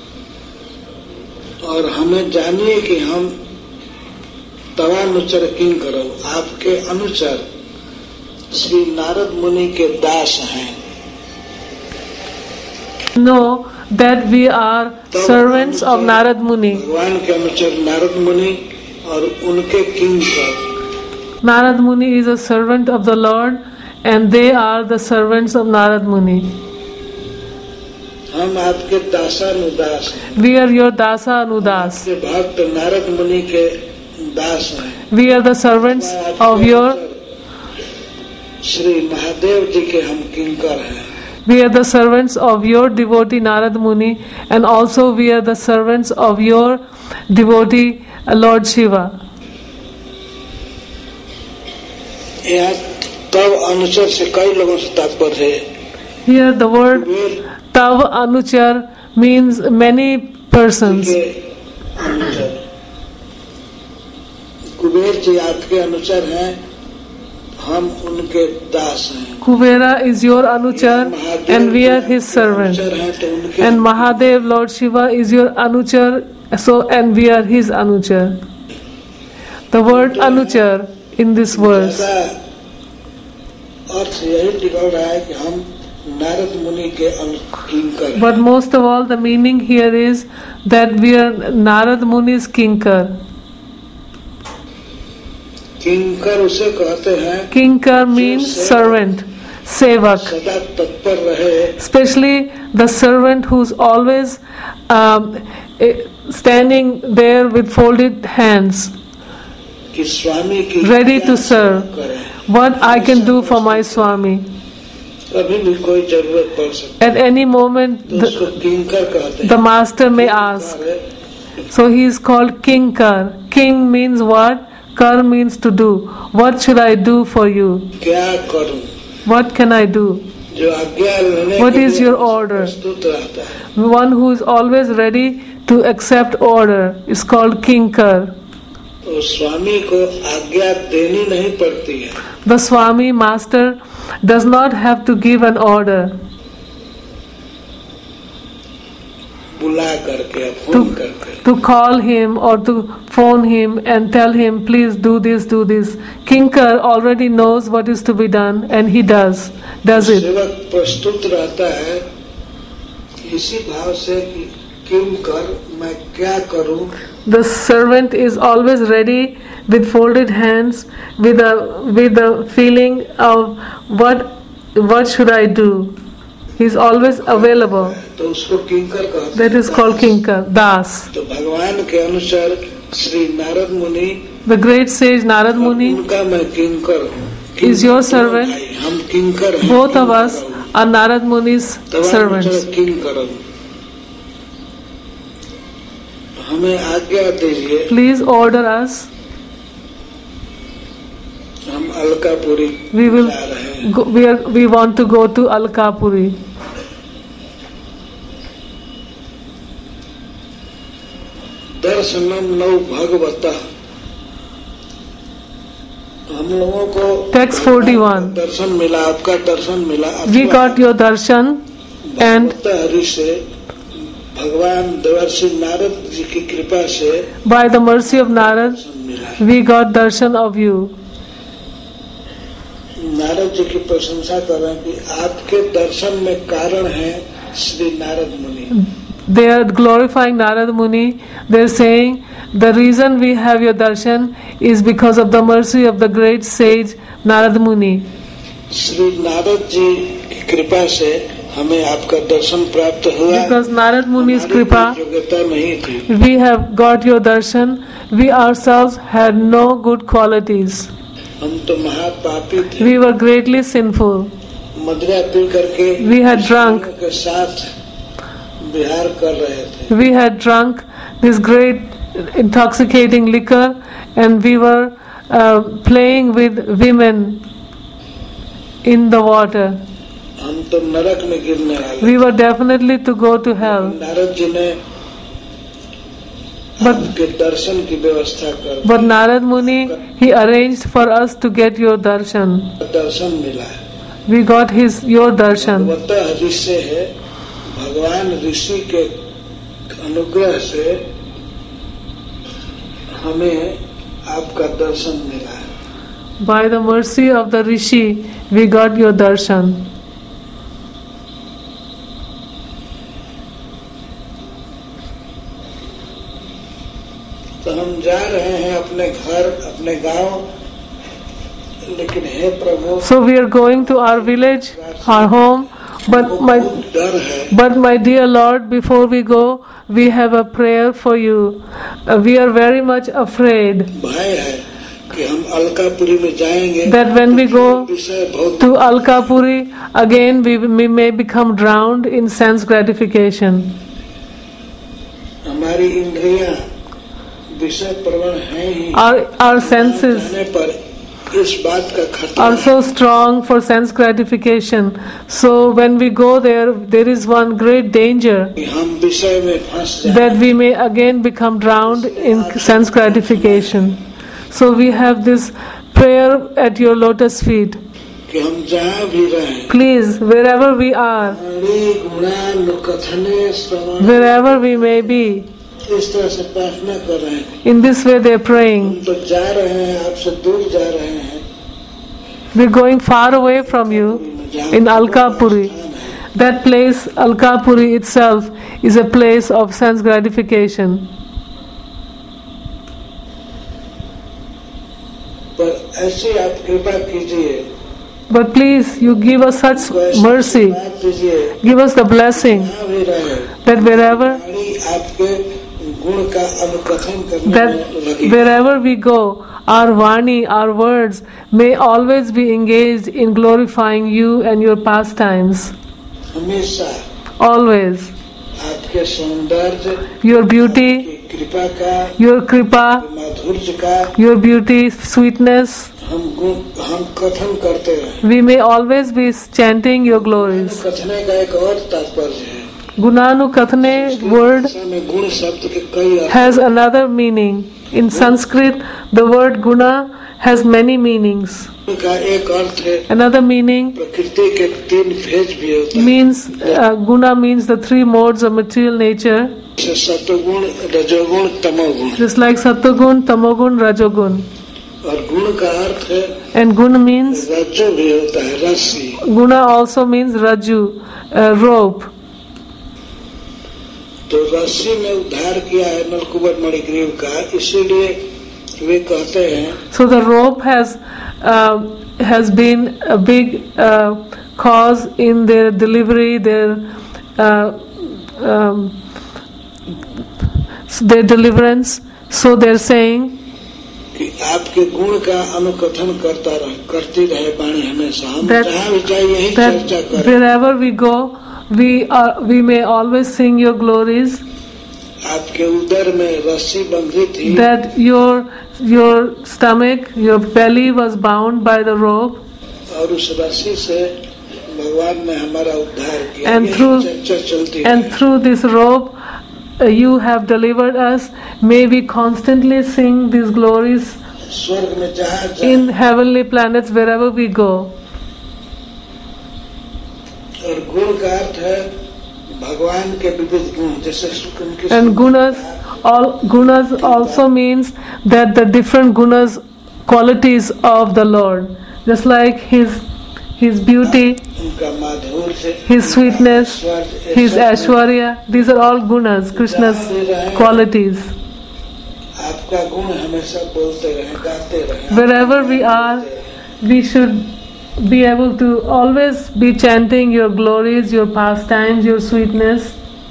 Speaker 2: और हमें जानिए कि हम तवानुचर किंग करो, आपके अनुचर श्री नारद मुनि के दास हैं।
Speaker 1: Know that we are servants of Narad Muni.
Speaker 2: भगवान के अनुचर नारद मुनि और उनके किंग कर।
Speaker 1: Narad Muni is a servant of the Lord, and they are the servants of Narad Muni.
Speaker 2: हम आपके दासानुदास हैं,
Speaker 1: We are your Dasa Anudas.
Speaker 2: आपके भक्त नारद मुनि के दास हैं।
Speaker 1: We are the servants of your,
Speaker 2: Shri Mahadev जी के हम किंकर हैं।
Speaker 1: we are the servants of your devotee Narad Muni, and also we are the servants of your devotee Lord Shiva.
Speaker 2: यहाँ तब अनुचर से कई लोगों से तात्पर्य है।
Speaker 1: Here the word
Speaker 2: Kuber
Speaker 1: Tav Anuchar means many persons.
Speaker 2: के अनुचर, कुबेर जी आपके अनुचर हैं, हम उनके दास हैं।
Speaker 1: Kubera is your Anuchar, and we are his servant.
Speaker 2: अनुचर हैं तो उनके
Speaker 1: And Mahadev, Lord Shiva, is your Anuchar, so and we are his Anuchar. The word Anuchar in this verse.
Speaker 2: ज्यादा अर्थ यही निकल रहा है कि हम नारद मुनि के किंकर हैं।
Speaker 1: But most of all, the meaning here is that we are Narad Muni's kinkar.
Speaker 2: किंकर उसे कहते हैं
Speaker 1: Kinkar means servant, sevak.
Speaker 2: सदा तत्पर रहे,
Speaker 1: Especially the servant who's always um, eh, standing there with folded hands,
Speaker 2: कि स्वामी की
Speaker 1: ready to
Speaker 2: क्या
Speaker 1: serve.
Speaker 2: सेवा करें।
Speaker 1: What I can do for my Swami.
Speaker 2: कभी भी कोई जरूरत पड़ सकती
Speaker 1: At any moment,
Speaker 2: है तो उसको
Speaker 1: the,
Speaker 2: किंकर कहते
Speaker 1: the
Speaker 2: हैं।
Speaker 1: master may ask. So he is called Kinkar. King means what? Kar means to do. What should I do for you?
Speaker 2: क्या करूं?
Speaker 1: What can I do?
Speaker 2: जो आज्ञा लेने
Speaker 1: What
Speaker 2: के
Speaker 1: is
Speaker 2: लिए
Speaker 1: your order?
Speaker 2: प्रस्तुत रहता है,
Speaker 1: One who is always ready to accept order is called Kinkar.
Speaker 2: तो स्वामी को आज्ञा देनी नहीं पड़ती है,
Speaker 1: The Swami master does not have to give an order
Speaker 2: बुला करके
Speaker 1: to,
Speaker 2: फोन करके।
Speaker 1: to call him or to phone him and tell him, please do this, do this. Kinkar already knows what is to be done, and he does, does it.
Speaker 2: सेवक प्रस्तुत रहता है इसी भाव से कि किम कर, मैं क्या करूं।
Speaker 1: The servant is always ready with folded hands, with a with a feeling of what what should I do. He is always available.
Speaker 2: तो उसको किंकर कहते हैं।
Speaker 1: That is called Kinkar, Das.
Speaker 2: तो भगवान के अनुसार श्री नारद मुनि,
Speaker 1: The great sage Narad Muni,
Speaker 2: उनका मैं किंकर हूँ।
Speaker 1: is your servant.
Speaker 2: हम किंकर हैं,
Speaker 1: Both of us are Narad Muni's servants.
Speaker 2: किंकर हमें आज्ञा दीजिए,
Speaker 1: Please order us.
Speaker 2: हम अलकापुरी
Speaker 1: We will
Speaker 2: जा रहे हैं।
Speaker 1: go, we are we want to go to Alkapuri.
Speaker 2: दर्शनम नौ भगवता, हम लोगों को
Speaker 1: Text forty-one.
Speaker 2: दर्शन मिला, आपका दर्शन मिला।
Speaker 1: We got your darshan and
Speaker 2: भगवत हरि से, भगवान देवर्षि नारद जी की कृपा से
Speaker 1: by the mercy of Narad,
Speaker 2: दर्शन मिला।
Speaker 1: we got darshan of you.
Speaker 2: Narad ji की प्रशंसा कर रहे हैं कि आपके दर्शन में कारण है श्री नारद मुनि।
Speaker 1: They are glorifying Narad Muni. They are saying the reason we have your darshan is because of the mercy of the great sage Narad Muni.
Speaker 2: Shri Narad ji की कृपा से हमें आपका दर्शन प्राप्त हुआ।
Speaker 1: Because Narad Muni's
Speaker 2: हमारी
Speaker 1: kripa,
Speaker 2: कोई योग्यता नहीं थी।
Speaker 1: we have got your darshan. We ourselves had no good qualities.
Speaker 2: हम तो महापापी थे।
Speaker 1: We were greatly sinful.
Speaker 2: मदिरा पी करके
Speaker 1: We had drunk.
Speaker 2: स्त्रियों के साथ विहार कर रहे थे।
Speaker 1: We had drunk this great intoxicating liquor and we were uh, playing with women in the water.
Speaker 2: हम तो नरक में गिरने वाले।
Speaker 1: We were definitely to go to hell.
Speaker 2: Narad ji ने
Speaker 1: But,
Speaker 2: आपके दर्शन की व्यवस्था कर
Speaker 1: but Narad Muni, he arranged for us to get your darshan.
Speaker 2: दर्शन मिला।
Speaker 1: We got his your darshan.
Speaker 2: भगवत हरि से है, भगवान ऋषि के अनुग्रह से हमें आपका दर्शन मिला है।
Speaker 1: By the mercy of the Rishi, we got your darshan.
Speaker 2: तो हम जा रहे हैं अपने घर, अपने गांव, लेकिन हे प्रभु,
Speaker 1: So we are going to our village, our home, but my
Speaker 2: बहुत डर है।
Speaker 1: but my dear Lord, before we go, we have a prayer for you. Uh, we are very much afraid
Speaker 2: भय है कि हम अलकापुरी में जाएंगे
Speaker 1: that when we go
Speaker 2: विषय बहुत
Speaker 1: to Alkapuri, again we, we may become drowned in sense gratification.
Speaker 2: हमारी इंद्रियां विषय प्रवण है ही।
Speaker 1: Our, our senses
Speaker 2: जाने पर इस बात का खतरा
Speaker 1: are
Speaker 2: है
Speaker 1: so strong for sense gratification. So when we go there, there is one great danger
Speaker 2: कि हम विषय में फंस जाए।
Speaker 1: that we may again become drowned in sense gratification. So we have this prayer at your lotus feet.
Speaker 2: कि हम जहाँ भी रहें,
Speaker 1: Please, wherever we are,
Speaker 2: Vani गुणानुकथने Shravan,
Speaker 1: wherever we may be,
Speaker 2: इस तरह से प्रार्थना कर रहे हैं।
Speaker 1: in this way they are praying.
Speaker 2: हम तो जा रहे हैं, आपसे दूर जा रहे हैं।
Speaker 1: We're going far away from you in Alkapuri. That place, Alkapuri itself, is a place of sense gratification.
Speaker 2: पर ऐसी आप कृपा कीजिए,
Speaker 1: But please, you give us such
Speaker 2: ऐसी
Speaker 1: mercy,
Speaker 2: बात दीजिए,
Speaker 1: give us the blessing
Speaker 2: जहाँ भी रहे,
Speaker 1: that wherever
Speaker 2: वाणी आपके गुण का अनुकथन करने
Speaker 1: that
Speaker 2: में लगी।
Speaker 1: wherever we go, our vani, our words may always be engaged in glorifying you and your pastimes.
Speaker 2: हमेशा
Speaker 1: Always.
Speaker 2: आपके सौंदर्य,
Speaker 1: Your beauty,
Speaker 2: आपकी कृपा का,
Speaker 1: your kripa,
Speaker 2: माधुर्य का
Speaker 1: your beauty, sweetness,
Speaker 2: हम गुण हम कथन करते हैं।
Speaker 1: we may always be chanting your glories.
Speaker 2: कथने का एक और तात्पर्य है।
Speaker 1: Gunanu Kathane word
Speaker 2: भाषा में गुण शब्द के कई अर्थ
Speaker 1: has another meaning. In Sanskrit, the word guna has many meanings.
Speaker 2: का एक अर्थ है
Speaker 1: Another meaning
Speaker 2: प्रकृति के तीन भेद भी होता है।
Speaker 1: means uh, guna means the three modes of material nature,
Speaker 2: जैसे सत्वगुण, रजोगुण, तमोगुण।
Speaker 1: just like Sattvagun, Tamogun, Rajogun.
Speaker 2: और गुण का अर्थ है
Speaker 1: And gun means,
Speaker 2: रज्जु भी होता है, रस्सी।
Speaker 1: guna also means raju, uh, rope.
Speaker 2: तो रस्सी ने उद्धार किया है नलकुबर मणिग्रीव का, इसीलिए वे कहते हैं
Speaker 1: So the rope has uh, has been a big uh, cause in their delivery, their uh, um, their deliverance. So they're saying
Speaker 2: कि आपके गुण का अनुकथन करता रहे, करती रहे वाणी हमेशा। हम जहाँ भी जाए यही चर्चा करें।
Speaker 1: Wherever we go, we are we may always sing your glories.
Speaker 2: आपके उदर में रस्सी बंधी थी।
Speaker 1: That your your stomach, your belly was bound by the rope.
Speaker 2: और उस रस्सी से भगवान ने हमारा उद्धार किया।
Speaker 1: And through
Speaker 2: चर्चा चलती
Speaker 1: and
Speaker 2: है।
Speaker 1: through this rope, uh, you have delivered us. May we constantly sing these glories
Speaker 2: स्वर्ग में जहाँ
Speaker 1: in
Speaker 2: जहाँ
Speaker 1: heavenly planets wherever we go.
Speaker 2: और गुण का अर्थ है भगवान के विविध गुण, जैसे उनके
Speaker 1: And gunas, all gunas also means that the different gunas, qualities of the Lord, just like His His beauty,
Speaker 2: उनका माधुर्य,
Speaker 1: His sweetness, His Aishwarya. These are all gunas, Krishna's qualities.
Speaker 2: आपका गुण हमेशा बोलते रहे, गाते रहे।
Speaker 1: Wherever we are, we should be able to always be chanting your glories, your pastimes, your sweetness.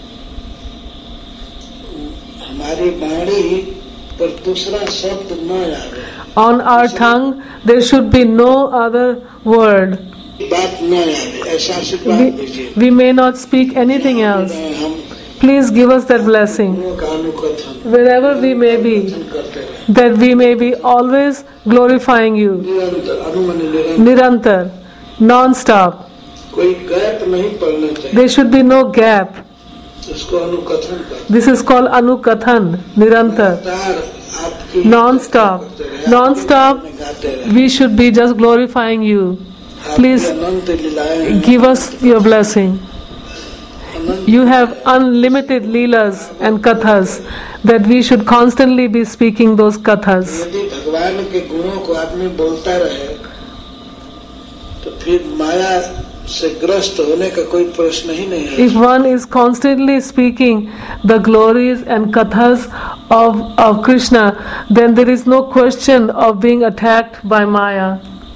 Speaker 2: हमारी वाणी पर दूसरा शब्द न आवे।
Speaker 1: On our tongue, there should be no other word.
Speaker 2: बात न आवे, ऐसा आशीर्वाद
Speaker 1: We,
Speaker 2: दीजिए।
Speaker 1: we may not speak anything else.
Speaker 2: हम
Speaker 1: Please give us that blessing.
Speaker 2: गुणों का अनुकथन
Speaker 1: Wherever we may be,
Speaker 2: करते रहे।
Speaker 1: that we may be always glorifying you.
Speaker 2: निरंतर अनुमन निरंतर,
Speaker 1: Nirantar, non-stop.
Speaker 2: कोई गैप नहीं पड़ना चाहिए।
Speaker 1: There should be no gap.
Speaker 2: इसको अनुकथन करते
Speaker 1: This is called Anukathan, Nirantar.
Speaker 2: रहे। आपकी
Speaker 1: Non-stop.
Speaker 2: करते रहे,
Speaker 1: Non-stop,
Speaker 2: आपके गाते रहे।
Speaker 1: we should be just glorifying you. Please
Speaker 2: आपकी अनंत लीलाएं हैं।
Speaker 1: give us your blessing.
Speaker 2: Anant
Speaker 1: You have unlimited leelas and kathas, that we should constantly be speaking those kathas.
Speaker 2: यदि भगवान के गुणों को आदमी बोलता रहे तो फिर माया से ग्रस्त होने का कोई प्रश्न ही नहीं है।
Speaker 1: If one is constantly speaking the glories and kathas of, of Krishna, then there is no question of being attacked by Maya.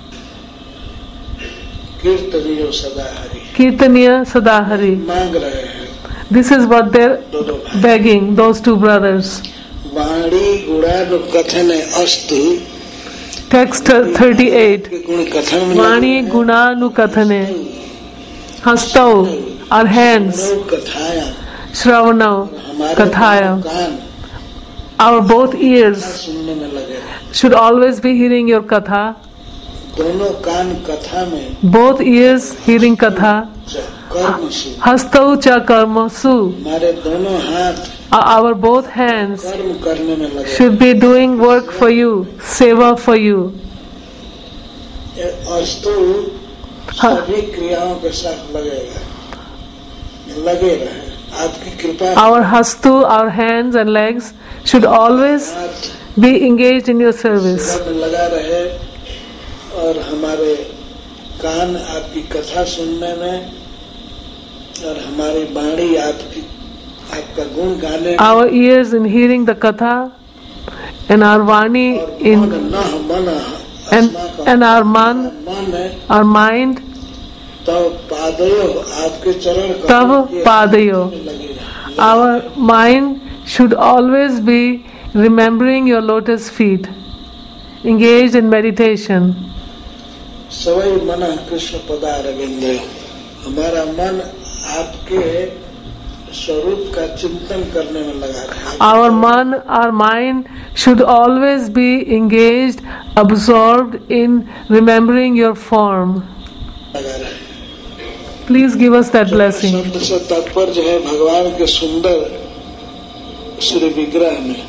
Speaker 2: कीर्तनियो सदा हरि
Speaker 1: Kirtaniya Sadahari.
Speaker 2: मांग रहे हैं
Speaker 1: This is what they're
Speaker 2: दोनों भाई।
Speaker 1: begging, those two brothers.
Speaker 2: वाणी गुणानुकथन अस्तु,
Speaker 1: Text thirty-eight.
Speaker 2: के गुण कथन में
Speaker 1: Vani Gunanu Kathane. Hastau, our hands.
Speaker 2: कथाया
Speaker 1: Shravanau,
Speaker 2: हमारे
Speaker 1: Kathaya.
Speaker 2: Can't
Speaker 1: Our both ears
Speaker 2: सुनने में लगे रहे।
Speaker 1: should always be hearing your katha.
Speaker 2: दोनों कान कथा में
Speaker 1: Both ears hearing katha.
Speaker 2: कर्म से,
Speaker 1: Hastau cha karmasu.
Speaker 2: हमारे दोनों हाथ
Speaker 1: Our both hands
Speaker 2: कर्म करने में लगे
Speaker 1: should be doing work for you, seva for you.
Speaker 2: रहे। अस्तु सभी क्रियाओं के साथ लगेगा, लगे रहे। आपकी कृपा
Speaker 1: Our hastu, our hands and legs should always
Speaker 2: हाथ
Speaker 1: be engaged in your service.
Speaker 2: सेवा में लगा रहे और हमारे कान आपकी कथा सुनने में और हमारी वाणी आपकी आपका गुण गाने में
Speaker 1: Our ears in hearing the katha and our vani
Speaker 2: और
Speaker 1: in
Speaker 2: मन न मन
Speaker 1: and,
Speaker 2: अस्मा का
Speaker 1: and our man,
Speaker 2: मन है
Speaker 1: our mind,
Speaker 2: तब पादयो आपके चरण कमल
Speaker 1: tav
Speaker 2: के
Speaker 1: padayo.
Speaker 2: में लगे रहे।
Speaker 1: Our mind should always be remembering your lotus feet, engaged in meditation.
Speaker 2: सवै मन कृष्ण पदारविंद, हमारा मन आपके स्वरूप का चिंतन करने में लगा रहे।
Speaker 1: Our man, our mind should always be engaged, absorbed in remembering your form.
Speaker 2: लगा रहे।
Speaker 1: Please give us that blessing.
Speaker 2: शब्द से तात्पर्य है भगवान के सुंदर श्री विग्रह में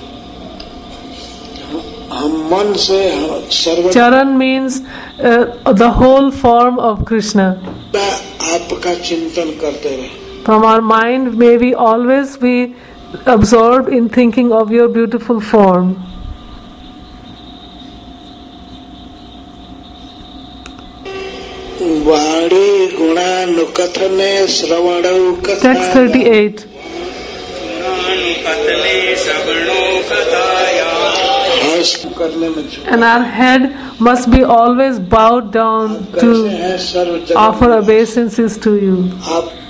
Speaker 2: हम मन से हम सर्वदा
Speaker 1: Charan means uh, the whole form of Krishna.
Speaker 2: आपका चिंतन करते रहे।
Speaker 1: From our mind, may we always be absorbed in thinking of your beautiful form.
Speaker 2: वाणी गुणानुकथने श्रवणौ कथा
Speaker 1: Text thirty-eight.
Speaker 2: हस्त करने में जो
Speaker 1: And our head must be always bowed down
Speaker 2: कैसे
Speaker 1: to
Speaker 2: है सर्व जगत
Speaker 1: offer obeisances to you.
Speaker 2: आप